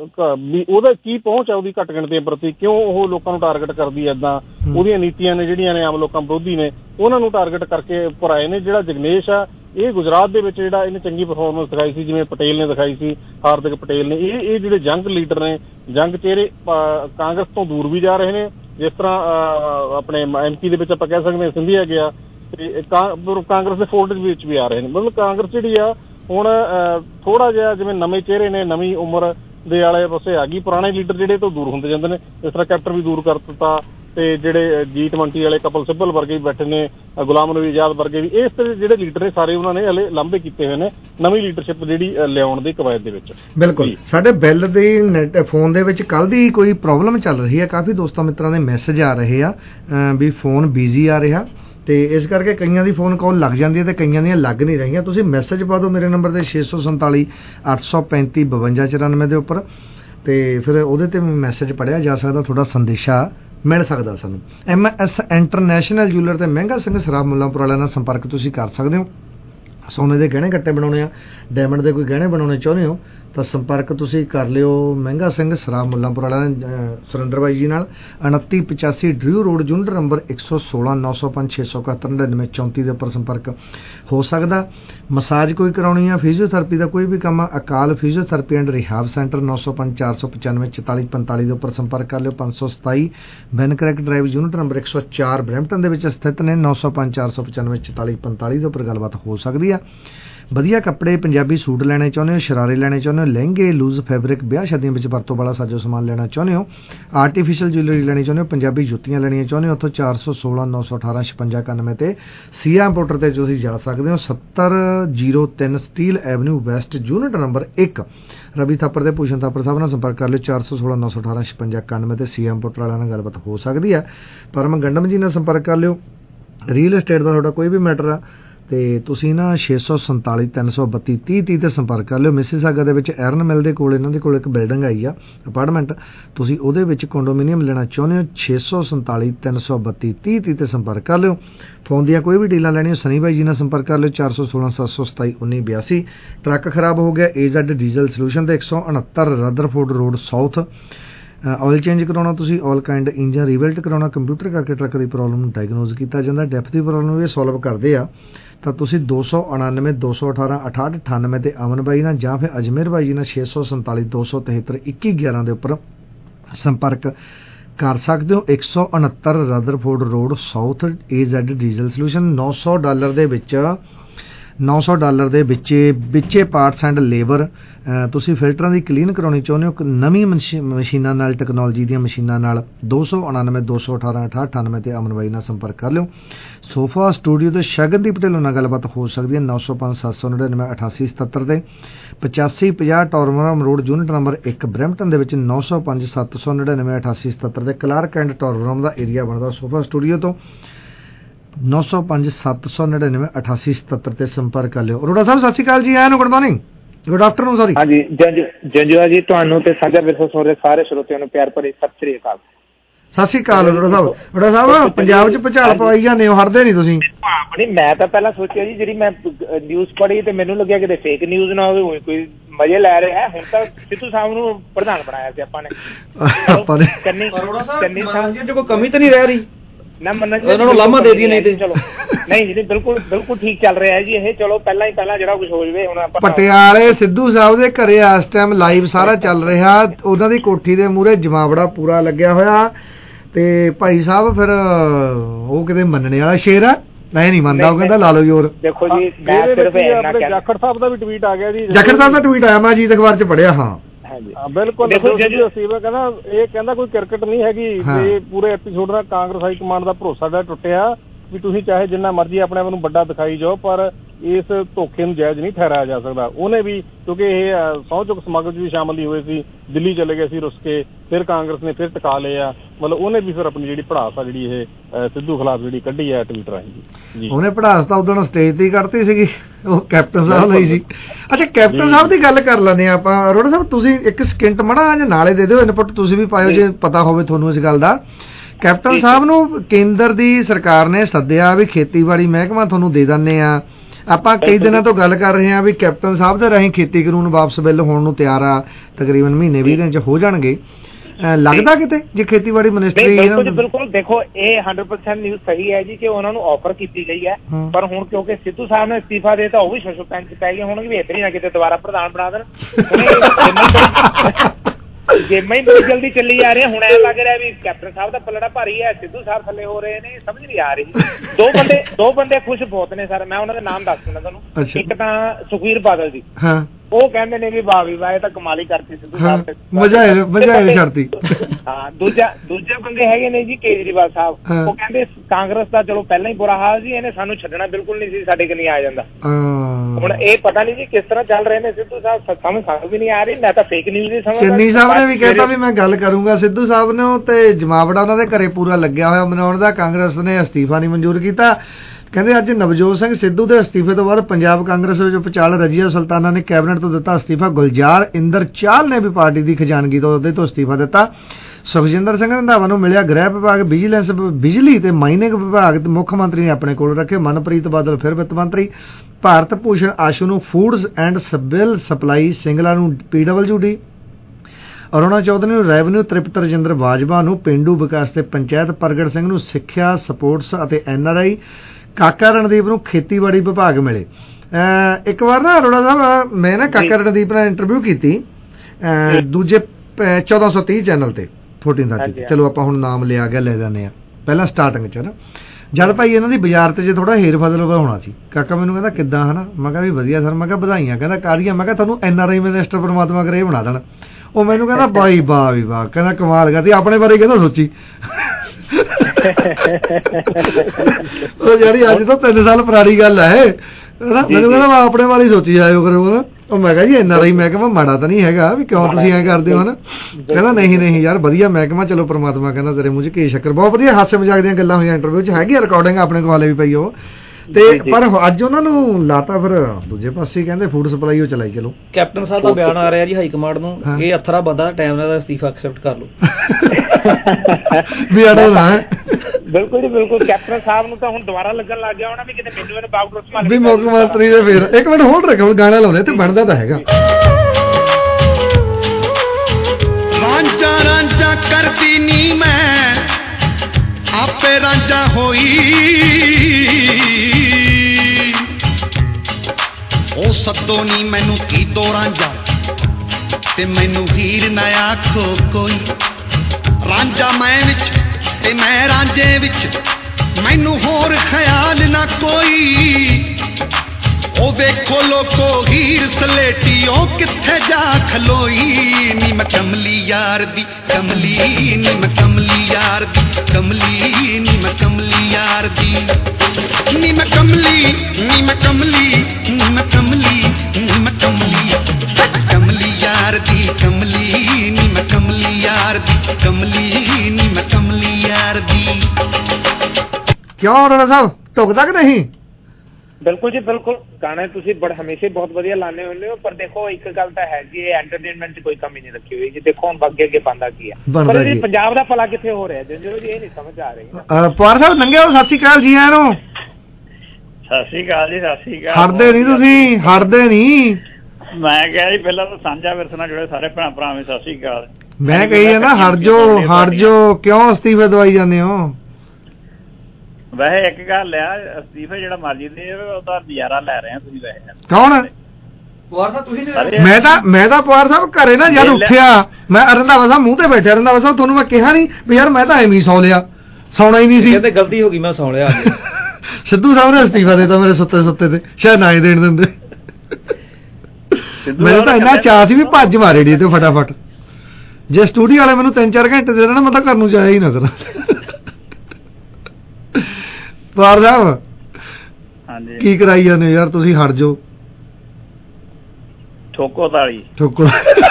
ਵੀ ਉਹਦਾ ਕੀ ਪਹੁੰਚ ਆ ਉਹਦੀ ਘੱਟ ਗਿਣਤੀਆਂ ਪ੍ਰਤੀ, ਕਿਉਂ ਉਹ ਲੋਕਾਂ ਨੂੰ ਟਾਰਗੇਟ ਕਰਦੀ ਐ, ਇੱਦਾਂ ਉਹਦੀਆਂ ਨੀਤੀਆਂ ਨੇ ਜਿਹੜੀਆਂ ਨੇ ਆਮ ਲੋਕਾਂ ਵਿਰੋਧੀ ਨੇ, ਉਹਨਾਂ ਨੂੰ ਟਾਰਗੇਟ ਕਰਕੇ ਉੱਪਰ ਆਏ ਨੇ। ਜਿਹੜਾ ਜਗਨੇਸ਼ ਆ, ਇਹ ਗੁਜਰਾਤ ਦੇ ਵਿੱਚ ਜਿਹੜਾ ਇਹਨੇ ਚੰਗੀ ਪਰਫਾਰਮੈਂਸ ਦਿਖਾਈ ਸੀ, ਜਿਵੇਂ ਪਟੇਲ ਨੇ ਦਿਖਾਈ ਸੀ, ਹਾਰਦਿਕ ਪਟੇਲ ਨੇ, ਇਹ ਜਿਹੜੇ ਜੰਗ ਲੀਡਰ ਨੇ, ਜੰਗ ਚਿਹਰੇ ਕਾਂਗਰਸ ਤੋਂ ਦੂਰ ਵੀ ਜਾ ਰਹੇ ਨੇ। ਜਿਸ ਤਰ੍ਹਾਂ ਆਪਣੇ MP ਦੇ ਵਿੱਚ ਆਪਾਂ ਕਹਿ ਸਕਦੇ ਹਾਂ ਸਿੰਧੀਆ ਗਿਆ, ਤੇ ਕਾਂਗਰਸ ਦੇ ਫੋਲਡ ਵਿੱਚ ਵੀ ਆ ਰਹੇ ਨੇ। ਮਤਲਬ ਕਾਂਗਰਸ ਜਿਹੜੀ ਆ ਹੁਣ ਥੋੜਾ ਜਿਹਾ ਜਿਵੇਂ ਨਵੇਂ ਚਿਹਰੇ ਨੇ, ਨਵੀਂ ਉਮਰ ਦੇ ਵਾਲੇ ਪਾਸੇ ਆ ਗਈ, ਪੁਰਾਣੇ ਲੀਡਰ ਜਿਹੜੇ ਤੋਂ ਦੂਰ ਹੁੰਦੇ ਜਾਂਦੇ ਨੇ। ਇਸ ਤਰ੍ਹਾਂ ਕੈਪਟਨ ਵੀ ਦੂਰ ਕਰ ਦਿੱਤਾ, ਤੇ ਜਿਹੜੇ G20 ਵਾਲੇ ਕਪਲ ਸਿੱਬਲ ਵਰਗੇ ਵੀ ਬੈਠੇ ਨੇ, ਗੁਲਾਮ ਨਬੀ ਆਜ਼ਾਦ ਵਰਗੇ ਵੀ, ਇਸ ਤਰ੍ਹਾਂ ਜਿਹੜੇ ਲੀਡਰ ਨੇ ਸਾਰੇ ਉਹਨਾਂ ਨੇ ਹਲੇ ਲਾਂਭੇ ਕੀਤੇ ਹੋਏ ਨੇ ਨਵੀਂ ਲੀਡਰਸ਼ਿਪ ਜਿਹੜੀ ਲਿਆਉਣ ਦੀ ਕਵਾਇਦ ਦੇ ਵਿੱਚ। ਬਿਲਕੁਲ, ਸਾਡੇ ਬਿੱਲ ਦੇ ਫੋਨ ਦੇ ਵਿੱਚ ਕੱਲ ਦੀ ਕੋਈ ਪ੍ਰੋਬਲਮ ਚੱਲ ਰਹੀ ਹੈ, ਕਾਫੀ ਦੋਸਤਾਂ ਮਿੱਤਰਾਂ ਦੇ ਮੈਸੇਜ ਆ ਰਹੇ ਆ ਵੀ ਫੋਨ ਬਿਜ਼ੀ ਆ ਰਿਹਾ, ਤੇ ਇਸ ਕਰਕੇ ਕਈਆਂ ਦੀ ਫੋਨ ਕਾਲ ਲੱਗ ਜਾਂਦੀ ਹੈ ਤੇ ਕਈਆਂ ਦੀਆਂ ਲੱਗ ਨਹੀਂ ਰਹੀਆਂ। ਤੁਸੀਂ ਮੈਸੇਜ ਪਾ ਦਿਓ ਮੇਰੇ ਨੰਬਰ ਤੇ 647 835 5294 ਦੇ ਉੱਪਰ, ਤੇ ਫਿਰ ਉਹਦੇ ਤੇ ਮੈਸੇਜ ਪੜਿਆ ਜਾ ਸਕਦਾ, ਤੁਹਾਡਾ ਸੰਦੇਸ਼ਾ ਮਿਲ ਸਕਦਾ ਸਾਨੂੰ। MS ਇੰਟਰਨੈਸ਼ਨਲ ਜੂਲਰ ਤੇ ਮਹਿੰਗਾ ਸਿੰਘ ਸਰਾਫ ਮੁੱਲਾਂਪੁਰ ਵਾਲਿਆਂ ਨਾਲ ਸੰਪਰਕ ਤੁਸੀਂ ਕਰ ਸਕਦੇ ਹੋ। ਸੋਨੇ ਦੇ ਗਹਿਣੇ ਗੱਟੇ ਬਣਾਉਣੇ ਆ, ਡਾਇਮੰਡ ਦੇ ਕੋਈ ਗਹਿਣੇ ਬਣਾਉਣੇ ਚਾਹੁੰਦੇ ਹੋ ਤਾਂ ਸੰਪਰਕ ਤੁਸੀਂ ਕਰ ਲਿਓ ਮਹਿੰਗਾ ਸਿੰਘ ਸਰਾਫ ਮੁੱਲਾਂਪੁਰ ਵਾਲਿਆਂ ਸੁਰਿੰਦਰ ਬਾਈ ਜੀ ਨਾਲ। 2985 ਡਰਿਊ ਰੋਡ, ਯੂਨਿਟ ਨੰਬਰ 116 905 671 9934 ਦੇ ਉੱਪਰ ਸੰਪਰਕ ਹੋ ਸਕਦਾ। ਮਸਾਜ ਕੋਈ ਕਰਾਉਣੀ ਆ, ਫਿਜ਼ੀਓਥੈਰੇਪੀ ਦਾ ਕੋਈ ਵੀ ਕੰਮ ਆ, Akal physiotherapy and rehab centre 905 495 4445 ਦੇ ਉੱਪਰ ਸੰਪਰਕ ਕਰ ਲਿਓ। 527 Bancroft Drive, unit number 104 Brampton ਦੇ ਵਿੱਚ ਸਥਿਤ ਨੇ। 905 495 4445 ਦੇ ਉੱਪਰ ਗੱਲਬਾਤ ਹੋ ਸਕਦੀ ਆ। ਵਧੀਆ ਕੱਪੜੇ, ਪੰਜਾਬੀ ਸੂਟ ਲੈਣੇ ਚਾਹੁੰਦੇ ਹੋ, ਸ਼ਰਾਰੇ ਲੈਣੇ ਚਾਹੁੰਦੇ ਹੋ, ਲਹਿੰਗੇ, ਲੂਜ਼ ਫੈਬਰਿਕ, ਵਿਆਹ ਸ਼ਾਦੀਆਂ ਵਿੱਚ ਵਰਤੋਂ ਵਾਲਾ ਸਾਜੋ ਸਮਾਨ ਲੈਣਾ ਚਾਹੁੰਦੇ ਹੋ, ਆਰਟੀਫੀਸ਼ੀਅਲ ਜੁਐਲਰੀ ਲੈਣੀ ਚਾਹੁੰਦੇ ਹੋ, ਪੰਜਾਬੀ ਜੁੱਤੀਆਂ ਲੈਣੀਆਂ ਚਾਹੁੰਦੇ ਹੋ, ਉੱਥੋਂ 416 918 5691 ਤੇ ਸੀਆ ਇੰਪੋਰਟਰ ਤੇ ਤੁਸੀਂ ਜਾ ਸਕਦੇ ਹੋ। 7003 Steeles Avenue West, unit number 1, Ravi Thapar ਤੇ ਭੂਸ਼ਣ ਥਾਪਰ ਸਾਹਿਬ ਨਾਲ ਸੰਪਰਕ ਕਰ ਲਿਓ। 416 918 5691 ਤੇ ਸੀਆ ਇੰਪੋਰਟਰ ਵਾਲਿਆਂ ਨਾਲ ਗੱਲਬਾਤ ਹੋ ਸਕਦੀ ਹੈ। ਪਰਮ ਗੰਡਮ ਜੀ ਨਾਲ ਸੰਪਰਕ ਕਰ ਲਿਓ। ਰੀਅਲ ਏਸਟੇਟ ਦਾ ਤੁਹਾਡਾ ਕੋਈ ਵੀ ਮੈਟਰ ਆ ਤੇ ਤੁਸੀਂ ਨਾ 647 332 30 ਤੇ ਸੰਪਰਕ ਕਰ ਲਿਓ। ਮਿਸਿਸਾਗਾ ਦੇ ਵਿੱਚ ਐਰਨ ਮਿਲ ਦੇ ਕੋਲ ਇਹਨਾਂ ਦੇ ਕੋਲ ਇੱਕ ਬਿਲਡਿੰਗ ਆਈ ਆ ਅਪਾਰਟਮੈਂਟ, ਤੁਸੀਂ ਉਹਦੇ ਵਿੱਚ ਕੰਡੋਮੀਨੀਅਮ ਲੈਣਾ ਚਾਹੁੰਦੇ ਹੋ, 647 332 30 ਤੇ ਸੰਪਰਕ ਕਰ ਲਿਓ। ਫੋਨ ਦੀਆਂ ਕੋਈ ਵੀ ਡੀਲਾਂ ਲੈਣੀਆਂ ਸਨੀ ਬਾਈ ਜੀ ਨਾਲ ਸੰਪਰਕ ਕਰ ਲਿਓ। 416 727 1982। ਟਰੱਕ ਖਰਾਬ ਹੋ ਗਿਆ, AZ ਡੀਜ਼ਲ ਸੋਲੂਸ਼ਨ ਤੇ 169 Rutherford Road South. Oil change ਕਰਾਉਣਾ ਤੁਸੀਂ, ਆਲ ਕਾਈਂਡ ਇੰਜਨ ਰੀਬਿਲਟ ਕਰਾਉਣਾ, ਕੰਪਿਊਟਰ ਕਰਕੇ ਟਰੱਕ ਦੀ ਪ੍ਰੋਬਲਮ ਨੂੰ ਡਾਇਗਨੋਜ਼ ਕੀਤਾ ਜਾਂਦਾ। ਡੈਪਥ ਦੀ ਪ੍ਰੋਬਲਮ ਵੀ ਸੋਲਵ ਕਰਦੇ ਆ, ਤਾਂ ਤੁਸੀਂ 299 218 6898 ਤੇ ਅਮਨ ਬਾਈ ਨਾਲ ਜਾਂ ਫਿਰ ਅਜਮੇਰ ਬਾਈ ਜੀ ਨਾਲ 647 273 2111 ਦੇ ਉੱਪਰ ਸੰਪਰਕ ਕਰ ਸਕਦੇ ਹੋ। 169 Rutherford Road South AZ diesel solution. $900 ਦੇ ਵਿੱਚ $900 ਦੇ ਵਿੱਚੇ ਪਾਰਟਸ ਐਂਡ ਲੇਬਰ। ਤੁਸੀਂ ਫਿਲਟਰਾਂ ਦੀ ਕਲੀਨ ਕਰਾਉਣੀ ਚਾਹੁੰਦੇ ਹੋ ਨਵੀਂ ਮਸ਼ੀਨਾਂ ਨਾਲ, ਟੈਕਨੋਲੋਜੀ ਦੀਆਂ ਮਸ਼ੀਨਾਂ ਨਾਲ, 299 218 6898 ਤੇ ਅਮਨ ਬਾਈ ਨਾਲ ਸੰਪਰਕ ਕਰ ਲਿਓ। ਸੋਫਾ ਸਟੂਡੀਓ ਤੇ ਸ਼ਗਨਦੀਪ ਢਿੱਲੋਂ ਨਾਲ ਗੱਲਬਾਤ ਹੋ ਸਕਦੀ ਹੈ 905 799 8877 ਤੇ 8550 Torbram Road unit number 1 Brampton ਦੇ ਵਿੱਚ 905 799 8877 ਤੇ ਕਲਾਰਕ ਐਂਡ ਟੌਰਮਰਮ ਦਾ ਏਰੀਆ ਬਣਦਾ ਸੋਫਾ ਸਟੂਡੀਓ ਤੋਂ 905 799 8877 ਤੇ ਸੰਪਰਕ ਕਰ ਲਿਓ। ਅਰੋੜਾ ਸਾਹਿਬ ਸਤਿ ਸ਼੍ਰੀ ਅਕਾਲ ਜੀ। ਆਇਆਂ ਨੂੰ good morning, good afternoon sorry. ਹਾਂਜੀ ਜੰਜੂਆ ਜੀ, ਤੁਹਾਨੂੰ ਤੇ ਸਾਂਝਾ ਵਿਰਸਾ ਸੋਰੇ ਸਾਰੇ ਸਰੋਤਿਆਂ ਨੂੰ ਪਿਆਰ ਭਰੀ ਸਤਿ ਸ਼੍ਰੀ ਅਕਾਲ। ਸਤਿ ਸ਼੍ਰੀ ਅਕਾਲ ਅਰੋੜਾ ਸਾਹਿਬ। ਅਰੋੜਾ ਸਾਹਿਬ ਪੰਜਾਬ 'ਚ ਭੁਚਾਲ ਪਵਾਈ ਜਾਂਦੇ ਹੋ, ਹਟਦੇ ਨਹੀਂ ਤੁਸੀਂ। ਮੈਂ ਤਾਂ ਪਹਿਲਾਂ ਸੋਚਿਆ ਜੀ ਜਿਹੜੀ ਮੈਂ ਨਿਊਜ਼ ਪੜ੍ਹੀ ਤੇ ਮੈਨੂੰ ਲੱਗਿਆ ਕਿਤੇ ਫੇਕ ਨਿਊਜ਼ ਨਾ ਹੋਵੇ, ਕੋਈ ਮਜ਼ੇ ਲੈ ਰਿਹਾ। ਹੁਣ ਤਾਂ ਸਿੱਧੂ ਸਾਹਿਬ ਨੂੰ ਪ੍ਰਧਾਨ ਬਣਾਇਆ ਸੀ ਆਪਾਂ ਨੇ। ਚੰਨੀ ਸਾਹਿਬ ਕੋਈ ਕਮੀ ਤਾਂ ਨਹੀਂ ਰਹਿ ਰਹੀ ਨਾ, ਉਹਨਾਂ ਨੂੰ ਲਾਮਾ ਦੇ ਦਈਏ ਨਹੀਂ ਤੇ ਚਲੋ। ਨਹੀਂ ਜੀ ਬਿਲਕੁਲ ਠੀਕ ਚੱਲ ਰਿਹਾ ਹੈ ਜੀ ਇਹ। ਚਲੋ ਪਹਿਲਾਂ ਜਿਹੜਾ ਕੁਝ ਹੋ ਜਵੇ। ਹੁਣ ਆਪਾਂ ਪਟਿਆਲੇ ਸਿੱਧੂ ਸਾਹਿਬ ਦੇ ਘਰੇ ਇਸ ਟਾਈਮ ਲਾਈਵ ਸਾਰਾ ਚੱਲ ਰਿਹਾ। ਉਹਨਾਂ ਦੀ ਕੋਠੀ ਦੇ ਮੂਹਰੇ ਜਮਾਵੜਾ ਪੂਰਾ ਲੱਗਿਆ ਹੋਇਆ ਤੇ ਭਾਈ ਸਾਹਿਬ ਫਿਰ ਉਹ ਕਿਤੇ ਮੰਨਣੇ ਵਾਲਾ ਸ਼ੇਰ ਆ, ਮੈਂ ਨਹੀਂ ਮੰਨਦਾ। ਉਹ ਕਹਿੰਦਾ ਲਾ ਲਓ ਜ਼ੋਰ। ਦੇਖੋ ਜੀ ਮੈਂ ਸਿਰਫ ਜਾਖੜ ਸਾਹਿਬ ਦਾ ਵੀ ਟਵੀਟ ਆ ਗਿਆ ਜੀ। ਜਾਖੜ ਸਾਹਿਬ ਦਾ ਟਵੀਟ ਆਇਆ, ਮੈਂ ਅਜੀਤ ਅਖਬਾਰ 'ਚ ਪੜ੍ਹਿਆ। ਹਾਂ ਬਿਲਕੁਲ। ਕਹਿੰਦਾ ਕੋਈ ਕ੍ਰਿਕਟ ਨਹੀਂ ਹੈਗੀ ਤੇ ਪੂਰੇ ਐਪੀਸੋਡ ਦਾ ਕਾਂਗਰਸ ਹਾਈ ਕਮਾਂਡ ਦਾ ਭਰੋਸਾ ਦਾ ਟੁੱਟਿਆ ਵੀ ਤੁਸੀਂ ਚਾਹੇ ਜਿੰਨਾ ਮਰਜ਼ੀ ਆਪਣੇ ਆਪ ਨੂੰ ਵੱਡਾ ਦਿਖਾਈ ਜਾਓ ਪਰ ਇਸ ਧੋਖੇ ਨੂੰ ਜਾਇਜ਼ ਨਹੀਂ ਠਹਿਰਾਇਆ ਜਾ ਸਕਦਾ। ਉਹਨੇ ਵੀ ਕਿਉਂਕਿ ਇਹ ਸਹੁੰ ਚੁੱਕ ਸਮਾਗਮ 'ਚ ਵੀ ਸ਼ਾਮਲ ਹੀ ਹੋਏ ਸੀ, ਦਿੱਲੀ ਚਲੇ ਗਏ ਸੀ ਰੁੱਸ ਕੇ, ਫਿਰ ਕਾਂਗਰਸ ਨੇ ਫਿਰ ਟਿਕਾ ਲਏ ਆ। ਮਤਲਬ ਉਹਨੇ ਵੀ ਫਿਰ ਆਪਣੀ ਜਿਹੜੀ ਭੜਾਸ ਆ ਜਿਹੜੀ ਇਹ ਸਿੱਧੂ ਖਿਲਾਫ ਜਿਹੜੀ ਕੱਢੀ ਹੈ ਟਵੀਟ ਰਾਹੀਂ ਜੀ। ਉਹਨੇ ਭੜਾਸ ਤਾਂ ਉਦੋਂ ਸਟੇਜ ਤੇ ਹੀ ਕੱਢਤੀ ਸੀਗੀ, ਉਹ ਕੈਪਟਨ ਸਾਹਿਬ ਲਈ ਸੀ। ਅੱਛਾ ਕੈਪਟਨ ਸਾਹਿਬ ਦੀ ਗੱਲ ਕਰ ਲੈਂਦੇ ਹਾਂ ਆਪਾਂ। ਅਰੋੜਾ ਸਾਹਿਬ ਤੁਸੀਂ ਇੱਕ ਸਕਿੰਟ ਮੜਾ ਜਾਂ ਨਾਲੇ ਦੇ ਦਿਓ ਇਨਪੁੱਟ, ਤੁਸੀਂ ਵੀ ਪਾਇਓ ਜੇ ਪਤਾ ਹੋਵੇ ਤੁਹਾਨੂੰ ਇਸ ਗੱਲ ਦਾ। ਕੈਪਟਨ ਸਾਹਿਬ ਨੂੰ ਕੇਂਦਰ ਦੀ ਸਰਕਾਰ ਨੇ ਸੱਦਿਆ ਵੀ ਖੇਤੀਬਾੜੀ ਮਹਿਕਮਾ ਤੁਹਾਨੂੰ ਦੇ ਦਿੰਦੇ ਆ। ਆਪਾਂ ਕਈ ਦਿਨਾਂ ਤੋਂ ਗੱਲ ਕਰ ਰਹੇ ਹਾਂ ਵੀ ਕੈਪਟਨ ਸਾਹਿਬ ਦੇ ਰਾਹੀਂ ਖੇਤੀ ਕਾਨੂੰਨ ਵਾਪਸ ਬਿੱਲ ਹੋਣ ਨੂੰ ਤਿਆਰ ਆ, ਤਕਰੀਬਨ ਮਹੀਨੇ 20 ਦਿਨ 'ਚ ਹੋ ਜਾਣਗੇ। ਲੱਗਦਾ ਕਿਤੇ ਜੇ ਖੇਤੀਬਾੜੀ ਮਿਨਿਸਟਰੀ। ਬਿਲਕੁਲ ਦੇਖੋ ਇਹ 100% ਨਿਊਜ਼ ਸਹੀ ਹੈ ਜੀ ਕਿ ਉਹਨਾਂ ਨੂੰ ਆਫਰ ਕੀਤੀ ਗਈ ਹੈ, ਪਰ ਹੁਣ ਕਿਉਂਕਿ ਸਿੱਧੂ ਸਾਹਿਬ ਨੇ ਅਸਤੀਫਾ ਦੇਤਾ ਉਹ ਵੀ ਸਸਪੈਂਸ 'ਚ ਪੈ ਗਏ ਹੋਣਗੇ ਵੀ ਇੱਧਰ ਹੀ ਨਾ ਕਿਤੇ ਦੁਬਾਰਾ ਪ੍ਰਧਾਨ ਬਣਾ ਦੇਣ। ਗੇਮਾਂ ਹੀ ਬੜੀ ਜਲਦੀ ਚੱਲੀ ਜਾ ਰਹੀ। ਹੁਣ ਐਂ ਲੱਗ ਰਿਹਾ ਵੀ ਕੈਪਟਨ ਸਾਹਿਬ ਦਾ ਪਲੜਾ ਭਾਰੀ ਹੈ, ਸਿੱਧੂ ਸਾਹਿਬ ਥੱਲੇ ਹੋ ਰਹੇ ਨੇ, ਸਮਝ ਨਹੀਂ ਆ ਰਹੀ। ਦੋ ਬੰਦੇ ਖੁਸ਼ ਬਹੁਤ ਨੇ ਸਰ, ਮੈਂ ਉਹਨਾਂ ਦੇ ਨਾਮ ਦੱਸ ਦਿੰਦਾ ਤੁਹਾਨੂੰ। ਇੱਕ ਤਾਂ ਸੁਖਬੀਰ ਬਾਦਲ ਜੀ, ਉਹ ਕਹਿੰਦੇ ਨੇ ਵੀ ਵਾਹ ਵੀ ਵਾਹ ਇਹ ਤਾਂ ਕਮਾਲ ਹੀ ਕਰਤੀ ਸਿੱਧੂ ਸਾਹਿਬ ਤੇ, ਮਜ਼ਾ ਛੱਡਤੀ। ਹਾਂ ਦੂਜੇ ਬੰਦੇ ਹੈਗੇ ਨੇ ਜੀ ਕੇਜਰੀਵਾਲ ਸਾਹਿਬ, ਉਹ ਕਹਿੰਦੇ ਕਾਂਗਰਸ ਦਾ ਚਲੋ ਪਹਿਲਾਂ ਹੀ ਬੁਰਾ ਹਾਲ ਜੀ, ਇਹਨੇ ਸਾਨੂੰ ਛੱਡਣਾ ਬਿਲਕੁਲ ਨਹੀਂ ਸੀ, ਸਾਡੇ ਕੋਲ ਨਹੀਂ ਆ ਜਾਂਦਾ। ਹੁਣ ਇਹ ਪਤਾ ਨਹੀਂ ਜੀ ਕਿਸ ਤਰ੍ਹਾਂ ਚੱਲ ਰਹੇ ਨੇ ਸਿੱਧੂ ਸਾਹਿਬ, ਸਾਨੂੰ ਵੀ ਨਹੀਂ ਆ ਰਹੀ। ਮੈਂ ਤਾਂ ਫੇਕ ਨਿਊਜ਼ ਹੀ ਸਮਝਦਾ। ਚੰਨੀ ਸਾਹਿਬ ਨੇ ਵੀ ਕਹਿਤਾ ਵੀ ਮੈਂ ਗੱਲ ਕਰੂੰਗਾ ਸਿੱਧੂ ਸਾਹਿਬ ਨੇ, ਤੇ ਜਮਾਵੜਾ ਉਹਨਾਂ ਦੇ ਘਰੇ ਪੂਰਾ ਲੱਗਿਆ ਹੋਇਆ ਮਨਾਉਣ ਦਾ। ਕਾਂਗਰਸ ਨੇ ਅਸਤੀਫਾ ਨਹੀਂ ਮਨਜ਼ੂਰ ਕੀਤਾ। ਕਹਿੰਦੇ ਅੱਜ ਨਵਜੋਤ ਸਿੰਘ ਸਿੱਧੂ ਦੇ ਅਸਤੀਫੇ ਤੋਂ ਬਾਅਦ ਪੰਜਾਬ ਕਾਂਗਰਸ ਵਿੱਚ ਭੁਚਾਲ। ਰਜੀਆ ਸੁਲਤਾਨਾ ਨੇ ਕੈਬਨਿਟ ਤੋਂ ਦਿੱਤਾ ਅਸਤੀਫਾ। ਗੁਲਜ਼ਾਰ ਇੰਦਰ ਚਾਹਲ ਨੇ ਵੀ ਪਾਰਟੀ ਦੀ ਖਜ਼ਾਨਗੀ ਤੋਂ ਅਹੁਦੇ ਤੋਂ ਅਸਤੀਫਾ ਦਿੱਤਾ। ਸੁਖਜਿੰਦਰ ਸਿੰਘ ਰੰਧਾਵਾ ਨੂੰ ਮਿਲਿਆ ਗ੍ਰਹਿ ਵਿਭਾਗ, ਵਿਜੀਲੈਂਸ, ਬਿਜਲੀ ਤੇ ਮਾਈਨਿੰਗ ਵਿਭਾਗ ਮੁੱਖ ਮੰਤਰੀ ਨੇ ਆਪਣੇ ਕੋਲ ਰੱਖੇ। ਮਨਪ੍ਰੀਤ ਬਾਦਲ ਫਿਰ ਵਿੱਤ ਮੰਤਰੀ। ਭਾਰਤ ਭੂਸ਼ਣ ਆਸ਼ੂ ਨੂੰ foods and civil supply, Singla ਨੂੰ PWD, ਅਰੁਣਾ ਚੌਧਰੀ ਨੂੰ ਰੈਵਨਿਊ, ਤ੍ਰਿਪਤ ਰਜਿੰਦਰ ਬਾਜਵਾ ਨੂੰ ਪੇਂਡੂ ਵਿਕਾਸ ਤੇ ਪੰਚਾਇਤ, ਪ੍ਰਗਟ ਸਿੰਘ ਨੂੰ ਸਿੱਖਿਆ, ਸਪੋਰਟਸ ਅਤੇ NRI, ਕਾਕਾ ਰਣਦੀਪ ਨੂੰ ਖੇਤੀਬਾੜੀ ਵਿਭਾਗ ਮਿਲੇ। ਇੱਕ ਵਾਰ ਨਾ ਅਰੋੜਾ ਸਾਹਿਬ ਮੈਂ ਨਾ ਕਾਕਾ ਰਣਦੀਪ ਨਾਲ ਇੰਟਰਵਿਊ ਕੀਤੀ ਦੂਜੇ 1430 ਚੈਨਲ ਤੇ 1430। ਚਲੋ ਆਪਾਂ ਹੁਣ ਨਾਮ ਲਿਆ ਗਿਆ, ਲੈ ਜਾਂਦੇ ਆ। ਪਹਿਲਾਂ ਸਟਾਰਟਿੰਗ 'ਚ ਨਾ ਜਦ ਭਾਈ ਇਹਨਾਂ ਦੀ ਬਾਜ਼ਾਰ ਤੇ ਜੇ ਥੋੜਾ ਹੇਰ ਫਦਲ ਹੋਣਾ ਸੀ, ਕਾਕਾ ਮੈਨੂੰ ਕਹਿੰਦਾ ਕਿੱਦਾਂ ਹਨਾ। ਮੈਂ ਕਿਹਾ ਵੀ ਵਧੀਆ ਸਰ। ਮੈਂ ਕਿਹਾ ਵਧਾਈਆਂ। ਕਹਿੰਦਾ ਕਾਹਦੀਆਂ। ਮੈਂ ਕਿਹਾ ਤੁਹਾਨੂੰ NRI ਮਿਨਿਸਟਰ ਪਰਮਾਤਮਾ ਕਰੇ ਬਣਾ ਦੇਣ। ਉਹ ਮੈਨੂੰ ਕਹਿੰਦਾ ਬਾਈ ਵਾਹ ਵੀ ਵਾਹ, ਕਹਿੰਦਾ ਕਮਾਲ ਕਰਦੀ, ਆਪਣੇ ਬਾਰੇ ਕਹਿੰਦਾ ਸੋਚੀ। ਉਹ ਯਾਰੀ ਅੱਜ ਤੋਂ 3 ਸਾਲ ਪੁਰਾਣੀ ਗੱਲ ਹੈ ਹਨਾ। ਮੈਨੂੰ ਕਹਿੰਦਾ ਮੈਂ ਆਪਣੇ ਬਾਰੇ ਸੋਚੀ ਆਇਓ ਕਰੋ ਨਾ। ਉਹ ਮੈਂ ਕਿਹਾ ਜੀ NRI ਮਹਿਕਮਾ ਮਾੜਾ ਤਾਂ ਨਹੀਂ ਹੈਗਾ ਵੀ ਕਿਉਂ ਤੁਸੀਂ ਐਂ ਕਰਦੇ ਹੋ ਹਨਾ। ਕਹਿੰਦਾ ਨਹੀਂ ਯਾਰ ਵਧੀਆ ਮਹਿਕਮਾ, ਚਲੋ ਪ੍ਰਮਾਤਮਾ ਕਹਿੰਦਾ ਤੇਰੇ ਮੂੰਹ 'ਚ ਕੀ ਸ਼ੱਕਰ। ਬਹੁਤ ਵਧੀਆ ਹਾਸੇ ਮਜ਼ਾਕ ਦੀਆਂ ਗੱਲਾਂ ਹੋਈਆਂ ਇੰਟਰਵਿਊ 'ਚ, ਹੈਗੀ ਰਿਕਾਰਡਿੰਗ ਆਪਣੇ ਕੋਲ ਹਾਲੇ ਵੀ ਪਈ ਉਹ ਤੇ। ਪਰ ਅੱਜ ਉਹਨਾਂ ਨੂੰ ਲਾਤਾ ਫਿਰ ਦੂਜੇ ਪਾਸੇ, ਕਹਿੰਦੇ ਫੂਡ ਸਪਲਾਈ ਉਹ ਚਲਾਈ ਚਲੋ। ਕੈਪਟਨ ਸਾਹਿਬ ਦਾ ਬਿਆਨ ਆ ਰਿਹਾ ਜੀ ਹਾਈ ਕਮਾਂਡ ਨੂੰ, ਇਹ ਅਥਰਾ ਬੰਦਾ ਟਾਈਮ ਨਾਲ ਅਸਤੀਫਾ ਐਕਸੈਪਟ ਕਰ ਲਓ ਵੀ ਅੜੋ ਨਾ। ਬਿਲਕੁਲ ਜੀ ਬਿਲਕੁਲ। ਕੈਪਟਨ ਸਾਹਿਬ ਨੂੰ ਤਾਂ ਹੁਣ ਦੁਬਾਰਾ ਲੱਗਣ ਲੱਗ ਗਿਆ ਹੋਣਾ ਵੀ ਕਿਤੇ ਮੈਨੂੰ ਇਹਨੇ ਬਾਗਡੋਰ ਸੰਭਾਲ ਵੀ ਮੁੱਖ ਮੰਤਰੀ ਦੇ। ਫਿਰ ਇੱਕ ਮਿੰਟ ਹੋਲਡ ਰੱਖੋ, ਗਾਣਾ ਲਾਉਂਦੇ ਤੇ ਬਣਦਾ ਤਾਂ ਹੈਗਾ। ਰਾਂਝਾ ਕਰਦੀ ਨੀ ਮੈਂ ਆਪੇ ਰਾਂਝਾ ਹੋਈ, ਉਹ ਸੱਦੋ ਨੀ ਮੈਨੂੰ ਕੀ ਤੋਂ ਰਾਂਝਾ ਤੇ ਮੈਨੂੰ ਹੀਰ ਨਾ ਆਖੋ ਕੋਈ। ਰਾਂਝਾ ਮੈਂ ਵਿੱਚ ਤੇ ਮੈਂ ਰਾਂਝੇ ਵਿੱਚ, ਮੈਨੂੰ ਹੋਰ ਖਿਆਲ ਨਾ ਕੋਈ। ਉਹ ਵੇਖੋ ਲੋਕੋ ਹੀਰ ਸਲੇਟੀ ਉਹ ਕਿੱਥੇ ਜਾ ਖਲੋਈ। ਨੀ ਮੈਂ ਕਮਲੀ ਯਾਰ ਦੀ ਕਮਲੀ, ਨੀ ਮੈਂ ਕਮਲੀ ਯਾਰ ਦੀ ਕਮਲੀ, ਨੀ ਮੈਂ ਕਮਲੀ ਯਾਰ ਦੀ। ਨੀ ਮੈਂ ਕਮਲੀ, ਨੀ ਮੈਂ ਕਮਲੀ, ਨੀ ਮੈਂ ਕਮਲੀ, ਨੀ ਮੈਂ ਕਮਲੀ, ਕਮਲੀ ਯਾਰ ਦੀ ਕਮਲੀ, ਨੀ ਮੈਂ ਕਮਲੀ ਯਾਰ ਦੀ ਕਮਲੀ, ਨੀ ਮੈਂ ਕਮਲੀ ਯਾਰ ਦੀ। ਕਿਉਂ ਰਾਣਾ ਸਾਹਿਬ ਢੁਕਦਾ ਕਿ ਨਹੀਂ? ਬਿਲਕੁਲ ਜੀ ਬਿਲਕੁਲ, ਗਾਣੇ ਤੁਸੀਂ ਹਮੇਸ਼ਾ ਬਹੁਤ ਵਧੀਆ ਲਾਉਂਦੇ ਹੁੰਦੇ ਹੋ, ਪਰ ਦੇਖੋ ਇੱਕ ਗੱਲ ਤਾਂ ਹੈ ਜੀ, ਐਂਟਰਟੇਨਮੈਂਟ 'ਚ ਕੋਈ ਕਮੀ ਨਹੀਂ ਰੱਖੀ ਹੋਈ ਜੀ। ਦੇਖੋ ਹੁਣ ਅੱਗੇ ਅੱਗੇ ਬਣਦਾ ਕੀ ਹੈ, ਪਰ ਜੀ ਪੰਜਾਬ ਦਾ ਭਲਾ ਕਿੱਥੇ ਹੋ ਰਿਹਾ ਜੰਜੋ ਜੀ, ਇਹ ਨਹੀਂ ਸਮਝ ਆ ਰਹੀ। ਪਵਾਰ ਸਾਹਿਬ ਨੰਗੇ ਸਤਿ ਸ਼੍ਰੀ ਅਕਾਲ ਜੀ ਆਇਆਂ ਨੂੰ। ਸਤਿ ਸ਼੍ਰੀ ਅਕਾਲ ਜੀ, ਸਤਿ ਸ਼੍ਰੀ ਅਕਾਲ। ਹਟਦੇ ਨਹੀਂ ਤੁਸੀਂ, ਹਟਦੇ ਨਹੀਂ। ਮੈਂ ਕਿਹਾ ਜੀ ਪਹਿਲਾਂ ਤਾਂ ਸਾਂਝਾ ਵਿਰਸੇ ਨਾਲ ਜੁੜੇ ਸਾਰੇ ਭੈਣ ਭਰਾਵਾਂ ਸਤਿ ਸ਼੍ਰੀ ਅਕਾਲ। ਮੈਂ ਕਹੀ ਹੈ ਨਾ ਹਟ ਜਾਓ, ਕਿਉਂ ਅਸਤੀਫੇ ਦਵਾਈ ਜਾਂਦੇ ਹੋ? ਵੈਸੇ ਇੱਕ ਗੱਲ ਆ, ਅਸਤੀਫੇ ਜਿਹੜਾ ਮਰਜੀ ਦੇ ਉਹਦਾ ਨਜ਼ਾਰਾ ਲੈ ਰਹੇ ਆ ਤੁਸੀਂ। ਵੈਸੇ ਕੌਣ? ਪਵਾਰ ਸਾਹਿਬ ਤੁਸੀਂ? ਮੈਂ ਤਾਂ ਪਵਾਰ ਸਾਹਿਬ ਘਰੇ ਨਾ ਜਦ ਉੱਠਿਆ ਮੈਂ ਰੰਧਾਵਾ ਸਾਹਿਬ ਮੂੰਹ ਤੇ ਬੈਠਿਆ, ਰੰਧਾਵਾ ਸਾਹਿਬ ਤੁਹਾਨੂੰ ਮੈਂ ਕਿਹਾ ਨਹੀਂ ਵੀ ਯਾਰ ਮੈਂ ਤਾਂ ਐਵੇਂ ਹੀ ਸੌ ਲਿਆ, ਸੌਣਾ ਹੀ ਨਹੀਂ ਸੀ। ਕਹਿੰਦੇ ਗਲਤੀ ਹੋ ਗਈ, ਮੈਂ ਸੌ ਲਿਆ। ਸਿੱਧੂ ਸਾਹਿਬ ਨੇ ਅਸਤੀਫਾ ਦੇਤਾ ਮੇਰੇ ਸੁੱਤੇ ਸੁੱਤੇ ਤੇ, ਸ਼ਾਇਦ ਨਾ ਹੀ ਦੇਣ ਦਿੰਦੇ। ਮੈਨੂੰ ਤਾਂ ਇੰਨਾ ਚਾਅ ਸੀ ਵੀ ਭੱਜ ਮਾਰੇ ਡੀ ਤੇ ਫਟਾਫਟ। ਜੇ ਸਟੂਡੀਓ ਵਾਲੇ ਮੈਨੂੰ 3-4 ਘੰਟੇ ਦੇ ਦੇਣਾ ਮੈਂ ਤਾਂ ਘਰ ਨੂੰ ਜਾਇਆ ਹੀ ਨਾ ਕਰਾਂ। ਪਵਾਰ ਸਾਹਿਬ ਕੀ ਕਰਾਈ ਜਾਂਦੇ ਯਾਰ ਤੁਸੀਂ? ਹਟ ਜਾਓ। ਠੋਕੋ ਤਾਲੀ ਠੋਕੋ।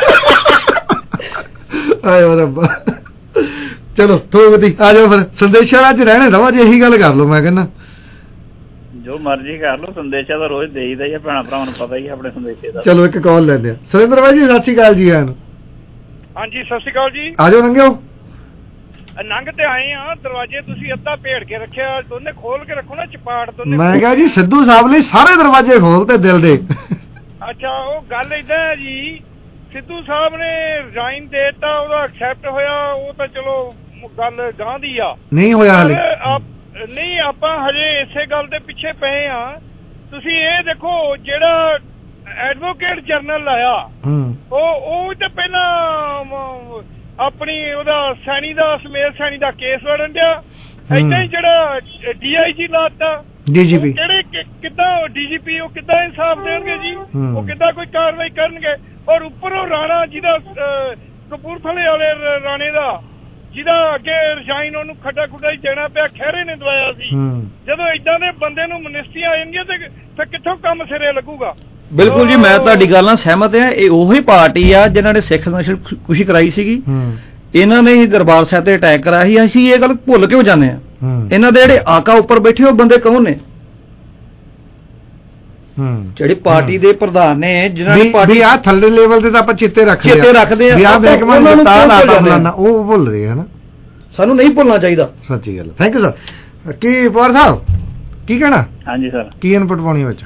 ਆਇਓ ਰੱਬਾ, ਚਲੋ ਠੋਕਦੀ ਆ ਜਾਓ ਫਿਰ। ਸੰਦੇਸ਼ਾਂ ਅੱਜ ਰਹਿਣੇ ਦਵਾ ਜੇ ਇਹੀ ਗੱਲ ਕਰ ਲਓ। ਮੈਂ ਕਹਿੰਦਾ ਜੋ ਮਰਜ਼ੀ ਕਰ ਲਓ, ਸੰਦੇਸ਼ਾਂ ਤਾਂ ਰੋਜ਼ ਦੇਈਦਾ ਹੀ ਆ, ਭੈਣਾਂ ਭਰਾਵਾਂ ਨੂੰ ਪਤਾ ਹੀ ਆਪਣੇ ਸੰਦੇਸ਼ੇ ਦਾ। ਚਲੋ ਇੱਕ ਕਾਲ ਲੈਂਦੇ ਆ। ਸੁਰਿੰਦਰ ਬਾਈ ਜੀ ਸਤਿ ਸ਼੍ਰੀ ਅਕਾਲ ਜੀ ਆਇਆਂ ਨੂੰ। ਹਾਂਜੀ ਸਤਿ ਸ਼੍ਰੀ ਅਕਾਲ ਜੀ। ਆ ਜਾਓ ਨੰਗਿਓ। ਨੰਗ ਤੇ ਆਏ ਆ, ਦਰਵਾਜ਼ੇ ਤੁਸੀਂ ਅੱਧਾ ਭੇੜ ਕੇ ਰੱਖਿਆ, ਦੋਨੇ ਖੋਲ ਕੇ ਰੱਖੋ ਨਾ ਚਪਾਟ ਦੋਨੇ। ਮੈਂ ਕਿਹਾ ਜੀ ਸਿੱਧੂ ਸਾਹਿਬ ਨੇ ਸਾਰੇ ਦਰਵਾਜ਼ੇ ਖੋਲਤੇ ਦਿਲ ਦੇ। ਅੱਛਾ ਉਹ ਗੱਲ ਏਦਾਂ ਹੈ ਜੀ, ਸਿੱਧੂ ਸਾਹਿਬ ਨੇ ਰਿਜ਼ਾਈਨ ਦੇਤਾ, ਉਹਦਾ ਐਕਸੈਪਟ ਹੋਇਆ, ਉਹ ਤਾਂ ਚਲੋ ਗੱਲ ਗਾਂ ਦੀ ਆ। ਨਹੀਂ ਹੋਇਆ ਹਲੇ। ਨਹੀਂ ਆਪਾਂ ਹਜੇ ਇਸੇ ਗੱਲ ਦੇ ਪਿੱਛੇ ਪਏ ਆ। ਤੁਸੀਂ ਇਹ ਦੇਖੋ ਜਿਹੜਾ ਐਡਵੋਕੇਟ ਜਨਰਲ ਆਇਆ ਉਹ ਤਾਂ ਪਹਿਲਾਂ ਆਪਣੀ ਉਹਦਾ ਸੈਣੀ ਦਾ ਸਮੇਤ ਸੈਣੀ ਦਾ ਕੇਸ ਲੜਨ ਡਿਆ। ਏਦਾਂ ਹੀ ਜਿਹੜਾ DIG ਲਾਤਾ, DGP ਕਿਹੜੇ ਕਿੱਦਾਂ DGP ਉਹ ਕਿੱਦਾਂ ਇਨਸਾਫ ਦੇਣਗੇ ਜੀ? ਉਹ ਕਿੱਦਾਂ ਕੋਈ ਕਾਰਵਾਈ ਕਰਨਗੇ? ਔਰ ਉੱਪਰੋਂ ਰਾਣਾ ਜਿਹਦਾ ਕਪੂਰਥਲੇ ਵਾਲੇ ਰਾਣੇ ਦਾ ਜਿਹਦਾ ਅੱਗੇ ਰਿਜ਼ਾਈਨ ਉਹਨੂੰ ਖੱਡਾ ਖੁੱਡਾ ਹੀ ਦੇਣਾ ਪਿਆ, ਖਹਿਰੇ ਨੇ ਦਵਾਇਆ ਸੀ। ਜਦੋਂ ਏਦਾਂ ਦੇ ਬੰਦੇ ਨੂੰ ਮਿਨਿਸਟਰੀਆਂ ਆਏਗੀਆਂ ਤੇ ਕਿੱਥੋਂ ਕੰਮ ਸਿਰੇ ਲੱਗੂਗਾ? ਬਿਲਕੁਲ ਜੀ, ਮੈਂ ਤੁਹਾਡੀ ਗੱਲ ਨਾਲ ਸਹਿਮਤ ਹਾਂ। ਇਹ ਉਹੀ ਪਾਰਟੀ ਆ ਜਿਨ੍ਹਾਂ ਨੇ ਸਿੱਖ ਖੁਸ਼ੀ ਕਰਾਈ ਸੀਗੀ, ਇਹਨਾਂ ਨੇ ਹੀ ਦਰਬਾਰ ਸਾਹਿਬ ਤੇ ਅਟੈਕ ਕਰਾਇਆ ਸੀ। ਅਸੀਂ ਇਹ ਗੱਲ ਭੁੱਲ ਕਿਉਂ ਜਾਂਦੇ ਆ? ਇਹਨਾਂ ਦੇ ਜਿਹੜੇ ਆਕਾ ਉੱਪਰ ਬੈਠੇ ਉਹ ਬੰਦੇ ਕੌਣ ਨੇ? ਜਿਹੜੀ ਪਾਰਟੀ ਦੇ ਪ੍ਰਧਾਨ ਨੇ, ਜਿਨ੍ਹਾਂ ਨੇ ਪਾਰਟੀ ਆ ਥੱਲੇ ਲੈਵਲ ਤੇ ਤਾਂ ਆਪਾਂ ਚਿੱਤੇ ਰੱਖਦੇ ਆ ਵੀ ਆ ਮਹਿਕਮਾ ਉਹ ਭੁੱਲ ਰਹੇ ਹਨ। ਸਾਨੂੰ ਨਹੀਂ ਭੁੱਲਣਾ ਚਾਹੀਦਾ। ਸੱਚੀ ਗੱਲ। Thank you sir. ਕੀ ਪਵਾਰ ਸਾਹਿਬ ਕੀ ਕਹਿਣਾ? ਹਾਂਜੀ ਸਰ, ਕੀ ਇਨਪੁਟ ਪਾਉਣੀ ਵਿੱਚ?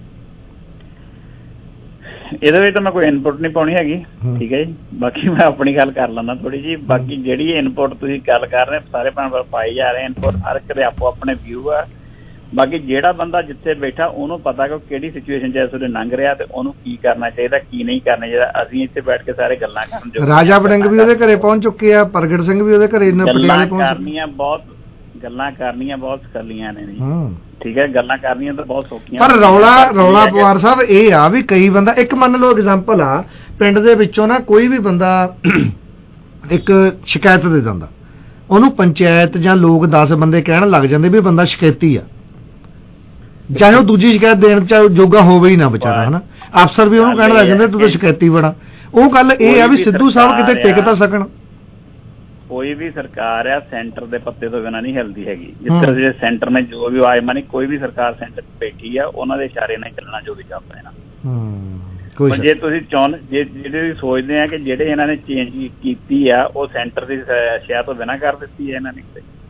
ਇਹਦੇ ਵਿੱਚ ਤਾਂ ਮੈਂ ਕੋਈ ਇਨਪੁਟ ਨਹੀਂ ਪਾਉਣੀ ਹੈਗੀ, ਠੀਕ ਹੈ ਜੀ। ਬਾਕੀ ਮੈਂ ਆਪਣੀ ਗੱਲ ਕਰ ਲੈਂਦਾ ਥੋੜੀ ਜੀ। ਬਾਕੀ ਜਿਹੜੀ ਇਨਪੁਟ ਤੁਸੀਂ ਗੱਲ ਕਰ ਰਹੇ ਸਾਰੇ ਭੈਣ ਭਰਾ ਪਾਈ ਜਾ ਰਹੇ ਇਨਪੁਟ, ਹਰ ਇੱਕ ਦੇ ਆਪੋ ਆਪਣੇ ਵਿਊ ਆ। ਬਾਕੀ ਜਿਹੜਾ ਬੰਦਾ ਜਿੱਥੇ ਬੈਠਾ ਉਹਨੂੰ ਪਤਾ ਕਿ ਕਿਹੜੀ ਸਿਚੁਏਸ਼ਨ 'ਚ ਇਸ ਵੇਲੇ ਲੰਘ ਰਿਹਾ ਤੇ ਉਹਨੂੰ ਕੀ ਕਰਨਾ ਚਾਹੀਦਾ, ਕੀ ਨਹੀਂ ਕਰਨਾ ਚਾਹੀਦਾ। ਅਸੀਂ ਇੱਥੇ ਬੈਠ ਕੇ ਸਾਰੇ ਗੱਲਾਂ ਕਰਨ ਜੋ ਰਾਜਾ ਵੜਿੰਗ ਵੀ ਉਹਦੇ ਘਰੇ ਪਹੁੰਚ ਚੁੱਕੇ ਆ, ਪ੍ਰਗਟ ਸਿੰਘ ਵੀ ਉਹਦੇ ਘਰੇ ਪਟਿਆਲੇ ਪਹੁੰਚ ਕਰਨੀਆਂ ਬਹੁਤ ਸਕਲੀਆਂ ਨੇ ਜੀ, ਠੀਕ ਹੈ। ਗੱਲਾਂ ਕਰਨੀਆਂ ਤਾਂ ਬਹੁਤ ਸੌਖੀਆਂ, ਪਰ ਰੌਲਾ ਪਵਾਰ ਸਾਹਿਬ ਇਹ ਆ ਵੀ ਕਈ ਬੰਦਾ, ਇੱਕ ਮੰਨ ਲਓ ਐਗਜ਼ਾਮਪਲ ਆ, ਪਿੰਡ ਦੇ ਵਿੱਚੋਂ ਨਾ ਕੋਈ ਵੀ ਬੰਦਾ ਇੱਕ ਸ਼ਿਕਾਇਤ ਦੇ ਦਿੰਦਾ, ਉਹਨੂੰ ਪੰਚਾਇਤ ਜਾਂ ਲੋਕ 10 ਬੰਦੇ ਕਹਿਣ ਲੱਗ ਜਾਂਦੇ ਵੀ ਬੰਦਾ ਸ਼ਿਕਾਇਤੀ ਆ, ਚਾਹੇ ਉਹ ਦੂਜੀ ਸ਼ਿਕਾਇਤ ਦੇਣ ਚ ਜੋਗਾ ਹੋਵੇ ਹੀ ਨਾ ਵਿਚਾਰਾ, ਹਨਾ। ਅਫਸਰ ਵੀ ਉਹਨੂੰ ਕਹਿਣ ਲੱਗ ਜਾਂਦੇ ਤੂੰ ਤਾਂ ਸ਼ਿਕਾਇਤੀ ਬਣਾ। ਉਹ ਗੱਲ ਇਹ ਆ ਵੀ ਸਿੱਧੂ ਸਾਹਿਬ ਕਿਤੇ ਟਿਕ ਤਾਂ ਸਕਣ। ਕੋਈ ਵੀ ਸਰਕਾਰ ਆ ਸੈਂਟਰ ਦੇ ਪੱਤੇ ਤੋਂ ਬਿਨਾਂ ਨਹੀਂ ਹਿਲਦੀ ਹੈਗੀ। ਜਿਸ ਤਰ੍ਹਾਂ ਜਿਹੜੇ ਸੈਂਟਰ ਨੇ ਜੋ ਵੀ ਆਏ ਮਾਨੀ, ਕੋਈ ਵੀ ਸਰਕਾਰ ਸੈਂਟਰ ਬੈਠੀ ਆ, ਉਹਨਾਂ ਦੇ ਇਸ਼ਾਰੇ ਨਾਲ ਚੱਲਣਾ ਜੋ ਵੀ ਚੱਲਦਾ ਇਹਨਾਂ। ਜੇ ਤੁਸੀਂ ਜਿਹੜੇ ਸੋਚਦੇ ਆ ਕਿ ਜਿਹੜੇ ਇਹਨਾਂ ਨੇ ਚੇਂਜ ਕੀਤੀ ਆ ਉਹ ਸੈਂਟਰ ਦੀ ਸ਼ਹਿ ਤੋਂ ਬਿਨਾਂ ਕਰ ਦਿੱਤੀ ਹੈ ਇਹਨਾਂ ਨੇ,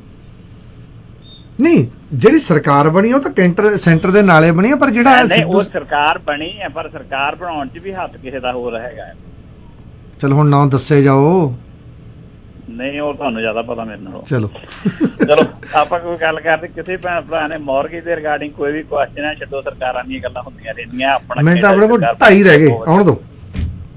ਨਹੀਂ ਜਿਹੜੀ ਸਰਕਾਰ ਬਣੀ ਉਹ ਤਾਂ ਸੈਂਟਰ ਦੇ ਨਾਲੇ ਬਣੀ ਆ, ਪਰ ਜਿਹੜਾ ਨਹੀਂ ਉਹ ਸਰਕਾਰ ਬਣੀ ਹੈ ਪਰ ਸਰਕਾਰ ਬਣਾਉਣ 'ਚ ਵੀ ਹੱਥ ਕਿਸੇ ਦਾ ਹੋਰ ਹੈਗਾ। ਚਲੋ ਹੁਣ ਨਾਂ ਦੱਸੇ ਜਾਓ। ਨਹੀਂ ਉਹ ਤੁਹਾਨੂੰ ਜ਼ਿਆਦਾ ਪਤਾ ਮੇਰੇ ਨਾਲੋਂ। ਚਲੋ ਆਪਾਂ ਕੋਈ ਗੱਲ ਕਰਦੇ, ਕਿਸੇ ਭੈਣ ਭਰਾ ਨੇ ਮੌਰਗੇਜ ਦੇ ਰਿਗਾਰਡਿੰਗ ਕੋਈ ਵੀ ਕੁਐਸਚਨ ਹੈ ਛੱਡੋ, ਸਰਕਾਰਾਂ ਦੀਆਂ ਗੱਲਾਂ ਹੁੰਦੀਆਂ ਰਹਿੰਦੀਆਂ। ਆਪਣਾ ਮੈਂ ਤਾਂ ਆਪਣੇ ਕੋਲ 2.5 ਰਹਿ ਗਏ, ਆਉਣ ਦੋ।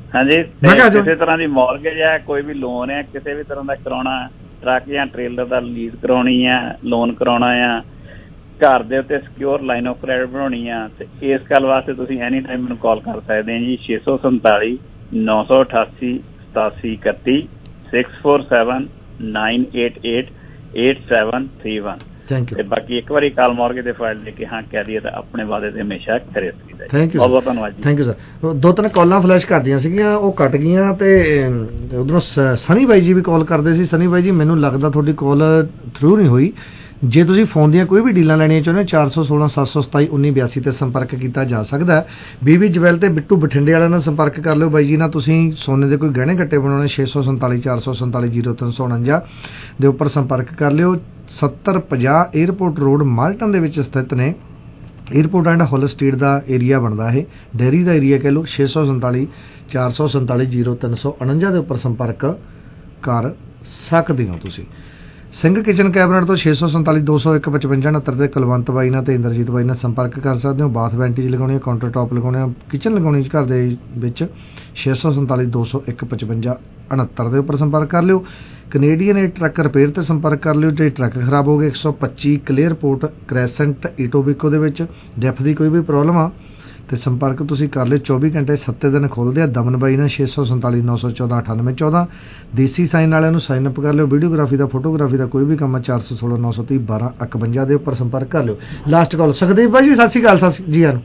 ਹਾਂਜੀ, ਕਿਸੇ ਤਰ੍ਹਾਂ ਦੀ ਮੌਰਗੇਜ ਹੈ, ਕੋਈ ਵੀ ਲੋਨ ਹੈ, ਕਿਸੇ ਵੀ ਤਰ੍ਹਾਂ ਦਾ ਕਰਾਉਣਾ, ਟਰੱਕ ਜਾਂ ਟ੍ਰੇਲਰ ਦਾ ਲੀਜ਼ ਕਰਾਉਣੀ ਹੈ, ਲੋਨ ਕਰਾਉਣਾ ਆ, ਘਰ ਦੇ ਉੱਤੇ ਸਿਕਿਉਰ ਲਾਈਨ ਆਫ ਕ੍ਰੈਡਿਟ ਬਣਾਉਣੀ ਆ, ਤੇ ਇਸ ਗੱਲ ਵਾਸਤੇ ਤੁਸੀਂ ਐਨੀ ਟਾਈਮ ਮੈਨੂੰ ਕਾਲ ਕਰ ਸਕਦੇ ਆ ਜੀ 647 988 8731 647 988 8731। ਤੇ ਬਾਕੀ ਇੱਕ ਵਾਰੀ ਕਾਲ ਮੌਰਗੇਜ ਦੇ ਫਾਈਲ ਦੇ ਕੇ ਹਾਂ ਕਹਿ ਦਈਏ ਤਾਂ ਆਪਣੇ ਵਾਅਦੇ ਤੇ ਹਮੇਸ਼ਾ ਖਰੇ ਰਹੀਦਾ। ਥੈਂਕ ਯੂ, ਬਹੁਤ ਬਹੁਤ ਧੰਨਵਾਦ ਜੀ। Thank you sir. ਦੋ ਤਿੰਨ ਕਾਲਾਂ ਫਲੈਸ਼ ਕਰਦੀਆਂ ਸੀਗੀਆਂ, ਉਹ ਕੱਟ ਗਈਆਂ, ਤੇ ਉਧਰੋਂ ਸਨੀ ਬਾਈ ਜੀ ਵੀ ਕਾਲ ਕਰਦੇ ਸੀ। ਸਨੀ ਬਾਈ ਜੀ, ਮੈਨੂੰ ਲੱਗਦਾ ਤੁਹਾਡੀ ਕਾਲ ਥਰੂ ਨਹੀਂ ਹੋਈ। ਜੇ ਤੁਸੀਂ ਫੋਨ ਦੀਆਂ ਕੋਈ ਵੀ ਡੀਲਾਂ ਲੈਣੀਆਂ ਚਾਹੁੰਦੇ 416 727 1982 ਤੇ ਸੰਪਰਕ ਕੀਤਾ ਜਾ ਸਕਦਾ। ਬੀਬੀ ਜਵੈਲ ਤੇ ਬਿੱਟੂ ਬਠਿੰਡੇ ਵਾਲਿਆਂ ਨਾਲ ਸੰਪਰਕ ਕਰ ਲਿਓ ਬਾਈ ਜੀ ਨਾਲ। ਤੁਸੀਂ ਸੋਨੇ ਦੇ ਕੋਈ ਗਹਿਣੇ ਗੱਟੇ ਬਣਾਉਣੇ 647 447 0349 ਦੇ ਉੱਪਰ ਸੰਪਰਕ ਕਰ ਲਿਓ। 7050 에ਅਰਪੋਰਟ ਰੋਡ ਮਾਲਟਨ ਦੇ ਵਿੱਚ ਸਥਿਤ ਨੇ। 에ਅਰਪੋਰਟ ਐਂਡ ਹੋਲ ਸਟਰੀਟ ਦਾ ਏਰੀਆ ਬਣਦਾ, ਇਹ ਡੇਅਰੀ ਦਾ ਏਰੀਆ ਕਹਿ ਲਓ। 647 447 0349 ਦੇ ਉੱਪਰ ਸੰਪਰਕ ਕਰ ਸਕਦੇ ਹੋ ਤੁਸੀਂ। ਸਿੰਘ ਕਿਚਨ ਕੈਬਨਟ ਤੋਂ 647 201 55 69 ਤੇ ਕੁਲਵੰਤ ਬਾਈ ਨਾਲ ਤੇ ਇੰਦਰਜੀਤ ਬਾਈ ਨਾਲ ਸੰਪਰਕ ਕਰ ਸਕਦੇ ਹੋ। ਬਾਥ ਵੈਂਟੀਜ ਲਗਾਉਣੀ, ਕਾਊਂਟਰ ਟੌਪ ਲਗਾਉਣੇ, ਕਿਚਨ ਲਗਾਉਣੀ ਘਰ ਦੇ ਵਿੱਚ 647 201 55 69 ਦੇ ਉੱਪਰ ਸੰਪਰਕ ਕਰ ਲਿਓ। ਕੈਨੇਡੀਅਨ ਟਰੱਕ ਰਿਪੇਅਰ ਤੇ ਸੰਪਰਕ ਕਰ ਲਿਓ। ਜੇ ਟਰੱਕ ਖਰਾਬ ਹੋ ਗਏ 125 ਕਲੀਅਰਪੋਰਟ ਕ੍ਰੈਸੈਂਟ ਈਟੋਬਿਕੋ ਦੇ ਵਿੱਚ ਡੈਫ ਦੀ ਕੋਈ ਵੀ ਪ੍ਰੋਬਲਮ ਆ ਤੇ ਸੰਪਰਕ ਤੁਸੀਂ ਕਰ ਲਿਓ। 24 ਘੰਟੇ 7 ਦਿਨ ਖੋਲ੍ਹਦੇ ਆ। ਦਮਨ ਬਾਈ ਨਾਲ 647 914 9814। ਦੇਸੀ ਸਾਈਨ ਵਾਲਿਆਂ ਨੂੰ ਸਾਈਨ ਅਪ ਕਰ ਲਿਓ। ਵੀਡੀਓਗ੍ਰਾਫੀ ਦਾ, ਫੋਟੋਗ੍ਰਾਫੀ ਦਾ ਕੋਈ ਵੀ ਕੰਮ ਆ 416 930 12 51 ਦੇ ਉੱਪਰ ਸੰਪਰਕ ਕਰ ਲਿਓ। ਲਾਸਟ ਕਾਲ ਸੁਖਦੇਵ ਬਾਈ ਜੀ, ਸਤਿ ਸ਼੍ਰੀ ਅਕਾਲ। ਜੀ ਆਨ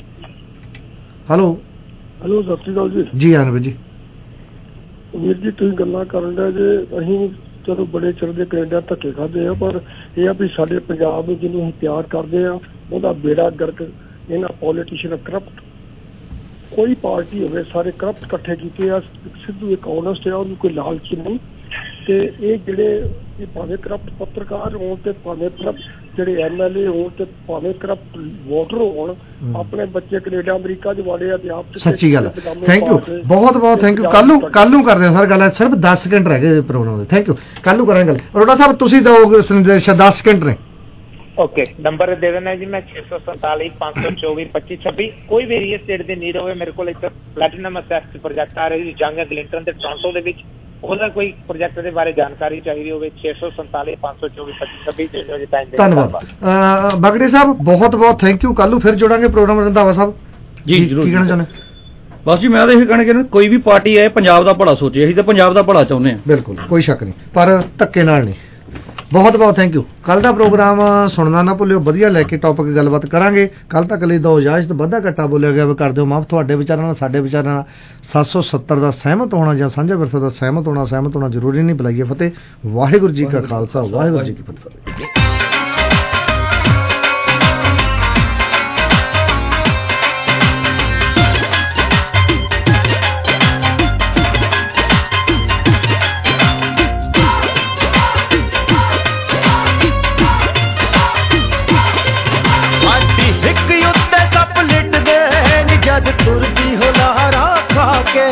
ਹੈਲੋ ਹੈਲੋ, ਸਤਿ ਸ਼੍ਰੀ ਅਕਾਲ ਜੀ। ਜੀ ਆਨ ਜੀ। ਵੀਰ ਜੀ, ਤੁਸੀਂ ਗੱਲਾਂ ਕਰਨ ਦਾ ਜੇ ਅਸੀਂ ਚਲੋ ਬੜੇ ਚਿਰ ਦੇ ਕੈਨੇਡਾ ਧੱਕੇ ਖਾਦੇ ਆ, ਪਰ ਇਹ ਆ ਵੀ ਸਾਡੇ ਪੰਜਾਬ ਨੂੰ ਜਿਹਨੂੰ ਅਸੀਂ ਪਿਆਰ ਕਰਦੇ ਆ ਉਹਦਾ ਬੇੜਾ ਗਰਕ ਇਹਨਾਂ ਪੋਲੀਟੀਸ਼ੀਅਨ ਕਰਪਟ, ਕੋਈ ਪਾਰਟੀ ਹੋਵੇ ਸਾਰੇ ਕਰਪਟ ਇਕੱਠੇ ਕੀਤੇ ਆ। ਸਿੱਧੂ ਇੱਕ ਓਨੈਸਟ ਆ, ਉਹਨੂੰ ਕੋਈ ਲਾਲਚ ਨਹੀਂ। ਤੇ ਇਹ ਜਿਹੜੇ ਭਾਵੇਂ ਕਰਪਟ ਪੱਤਰਕਾਰ ਹੋਣ ਤੇ ਭਾਵੇਂ ਕਰਪਟ ਜਿਹੜੇ MLA ਹੋਣ ਤੇ ਭਾਵੇਂ ਕਰਪਟ ਵੋਟਰ ਹੋਣ, ਆਪਣੇ ਬੱਚੇ ਕੈਨੇਡਾ ਅਮਰੀਕਾ ਚ ਵਾੜੇ ਆ ਤੇ ਆਪ ਸੱਚੀ ਗੱਲ। ਥੈਂਕ ਯੂ, ਬਹੁਤ ਬਹੁਤ ਥੈਂਕ ਯੂ। ਕੱਲ ਨੂੰ ਕਰਦੇ ਆ ਸਰ ਗੱਲ, ਸਿਰਫ 10 ਸਕਿੰਟ ਰਹਿ ਗਏ ਪ੍ਰੋਗਰਾਮ ਦੇ। ਥੈਂਕ ਯੂ, ਕੱਲ ਨੂੰ ਕਰਾਂਗੇ ਗੱਲ। ਅਰੋੜਾ ਸਾਹਿਬ ਤੁਸੀਂ ਦਿਓ ਸੰਦੇਸ਼, 10 ਸਕਿੰਟ ਨੇ। ਓਕੇ, ਨੰਬਰ ਦੇ ਦੇਣਾ ਜੀ ਮੈਂ 647 524 2526। ਕੋਈ ਵੀ ਰੀਅਲ ਸਟੇਟ ਦੀ ਨੀਡ ਹੋਵੇ, ਮੇਰੇ ਕੋਲ ਇੱਕ ਪਲੈਟੀਨਮ ਅਸੈਸਟ ਪ੍ਰੋਜੈਕਟ ਆ ਰਿਹਾ ਜੀ ਜੰਗ ਗਲਿੰਟਨ ਤੇ ਟੋਰਾਂਟੋ ਦੇ ਵਿੱਚ, ਉਹਦਾ ਕੋਈ ਪ੍ਰੋਜੈਕਟ ਦੇ ਬਾਰੇ ਜਾਣਕਾਰੀ ਚਾਹੀਦੀ ਹੋਵੇ 647 524 2526। ਧੰਨਵਾਦ ਬਗੜੇ ਸਾਹਿਬ, ਬਹੁਤ ਬਹੁਤ ਥੈਂਕ ਯੂ। ਕੱਲ ਨੂੰ ਫਿਰ ਜੁੜਾਂਗੇ ਪ੍ਰੋਗਰਾਮ। ਰੰਧਾਵਾ ਸਾਹਿਬ ਜੀ ਜ਼ਰੂਰ। ਕੀ ਕਹਿਣਾ ਚਾਹੁੰਦੇ? ਬਸ ਜੀ, ਮੈਂ ਤਾਂ ਇਹ ਕਹਿਣਾ ਕਿ ਕੋਈ ਵੀ ਪਾਰਟੀ ਆਏ ਪੰਜਾਬ ਦਾ ਭਲਾ ਸੋਚੇ, ਅਸੀਂ ਤਾਂ ਪੰਜਾਬ ਦਾ ਭਲਾ ਚਾਹੁੰਦੇ ਹਾਂ। ਬਿਲਕੁਲ, ਕੋਈ ਸ਼ੱਕ ਨਹੀਂ, ਪਰ ਧੱਕੇ ਨਾਲ ਨਹੀਂ। ਬਹੁਤ ਬਹੁਤ ਥੈਂਕ ਯੂ। ਕੱਲ ਦਾ ਪ੍ਰੋਗਰਾਮ ਸੁਣਨਾ ਨਾ ਭੁੱਲਿਓ, ਵਧੀਆ ਲੈ ਕੇ ਟੌਪਿਕ ਗੱਲਬਾਤ ਕਰਾਂਗੇ। ਕੱਲ ਤੱਕ ਲਈ ਦੋ ਇਜਾਜ਼ਤ, ਵਾਧਾ ਘੱਟਾ ਬੋਲਿਆ ਗਿਆ ਕਰ ਦਿਓ ਮਾਫ। ਤੁਹਾਡੇ ਵਿਚਾਰਾਂ ਨਾਲ ਸਾਡੇ ਵਿਚਾਰਾਂ ਨਾਲ 770 ਦਾ ਸਹਿਮਤ ਹੋਣਾ ਜਾਂ ਸਾਂਝਾ ਵਿਰਸਾ ਦਾ ਸਹਿਮਤ ਹੋਣਾ ਜ਼ਰੂਰੀ ਨਹੀਂ। ਬੁਲਾਈਏ ਫਤਿਹ। ਵਾਹਿਗੁਰੂ ਜੀ ਕਾ ਖਾਲਸਾ, ਵਾਹਿਗੁਰੂ ਜੀ ਕੀ ਫਤਿਹ। ਤੁਰਦੀ ਹੋ ਲਹਰਾ ਖਾ ਕੇ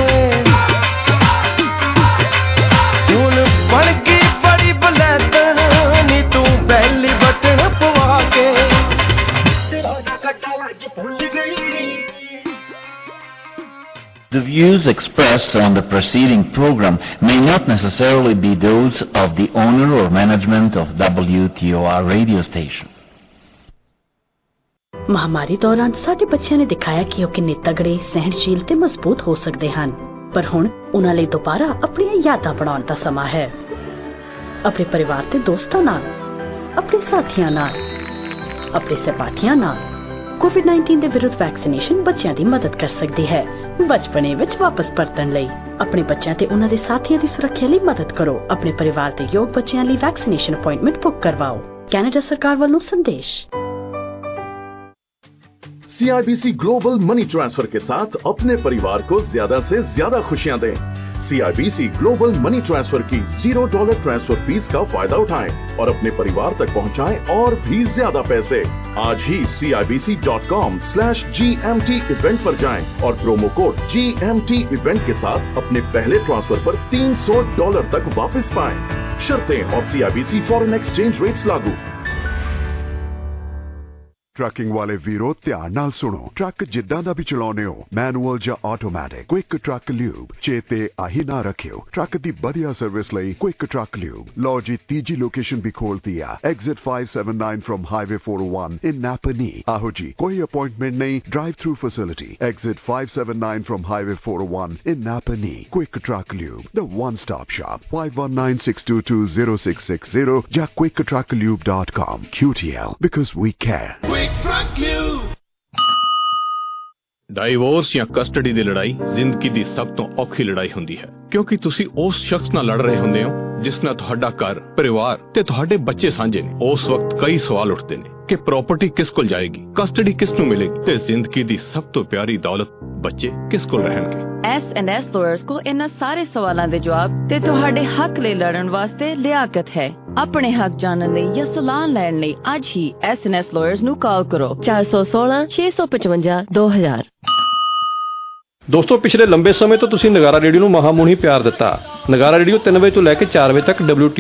ਹੁਣ ਬਣ ਗਈ ਬੜੀ ਬਲੈਤਨ ਨੀ ਤੂੰ ਬੈਲੀ ਬਟਨ ਪਵਾ ਕੇ ਤੇਰਾ ਕੱਟਾ ਅੱਜ ਭੁੱਲ ਗਈ। The views expressed on the preceding program may not necessarily be those of the owner or management of WTOR radio station. ਮਹਾਮਾਰੀ ਦੌਰਾਨ ਸਾਡੇ ਬੱਚਿਆਂ ਨੇ ਦਿਖਾਇਆ ਕਿ ਉਹ ਕਿੰਨੇ ਤਗੜੇ, ਸਹਿਣਸ਼ੀਲ ਤੇ ਮਜ਼ਬੂਤ ਹੋ ਸਕਦੇ ਹਨ। ਪਰ ਹੁਣ ਉਹਨਾਂ ਲਈ ਦੁਬਾਰਾ ਆਪਣੀਆਂ ਯਾਦਾਂ ਬਣਾਉਣ ਦਾ ਸਮਾਂ ਹੈ। ਆਪਣੇ ਪਰਿਵਾਰ ਤੇ ਦੋਸਤਾਂ ਨਾਲ, ਆਪਣੇ ਸਾਥੀਆਂ ਨਾਲ, ਆਪਣੇ ਸਹਿਪਾਠੀਆਂ ਨਾਲ ਕੋਵਿਡ-19 ਦੇ ਵਿਰੁੱਧ ਵੈਕਸੀਨੇਸ਼ਨ ਬੱਚਿਆਂ ਦੀ ਮਦਦ ਕਰ ਸਕਦੀ ਹੈ। ਬਚਪਨੇ ਵਿੱਚ ਵਾਪਸ ਪਰਤਣ ਲਈ ਆਪਣੇ ਬੱਚਿਆਂ ਤੇ ਉਹਨਾਂ ਦੇ ਸਾਥੀਆਂ ਦੀ ਸੁਰੱਖਿਆ ਲਈ ਮਦਦ ਕਰੋ। ਆਪਣੇ ਪਰਿਵਾਰ ਦੇ ਯੋਗ ਬੱਚਿਆਂ ਲਈ ਵੈਕਸੀਨੇਸ਼ਨ ਅਪਾਇੰਟਮੈਂਟ ਬੁੱਕ ਕਰਵਾਓ। ਕੈਨੇਡਾ ਸਰਕਾਰ ਵੱਲੋਂ संदेश। CIBC ग्लोबल मनी ट्रांसफर के साथ अपने परिवार को ज्यादा से ज्यादा खुशियां दें। CIBC ग्लोबल मनी ट्रांसफर की $0 ट्रांसफर फीस का फायदा उठाएं और अपने परिवार तक पहुंचाएं और भी ज्यादा पैसे। आज ही CIBC.com/GMT इवेंट पर जाएं और प्रोमो कोड GMT इवेंट के साथ अपने पहले ट्रांसफर पर $300 तक वापस पाएं। शर्तें और CIBC फॉरेन एक्सचेंज रेट्स लागू। ਟਰੱਕਿੰਗ ਵਾਲੇ ਵੀਰੋ ਧਿਆਨ ਨਾਲ ਸੁਣੋ। ਟਰੱਕ ਜਿੱਦਾਂ ਦਾ ਵੀ ਚਲਾਉਨੇ ਹੋ, ਮੈਨੂਅਲ ਜਾਂ ਆਟੋਮੈਟਿਕ, ਕੁਇਕ ਟਰੱਕ ਲਿਊਬ ਚੇਤੇ ਆਹੀ ਨਾ ਰੱਖਿਓ। ਟਰੱਕ ਦੀ ਵਧੀਆ ਸਰਵਿਸ ਲਈ ਕੁਇਕ ਟਰੱਕ ਲਿਊਬ। ਲਓ ਜੀ, ਤੀਜੀ ਲੋਕੇਸ਼ਨ ਵੀ ਖੋਲਤੀ ਆ, exit 579 from highway 401 in Napanee. ਆਹੋ ਜੀ, ਕੋਈ ਅਪਾਇੰਟਮੈਂਟ ਨਹੀਂ, drive through facility. Exit 579 from highway 401 in Napanee. Quick Truck Lube, the one-stop shop. 519-622-0660 ਜਾਂ quicktrucklube.com. QTL, because we care. Quick Truck Lube. Divorce ਜਾਂ ਕਸਟਡੀ ਦੀ ਲੜਾਈ ਜ਼ਿੰਦਗੀ ਦੀ ਸਭ ਤੋਂ ਔਖੀ ਲੜਾਈ ਹੁੰਦੀ ਹੈ, ਕਿਉਂਕਿ ਤੁਸੀਂ ਉਸ ਸ਼ਖਸ ਨਾਲ ਲੜ ਰਹੇ ਹੁੰਦੇ ਹੋ ਜਿਸ ਨਾਲ ਤੁਹਾਡਾ ਘਰ, ਪਰਿਵਾਰ ਤੇ ਤੁਹਾਡੇ ਬੱਚੇ ਸਾਂਝੇ ਨੇ। ਉਸ ਵਕਤ ਕਈ ਸਵਾਲ ਉੱਠਦੇ ਨੇ ਕਿ ਪ੍ਰਾਪਰਟੀ ਕਿਸ ਕੋਲ ਜਾਏਗੀ, ਕਸਟਡੀ ਕਿਸ ਨੂੰ ਮਿਲੇਗੀ ਤੇ ਜ਼ਿੰਦਗੀ ਦੀ ਸਭ ਤੋਂ ਪਿਆਰੀ ਦੌਲਤ ਬੱਚੇ ਕਿਸ ਕੋਲ ਰਹਿਣਗੇ। S&S ਲਾਇਰਸ ਕੋਲ ਇਹਨਾਂ ਸਾਰੇ ਸਵਾਲਾਂ ਦੇ ਜਵਾਬ ਤੇ ਤੁਹਾਡੇ ਹੱਕ ਲਈ ਲੜਨ ਵਾਸਤੇ ਲਿਆਕਤ ਹੈ। ਆਪਣੇ ਹੱਕ ਜਾਣਨ ਲਈ ਜਾਂ ਸਲਾਹ ਲੈਣ ਲਈ ਅੱਜ ਹੀ S&S ਲਾਇਰਸ ਨੂੰ ਕਾਲ ਕਰੋ 416 655 2000। ਦੋਸਤੋ, ਪਿਛਲੇ ਲੰਬੇ ਸਮੇਂ ਤੋਂ ਤੁਸੀਂ ਨਗਾਰਾ ਰੇਡੀਓ ਨੂੰ ਮਹਾਮੂਣੀ ਪਿਆਰ ਦਿੱਤਾ। ਨਗਾਰਾ ਰੇਡੀਓ 3 ਵਜੇ ਤੋਂ ਲੈ ਕੇ 4 ਵਜੇ ਤੱਕ WT